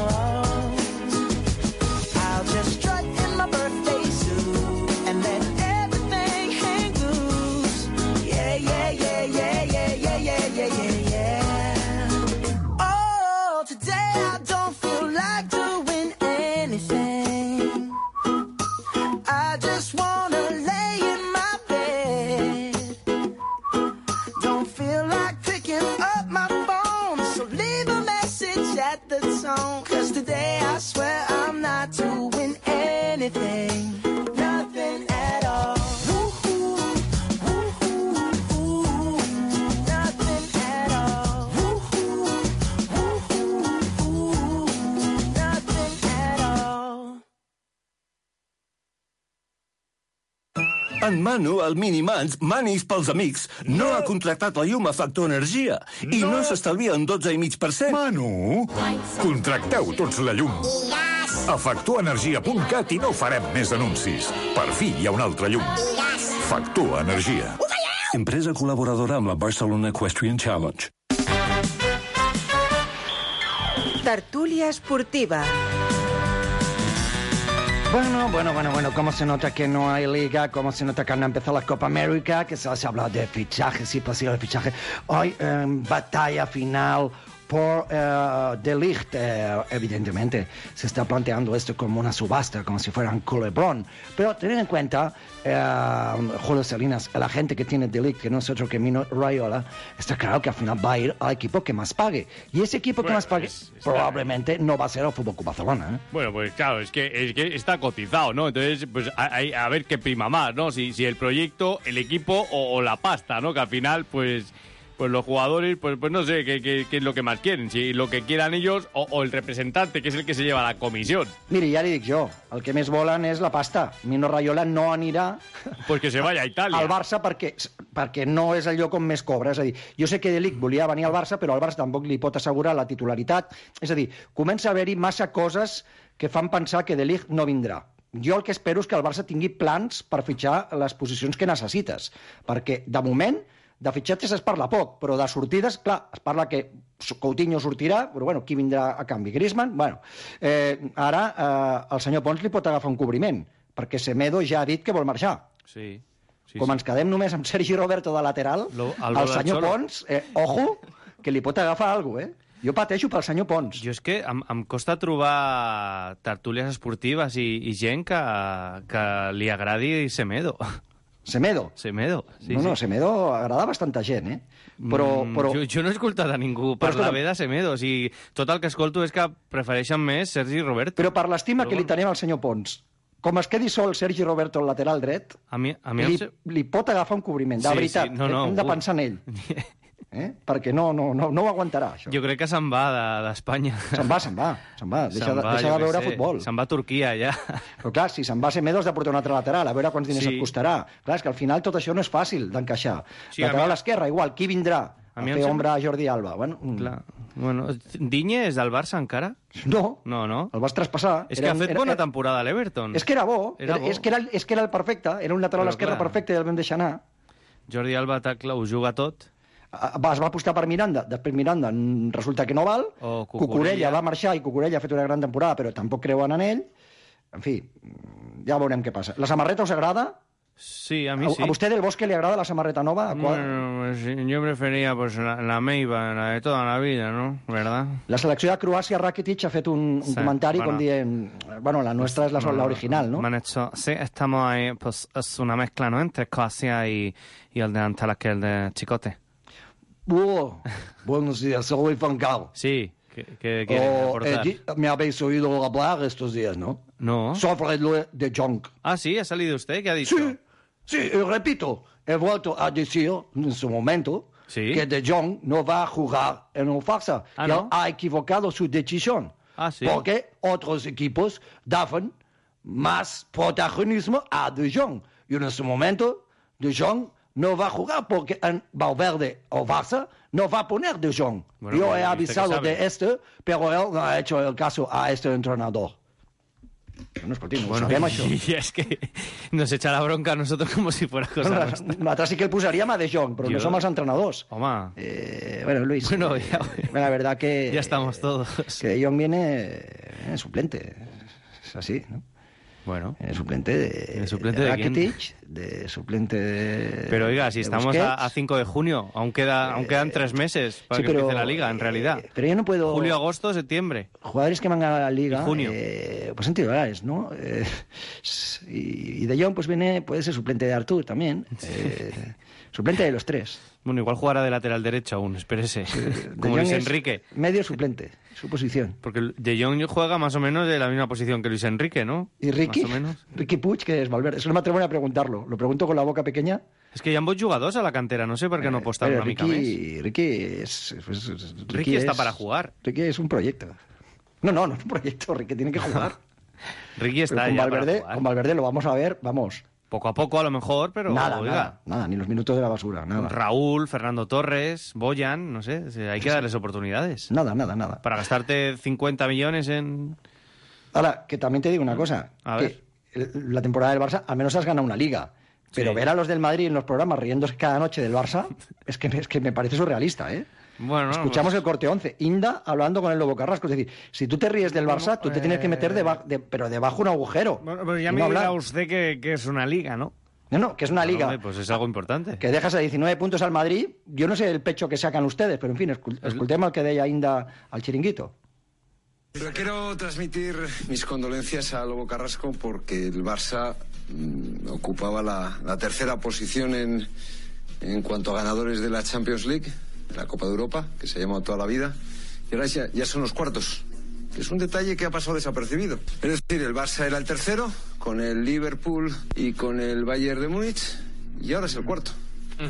[SPEAKER 17] I'll just strut in my birthday suit and let everything hang loose. Yeah, yeah, yeah, yeah, yeah, yeah, yeah, yeah, yeah, yeah. Oh, today I don't feel like doing anything. I just wanna lay in my bed. Don't feel like picking up my phone, so leave a message at the tone. Cause today I swear I'm not doing anything. Nothing at all. Woo-hoo, woo-hoo, woo. Nothing at all. Woo-hoo, woo-hoo, woo. Nothing at all.
[SPEAKER 18] En Manu, el Minimans, Manis pels amics, no, no ha contractat la llum a Factor Energia i no, no s'estalvia un dotze coma cinc per cent.
[SPEAKER 20] Manu, contracteu tots la llum. A factor energia punt cat i no farem més anuncis. Per fi hi ha una altra llum. Factor Energia.
[SPEAKER 18] Empresa col·laboradora amb la Barcelona Equestrian Challenge.
[SPEAKER 10] Tertúlia esportiva.
[SPEAKER 6] Bueno, bueno, bueno, bueno, cómo se nota que no hay liga, cómo se nota que no ha empezado la Copa América, que se ha hablado de fichajes, sí, posible fichaje. Hoy, eh, batalla final por eh, De Ligt, eh, evidentemente, se está planteando esto como una subasta, como si fuera un culebrón. Pero tened en cuenta, eh, Julio Salinas, la gente que tiene De Ligt, que no es otro que Mino Raiola, está claro que al final va a ir al equipo que más pague. Y ese equipo
[SPEAKER 7] bueno,
[SPEAKER 6] que más pague
[SPEAKER 7] es,
[SPEAKER 6] probablemente no va a ser el Fútbol Club Barcelona, ¿eh?
[SPEAKER 7] Bueno, pues claro, es que, es que está cotizado, ¿no? Entonces, pues a, a, a ver qué prima más, ¿no? Si, si el proyecto, el equipo o, o la pasta, ¿no? Que al final, pues... pues los jugadores, pues, pues no sé qué, qué, qué es lo que más quieren, si lo que quieran ellos o, o el representante, que és el que se lleva la comissió.
[SPEAKER 6] Miri, ja li dic jo, el que més volen és la pasta. Mino Raiola no anirà
[SPEAKER 7] pues que se vaya a Itàlia.
[SPEAKER 6] al Barça perquè, perquè no és el lloc on més cobra. És a dir, jo sé que De Ligt volia venir al Barça, però el Barça tampoc li pot assegurar la titularitat. És a dir, comença a haver-hi massa coses que fan pensar que De Ligt no vindrà. Jo el que espero és que el Barça tingui plans per fitxar les posicions que necessites, perquè, de moment, de fitxatges es parla poc, però de sortides, clar, es parla que Coutinho sortirà, però bueno, qui vindrà a canvi? Griezmann? Bueno, eh, ara eh, el senyor Pons li pot agafar un cobriment, perquè Semedo ja ha dit que vol marxar.
[SPEAKER 7] Sí. sí
[SPEAKER 6] Com
[SPEAKER 7] sí.
[SPEAKER 6] ens quedem només amb Sergi Roberto de lateral,
[SPEAKER 7] Lo,
[SPEAKER 6] el, el senyor Pons, eh, ojo, que li pot agafar alguna cosa, eh? Jo pateixo pel senyor Pons.
[SPEAKER 7] Jo és que em, em costa trobar tertúlies esportives i, i gent que, que li agradi Semedo.
[SPEAKER 6] Semedo?
[SPEAKER 7] Semedo, sí,
[SPEAKER 6] no, no,
[SPEAKER 7] sí.
[SPEAKER 6] Semedo agrada bastanta gent, eh? Però,
[SPEAKER 7] Mm,
[SPEAKER 6] però...
[SPEAKER 7] Jo, jo no he escoltat a ningú parlar bé de Semedo. O sigui, tot el que escolto és que prefereixen més Sergi Roberto.
[SPEAKER 6] Però per l'estima que
[SPEAKER 7] bueno.
[SPEAKER 6] li tenim al senyor Pons, com es quedi sol Sergi Roberto al lateral dret,
[SPEAKER 7] a mi, a mi
[SPEAKER 6] li,
[SPEAKER 7] se...
[SPEAKER 6] li pot agafar un cobriment, de
[SPEAKER 7] sí,
[SPEAKER 6] veritat.
[SPEAKER 7] Sí, no, no,
[SPEAKER 6] hem de
[SPEAKER 7] uh.
[SPEAKER 6] pensar en ell. Eh? Perquè no, no, no, no ho aguantarà, això.
[SPEAKER 7] Jo crec que se'n va d'Espanya.
[SPEAKER 6] De, se'n va, se'n va, se'n va. Deixa,
[SPEAKER 7] se'n
[SPEAKER 6] de,
[SPEAKER 7] va,
[SPEAKER 6] deixa de veure
[SPEAKER 7] sé.
[SPEAKER 6] futbol.
[SPEAKER 7] Se'n va a Turquia, ja.
[SPEAKER 6] Però clar, si se'n va a Semedo has de portar un altre lateral, a veure quants diners
[SPEAKER 7] Sí.
[SPEAKER 6] et costarà. Clar, és que al final tot això no és fàcil d'encaixar.
[SPEAKER 7] Sí, a
[SPEAKER 6] lateral
[SPEAKER 7] mi-
[SPEAKER 6] a l'esquerra, igual, qui vindrà a,
[SPEAKER 7] A mi em
[SPEAKER 6] fer
[SPEAKER 7] sembla-
[SPEAKER 6] ombra a Jordi Alba? Bueno, mm,
[SPEAKER 7] Clar. Bueno, Digne és del Barça encara?
[SPEAKER 6] No,
[SPEAKER 7] No, no.
[SPEAKER 6] el vas traspassar.
[SPEAKER 7] És que ha fet bona temporada a l'Everton.
[SPEAKER 6] És que era bo,
[SPEAKER 7] Era bo.
[SPEAKER 6] És, que era, és que era el perfecte, era un lateral
[SPEAKER 7] Però,
[SPEAKER 6] a l'esquerra
[SPEAKER 7] clar.
[SPEAKER 6] perfecte i el vam deixar anar.
[SPEAKER 7] Jordi Alba tacle, ho juga tot.
[SPEAKER 6] Ah, va, es va apostar per Miranda, després Miranda mm, resulta que no val,
[SPEAKER 7] O
[SPEAKER 6] Cucurella.
[SPEAKER 7] Cucurella
[SPEAKER 6] va marxar i Cucurella ha fet una gran temporada, però tampoc creuen en ell. En fi, mm, ja veurem què passa. La samarreta us agrada?
[SPEAKER 7] Sí, a mi
[SPEAKER 6] A,
[SPEAKER 7] sí.
[SPEAKER 6] a vostè del Bosque li agrada la samarreta nova? A qual-
[SPEAKER 7] Bueno, sí, yo prefería pues la, la Meiba, la de toda la vida, ¿no? ¿Verdad?
[SPEAKER 6] La selecció de Croàcia, Rakitic, ha fet un, un
[SPEAKER 7] Sí,
[SPEAKER 6] comentari
[SPEAKER 7] bueno.
[SPEAKER 6] com dient... Bueno, la nuestra es la, la original, ¿no?
[SPEAKER 7] Me han hecho, sí, estamos ahí, pues es una mezcla, ¿no? Entre Croacia y, y el delantal que el de Chicote.
[SPEAKER 6] Oh, buenos días, soy Fancal.
[SPEAKER 7] Sí, ¿qué, qué quieren
[SPEAKER 6] Oh,
[SPEAKER 7] aportar?
[SPEAKER 6] eh, di- me habéis oído hablar estos días, ¿no?
[SPEAKER 7] No.
[SPEAKER 6] Sobre lo de Jong.
[SPEAKER 7] Ah, sí, ha salido usted, ¿qué ha dicho?
[SPEAKER 6] Sí, sí, eh, repito, he vuelto a decir en su momento
[SPEAKER 7] Sí.
[SPEAKER 6] que De Jong no va a jugar en el Barça.
[SPEAKER 7] Ah,
[SPEAKER 6] que
[SPEAKER 7] ¿no?
[SPEAKER 6] ha equivocado su decisión.
[SPEAKER 7] Ah, sí.
[SPEAKER 6] Porque otros equipos daban más protagonismo a De Jong. Y en ese momento, De Jong no va a jugar porque en Valverde o Barça no va a poner De Jong.
[SPEAKER 7] Bueno,
[SPEAKER 6] Yo
[SPEAKER 7] pero
[SPEAKER 6] he
[SPEAKER 7] ¿y usted qué
[SPEAKER 6] avisado
[SPEAKER 7] sabe?
[SPEAKER 6] de esto, pero él no ha hecho el caso a este entrenador. No, escolti, no
[SPEAKER 7] Bueno,
[SPEAKER 6] ho sabem, això.
[SPEAKER 7] y es que nos echa la bronca a nosotros como si fuera cosa
[SPEAKER 6] Bueno,
[SPEAKER 7] nuestra.
[SPEAKER 6] nosaltres sí que el posaríem a De Jong, però
[SPEAKER 7] Jo-
[SPEAKER 6] no som els entrenadors.
[SPEAKER 7] Home,
[SPEAKER 6] Eh, bueno, Luis,
[SPEAKER 7] Bueno,
[SPEAKER 6] eh,
[SPEAKER 7] ya-
[SPEAKER 6] la verdad que...
[SPEAKER 7] ya estamos todos.
[SPEAKER 6] Que De Jong viene eh, suplente, es así, ¿no?
[SPEAKER 7] Bueno.
[SPEAKER 6] Eh, suplente de,
[SPEAKER 7] ¿De suplente
[SPEAKER 6] de
[SPEAKER 7] de quién?
[SPEAKER 6] Rakitic, de suplente de...
[SPEAKER 7] Pero oiga, si
[SPEAKER 6] de
[SPEAKER 7] estamos
[SPEAKER 6] Busquets.
[SPEAKER 7] a, a cinco de junio, aún, queda, aún quedan tres meses para
[SPEAKER 6] sí,
[SPEAKER 7] que
[SPEAKER 6] pero,
[SPEAKER 7] empiece la liga, en realidad.
[SPEAKER 6] eh, pero yo no puedo...
[SPEAKER 7] Julio, agosto, septiembre.
[SPEAKER 6] Jugadores que van a la liga,
[SPEAKER 7] Y junio.
[SPEAKER 6] eh, pues son titulares, ¿no? Eh, y, y De Jong pues viene, puede ser suplente de Artur también, eh, suplente de los tres.
[SPEAKER 7] Bueno, igual jugará de lateral derecho aún, espérese.
[SPEAKER 6] De
[SPEAKER 7] Como
[SPEAKER 6] Jong
[SPEAKER 7] Luis
[SPEAKER 6] es
[SPEAKER 7] Enrique.
[SPEAKER 6] medio suplente, su posición.
[SPEAKER 7] Porque De Jong juega más o menos de la misma posición que Luis Enrique, ¿no?
[SPEAKER 6] ¿Y Ricky?
[SPEAKER 7] Más o menos.
[SPEAKER 6] Ricky Puig, que es Valverde. Eso no me atrevo ni a preguntarlo. Lo pregunto con la boca pequeña.
[SPEAKER 7] Es que ya han jugadors a la cantera, no sé por qué no apostar
[SPEAKER 6] Pero
[SPEAKER 7] una mica més.
[SPEAKER 6] Ricky, Ricky es... pues, es- Ricky,
[SPEAKER 7] Ricky está
[SPEAKER 6] es-
[SPEAKER 7] para jugar.
[SPEAKER 6] Ricky es un proyecto. No, no, no es un proyecto. Ricky tiene que jugar.
[SPEAKER 7] Ricky está
[SPEAKER 6] Pero con
[SPEAKER 7] ya
[SPEAKER 6] Valverde,
[SPEAKER 7] para jugar.
[SPEAKER 6] con Valverde lo vamos a ver, vamos.
[SPEAKER 7] Poco a poco a lo mejor, pero
[SPEAKER 6] nada,
[SPEAKER 7] oiga,
[SPEAKER 6] nada, nada, ni los minutos de la basura, nada.
[SPEAKER 7] Raúl, Fernando Torres, Boyan, no sé, o sea, hay que darles oportunidades.
[SPEAKER 6] Nada, nada, nada.
[SPEAKER 7] Para gastarte cincuenta millones en...
[SPEAKER 6] Ahora, que también te digo una cosa.
[SPEAKER 7] A
[SPEAKER 6] que
[SPEAKER 7] ver.
[SPEAKER 6] el- la temporada del Barça, al menos has ganado una liga. Pero
[SPEAKER 7] Sí.
[SPEAKER 6] ver a los del Madrid en los programas riéndose cada noche del Barça, es que, es que me parece surrealista, ¿eh?
[SPEAKER 7] Bueno,
[SPEAKER 6] Escuchamos
[SPEAKER 7] pues-
[SPEAKER 6] el corte once. Inda hablando con el Lobo Carrasco. Es decir, si tú te ríes del Barça, tú te tienes que meter debajo, de, pero debajo un agujero.
[SPEAKER 7] Bueno, pues ya
[SPEAKER 6] Y
[SPEAKER 7] me
[SPEAKER 6] no
[SPEAKER 7] dirá
[SPEAKER 6] hablar.
[SPEAKER 7] usted que, que es una liga, ¿no?
[SPEAKER 6] No, no, que es una
[SPEAKER 7] Bueno,
[SPEAKER 6] liga.
[SPEAKER 7] hombre, pues es algo importante.
[SPEAKER 6] Que dejas a diecinueve puntos al Madrid. Yo no sé el pecho que sacan ustedes, pero en fin, escul- escoltem el que deia Inda al chiringuito.
[SPEAKER 2] Pero quiero transmitir mis condolencias a Lobo Carrasco porque el Barça mm, ocupaba la, la tercera posición en, en cuanto a ganadores de la Champions League, la Copa de Europa, que se ha llamado toda la vida, y ahora ya, ya son los cuartos. Que es un detalle que ha pasado desapercibido. Es decir, el Barça era el tercero, con el Liverpool y con el Bayern de Múnich, y ahora es el cuarto.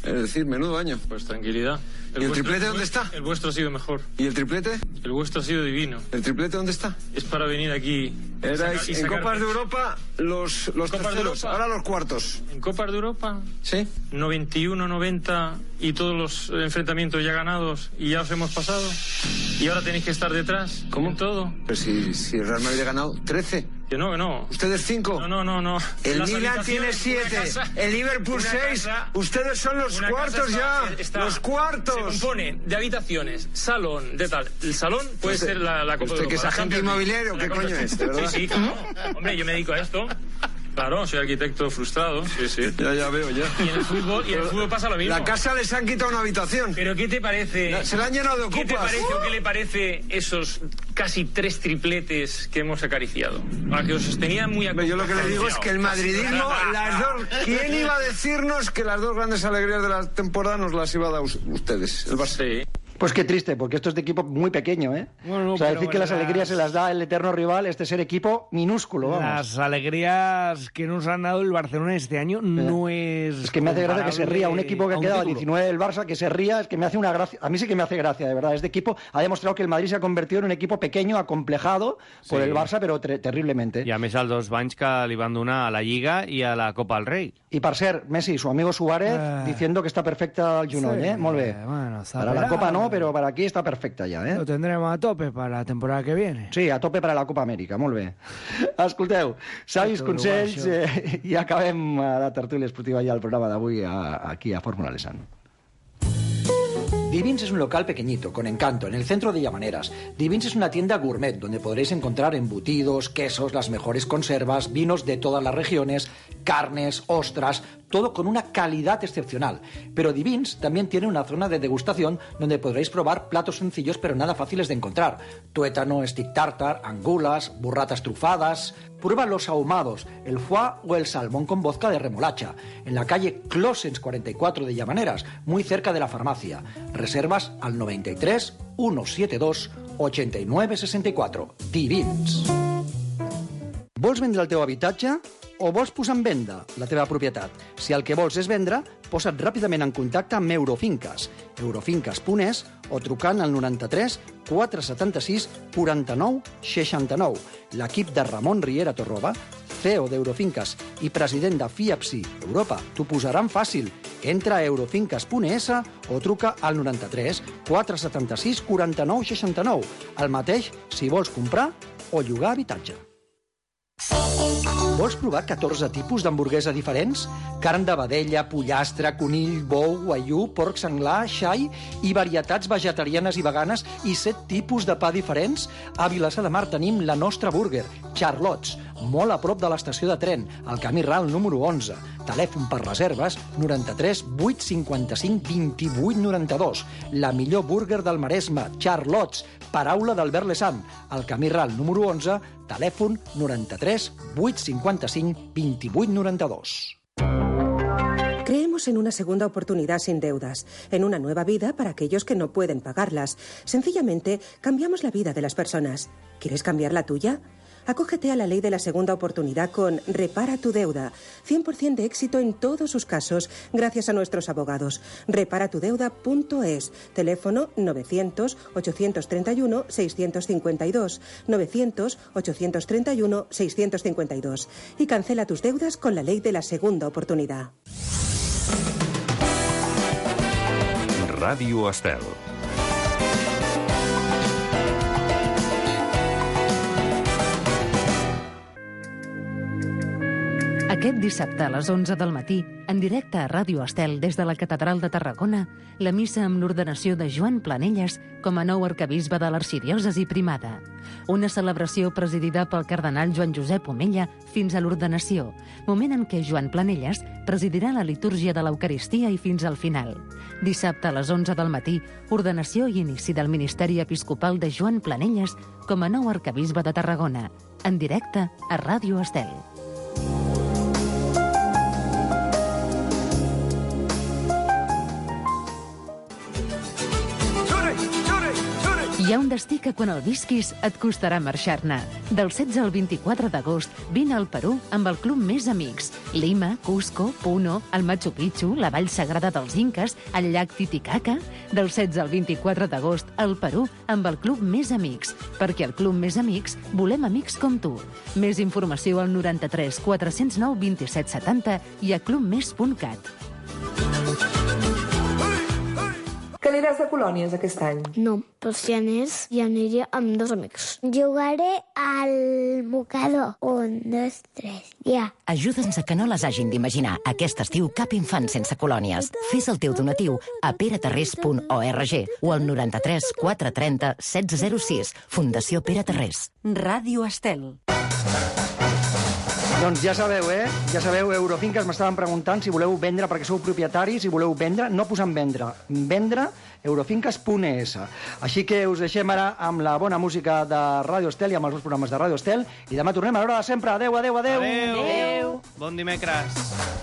[SPEAKER 2] Es decir, menudo año.
[SPEAKER 3] Pues tranquilidad.
[SPEAKER 2] ¿Y el triplete dónde está?
[SPEAKER 3] El vuestro ha sido mejor.
[SPEAKER 2] ¿Y el triplete?
[SPEAKER 3] El vuestro ha sido divino.
[SPEAKER 2] ¿El triplete dónde está?
[SPEAKER 3] Es para venir aquí.
[SPEAKER 2] Erais en Copas de Europa los, los terceros, ahora los cuartos.
[SPEAKER 3] ¿En Copas de Europa?
[SPEAKER 2] Sí.
[SPEAKER 3] noventa y uno noventa y todos los enfrentamientos ya ganados y ya os hemos pasado. Y ahora tenéis que estar detrás.
[SPEAKER 2] ¿Cómo?
[SPEAKER 3] En todo.
[SPEAKER 2] Pero si, si el Real Madrid ha ganado trece.
[SPEAKER 3] Que no, que no.
[SPEAKER 2] ¿Ustedes cinco?
[SPEAKER 3] No, no, no, no.
[SPEAKER 2] El
[SPEAKER 3] Las
[SPEAKER 2] Milan tiene
[SPEAKER 3] habitaciones,
[SPEAKER 2] siete,
[SPEAKER 3] una casa-
[SPEAKER 2] el Liverpool
[SPEAKER 3] una
[SPEAKER 2] seis.
[SPEAKER 3] casa-
[SPEAKER 2] Ustedes son los
[SPEAKER 3] una
[SPEAKER 2] cuartos
[SPEAKER 3] casa está-
[SPEAKER 2] ya.
[SPEAKER 3] está-
[SPEAKER 2] los cuartos.
[SPEAKER 3] Se compone de habitaciones, salón, de tal. El salón puede
[SPEAKER 2] Usted-
[SPEAKER 3] ser la, la Copa
[SPEAKER 2] usted
[SPEAKER 3] de
[SPEAKER 2] que
[SPEAKER 3] Europa.
[SPEAKER 2] es
[SPEAKER 3] la
[SPEAKER 2] agente
[SPEAKER 3] Champions League,
[SPEAKER 2] inmobiliario, ¿qué
[SPEAKER 3] la
[SPEAKER 2] coño
[SPEAKER 3] cosa-
[SPEAKER 2] es, de verdad?
[SPEAKER 3] Sí, sí, claro. Hombre, yo me dedico a esto. Claro, soy arquitecto frustrado, sí, sí.
[SPEAKER 2] Ya, ya veo, ya.
[SPEAKER 3] Y en el fútbol, y en el fútbol pasa lo mismo.
[SPEAKER 2] La casa les han quitado una habitación.
[SPEAKER 3] Pero ¿qué te parece?
[SPEAKER 2] Se la han llenado de ocupas.
[SPEAKER 3] ¿Qué te parece o qué le parece esos casi tres tripletes que hemos acariciado? Para que os sostenían muy
[SPEAKER 2] Hombre, yo lo que le digo es que el madridismo, las dos, ¿quién iba a decirnos que las dos grandes alegrías de la temporada nos las iba a dar us- ustedes? El Barça.
[SPEAKER 3] Sí.
[SPEAKER 6] Pues qué triste, porque esto es de equipo muy pequeño, ¿eh?
[SPEAKER 4] Bueno,
[SPEAKER 6] o sea,
[SPEAKER 4] pero
[SPEAKER 6] decir que las
[SPEAKER 4] las-
[SPEAKER 6] alegrías se las da el eterno rival, este ser equipo minúsculo, vamos.
[SPEAKER 4] Las alegrías que nos han dado el Barcelona este año no es...
[SPEAKER 6] Es que me hace gracia que se ría un equipo que ha quedado a
[SPEAKER 4] título.
[SPEAKER 6] diecinueve del Barça, que se ría, es que me hace una gracia. A mí sí que me hace gracia, de verdad. Este equipo ha demostrado que el Madrid se ha convertido en un equipo pequeño, acomplejado por
[SPEAKER 7] Sí.
[SPEAKER 6] el Barça, però ter terriblement.
[SPEAKER 7] I a més els dos banys que li van donar a la Lliga i a la Copa del Rei.
[SPEAKER 6] Y para ser Messi, su amigo Suárez,
[SPEAKER 4] Ah.
[SPEAKER 6] diciendo que está perfecta el Junoy,
[SPEAKER 4] Sí,
[SPEAKER 6] ¿eh? Molt bé.
[SPEAKER 4] bueno, está
[SPEAKER 6] para la
[SPEAKER 4] pelado.
[SPEAKER 6] Copa no, pero para aquí está perfecta ya, ¿eh?
[SPEAKER 4] Lo tendremos a tope para la temporada que viene.
[SPEAKER 6] Sí, a tope para la Copa Amèrica, molt bé. Escolteu, savis
[SPEAKER 4] Tot
[SPEAKER 6] consells
[SPEAKER 4] uruguai,
[SPEAKER 6] eh, i acabem a la tertúlia esportiva ja el programa d'avui a- aquí a Fórmula Lesan. Divins es un local pequeñito, con encanto, en el centro de Llamaneras. Divins es una tienda gourmet donde podréis encontrar embutidos, quesos, las mejores conservas, vinos de todas las regiones, carnes, ostras, todo con una calidad excepcional. Pero Divins también tiene una zona de degustación donde podréis probar platos sencillos pero nada fáciles de encontrar. Tuétano, stick tartar, angulas, burratas trufadas... Prueba los ahumados, el foie o el salmón con vodka de remolacha, en la calle Closens cuarenta y cuatro de Llamaneras, muy cerca de la farmacia. Reservas al noventa y tres, ciento setenta y dos, ochenta y nueve sesenta y cuatro. Divins. Vols vendre el teu habitatge o vols posar en venda la teva propietat? Si el que vols és vendre, posa't ràpidament en contacte amb Eurofinques, eurofinques punt es o trucant al noranta-tres quatre setanta-sis quaranta-nou seixanta-nou. L'equip de Ramon Riera Torroba, C E O d'Eurofinques i president de FIAPSI Europa, t'ho posaran fàcil. Entra a eurofinques punt es o truca al noranta-tres quatre setanta-sis quaranta-nou seixanta-nou. El mateix si vols comprar o llogar habitatge. Vols provar catorze tipus d'hamburguesa diferents? Carn de vedella, pollastre, conill, bou, guaiú, porc senglar, xai i varietats vegetarianes i veganes i set tipus de pa diferents? A Vilassar de Mar tenim la nostra burger, Charlots, molt a prop de l'estació de tren, al camí ral número onze. Telèfon per reserves noranta-tres vuit cinquanta-cinc vint-i-vuit noranta-dos. La millor burger del Maresme, Charlots, paraula d'Albert Lesan. Al camí ral número onze, telèfon noranta-tres vuit cinquanta-cinc vint-i-vuit noranta-dos.
[SPEAKER 10] Creemos en una segunda oportunidad sin deudas, en una nueva vida para aquellos que no pueden pagarlas. Sencillamente, cambiamos la vida de las personas. ¿Quieres cambiar la tuya? Acógete a la ley de la segunda oportunidad con Repara tu deuda. cien por ciento de éxito en todos sus casos, gracias a nuestros abogados. repara tu deuda punto es. Teléfono novecientos ochocientos treinta y uno seiscientos cincuenta y dos. novecientos ochocientos treinta y uno seiscientos cincuenta y dos. Y cancela tus deudas con la ley de la segunda oportunidad.
[SPEAKER 24] Ràdio Estel.
[SPEAKER 25] Aquest dissabte a les onze del matí, en directe a Ràdio Estel des de la Catedral de Tarragona, la missa amb l'ordenació de Joan Planelles com a nou arquebisbe de l'arxidiòcesi primada. Una celebració presidida pel cardenal Joan Josep Omella fins a l'ordenació, moment en què Joan Planelles presidirà la litúrgia de l'Eucaristia i fins al final. Dissabte a les onze del matí, ordenació i inici del ministeri episcopal de Joan Planelles com a nou arquebisbe de Tarragona, en directe a Ràdio Estel. Hi ha un destí que quan el visquis et costarà marxar-ne. Del setze al vint-i-quatre d'agost, vine al Perú amb el club Més Amics. Lima, Cusco, Puno, el Machu Picchu, la Vall Sagrada dels Inques, el llac Titicaca. Del setze al vint-i-quatre d'agost, al Perú amb el club Més Amics. Perquè al club Més Amics volem amics com tu. Més informació al noranta-tres quatre cents nou vint-i-set setanta i a clubmes punt cat.
[SPEAKER 1] Que aniràs de colònies aquest any?
[SPEAKER 9] No, però si anés, hi aniria amb dos amics. Jugaré al mocador. Un, dos, tres, ja.
[SPEAKER 12] Ajuda'ns a que no les hagin d'imaginar. Aquest estiu cap infant sense colònies. Fes el teu donatiu a peraterrés punt org o al noranta-tres quatre trenta setze zero sis. Fundació Pere Tarrés.
[SPEAKER 25] Ràdio Estel.
[SPEAKER 6] Doncs ja sabeu, eh? Ja sabeu, Eurofinques m'estaven preguntant si voleu vendre, perquè sou propietaris, si voleu vendre, no posant vendre, vendre eurofinques punt es. Així que us deixem ara amb la bona música de Ràdio Estel i amb els dos programes de Ràdio Estel i demà tornem a l'hora de sempre. Adéu, adéu, adéu.
[SPEAKER 7] Adéu. Adéu. Bon dimecres.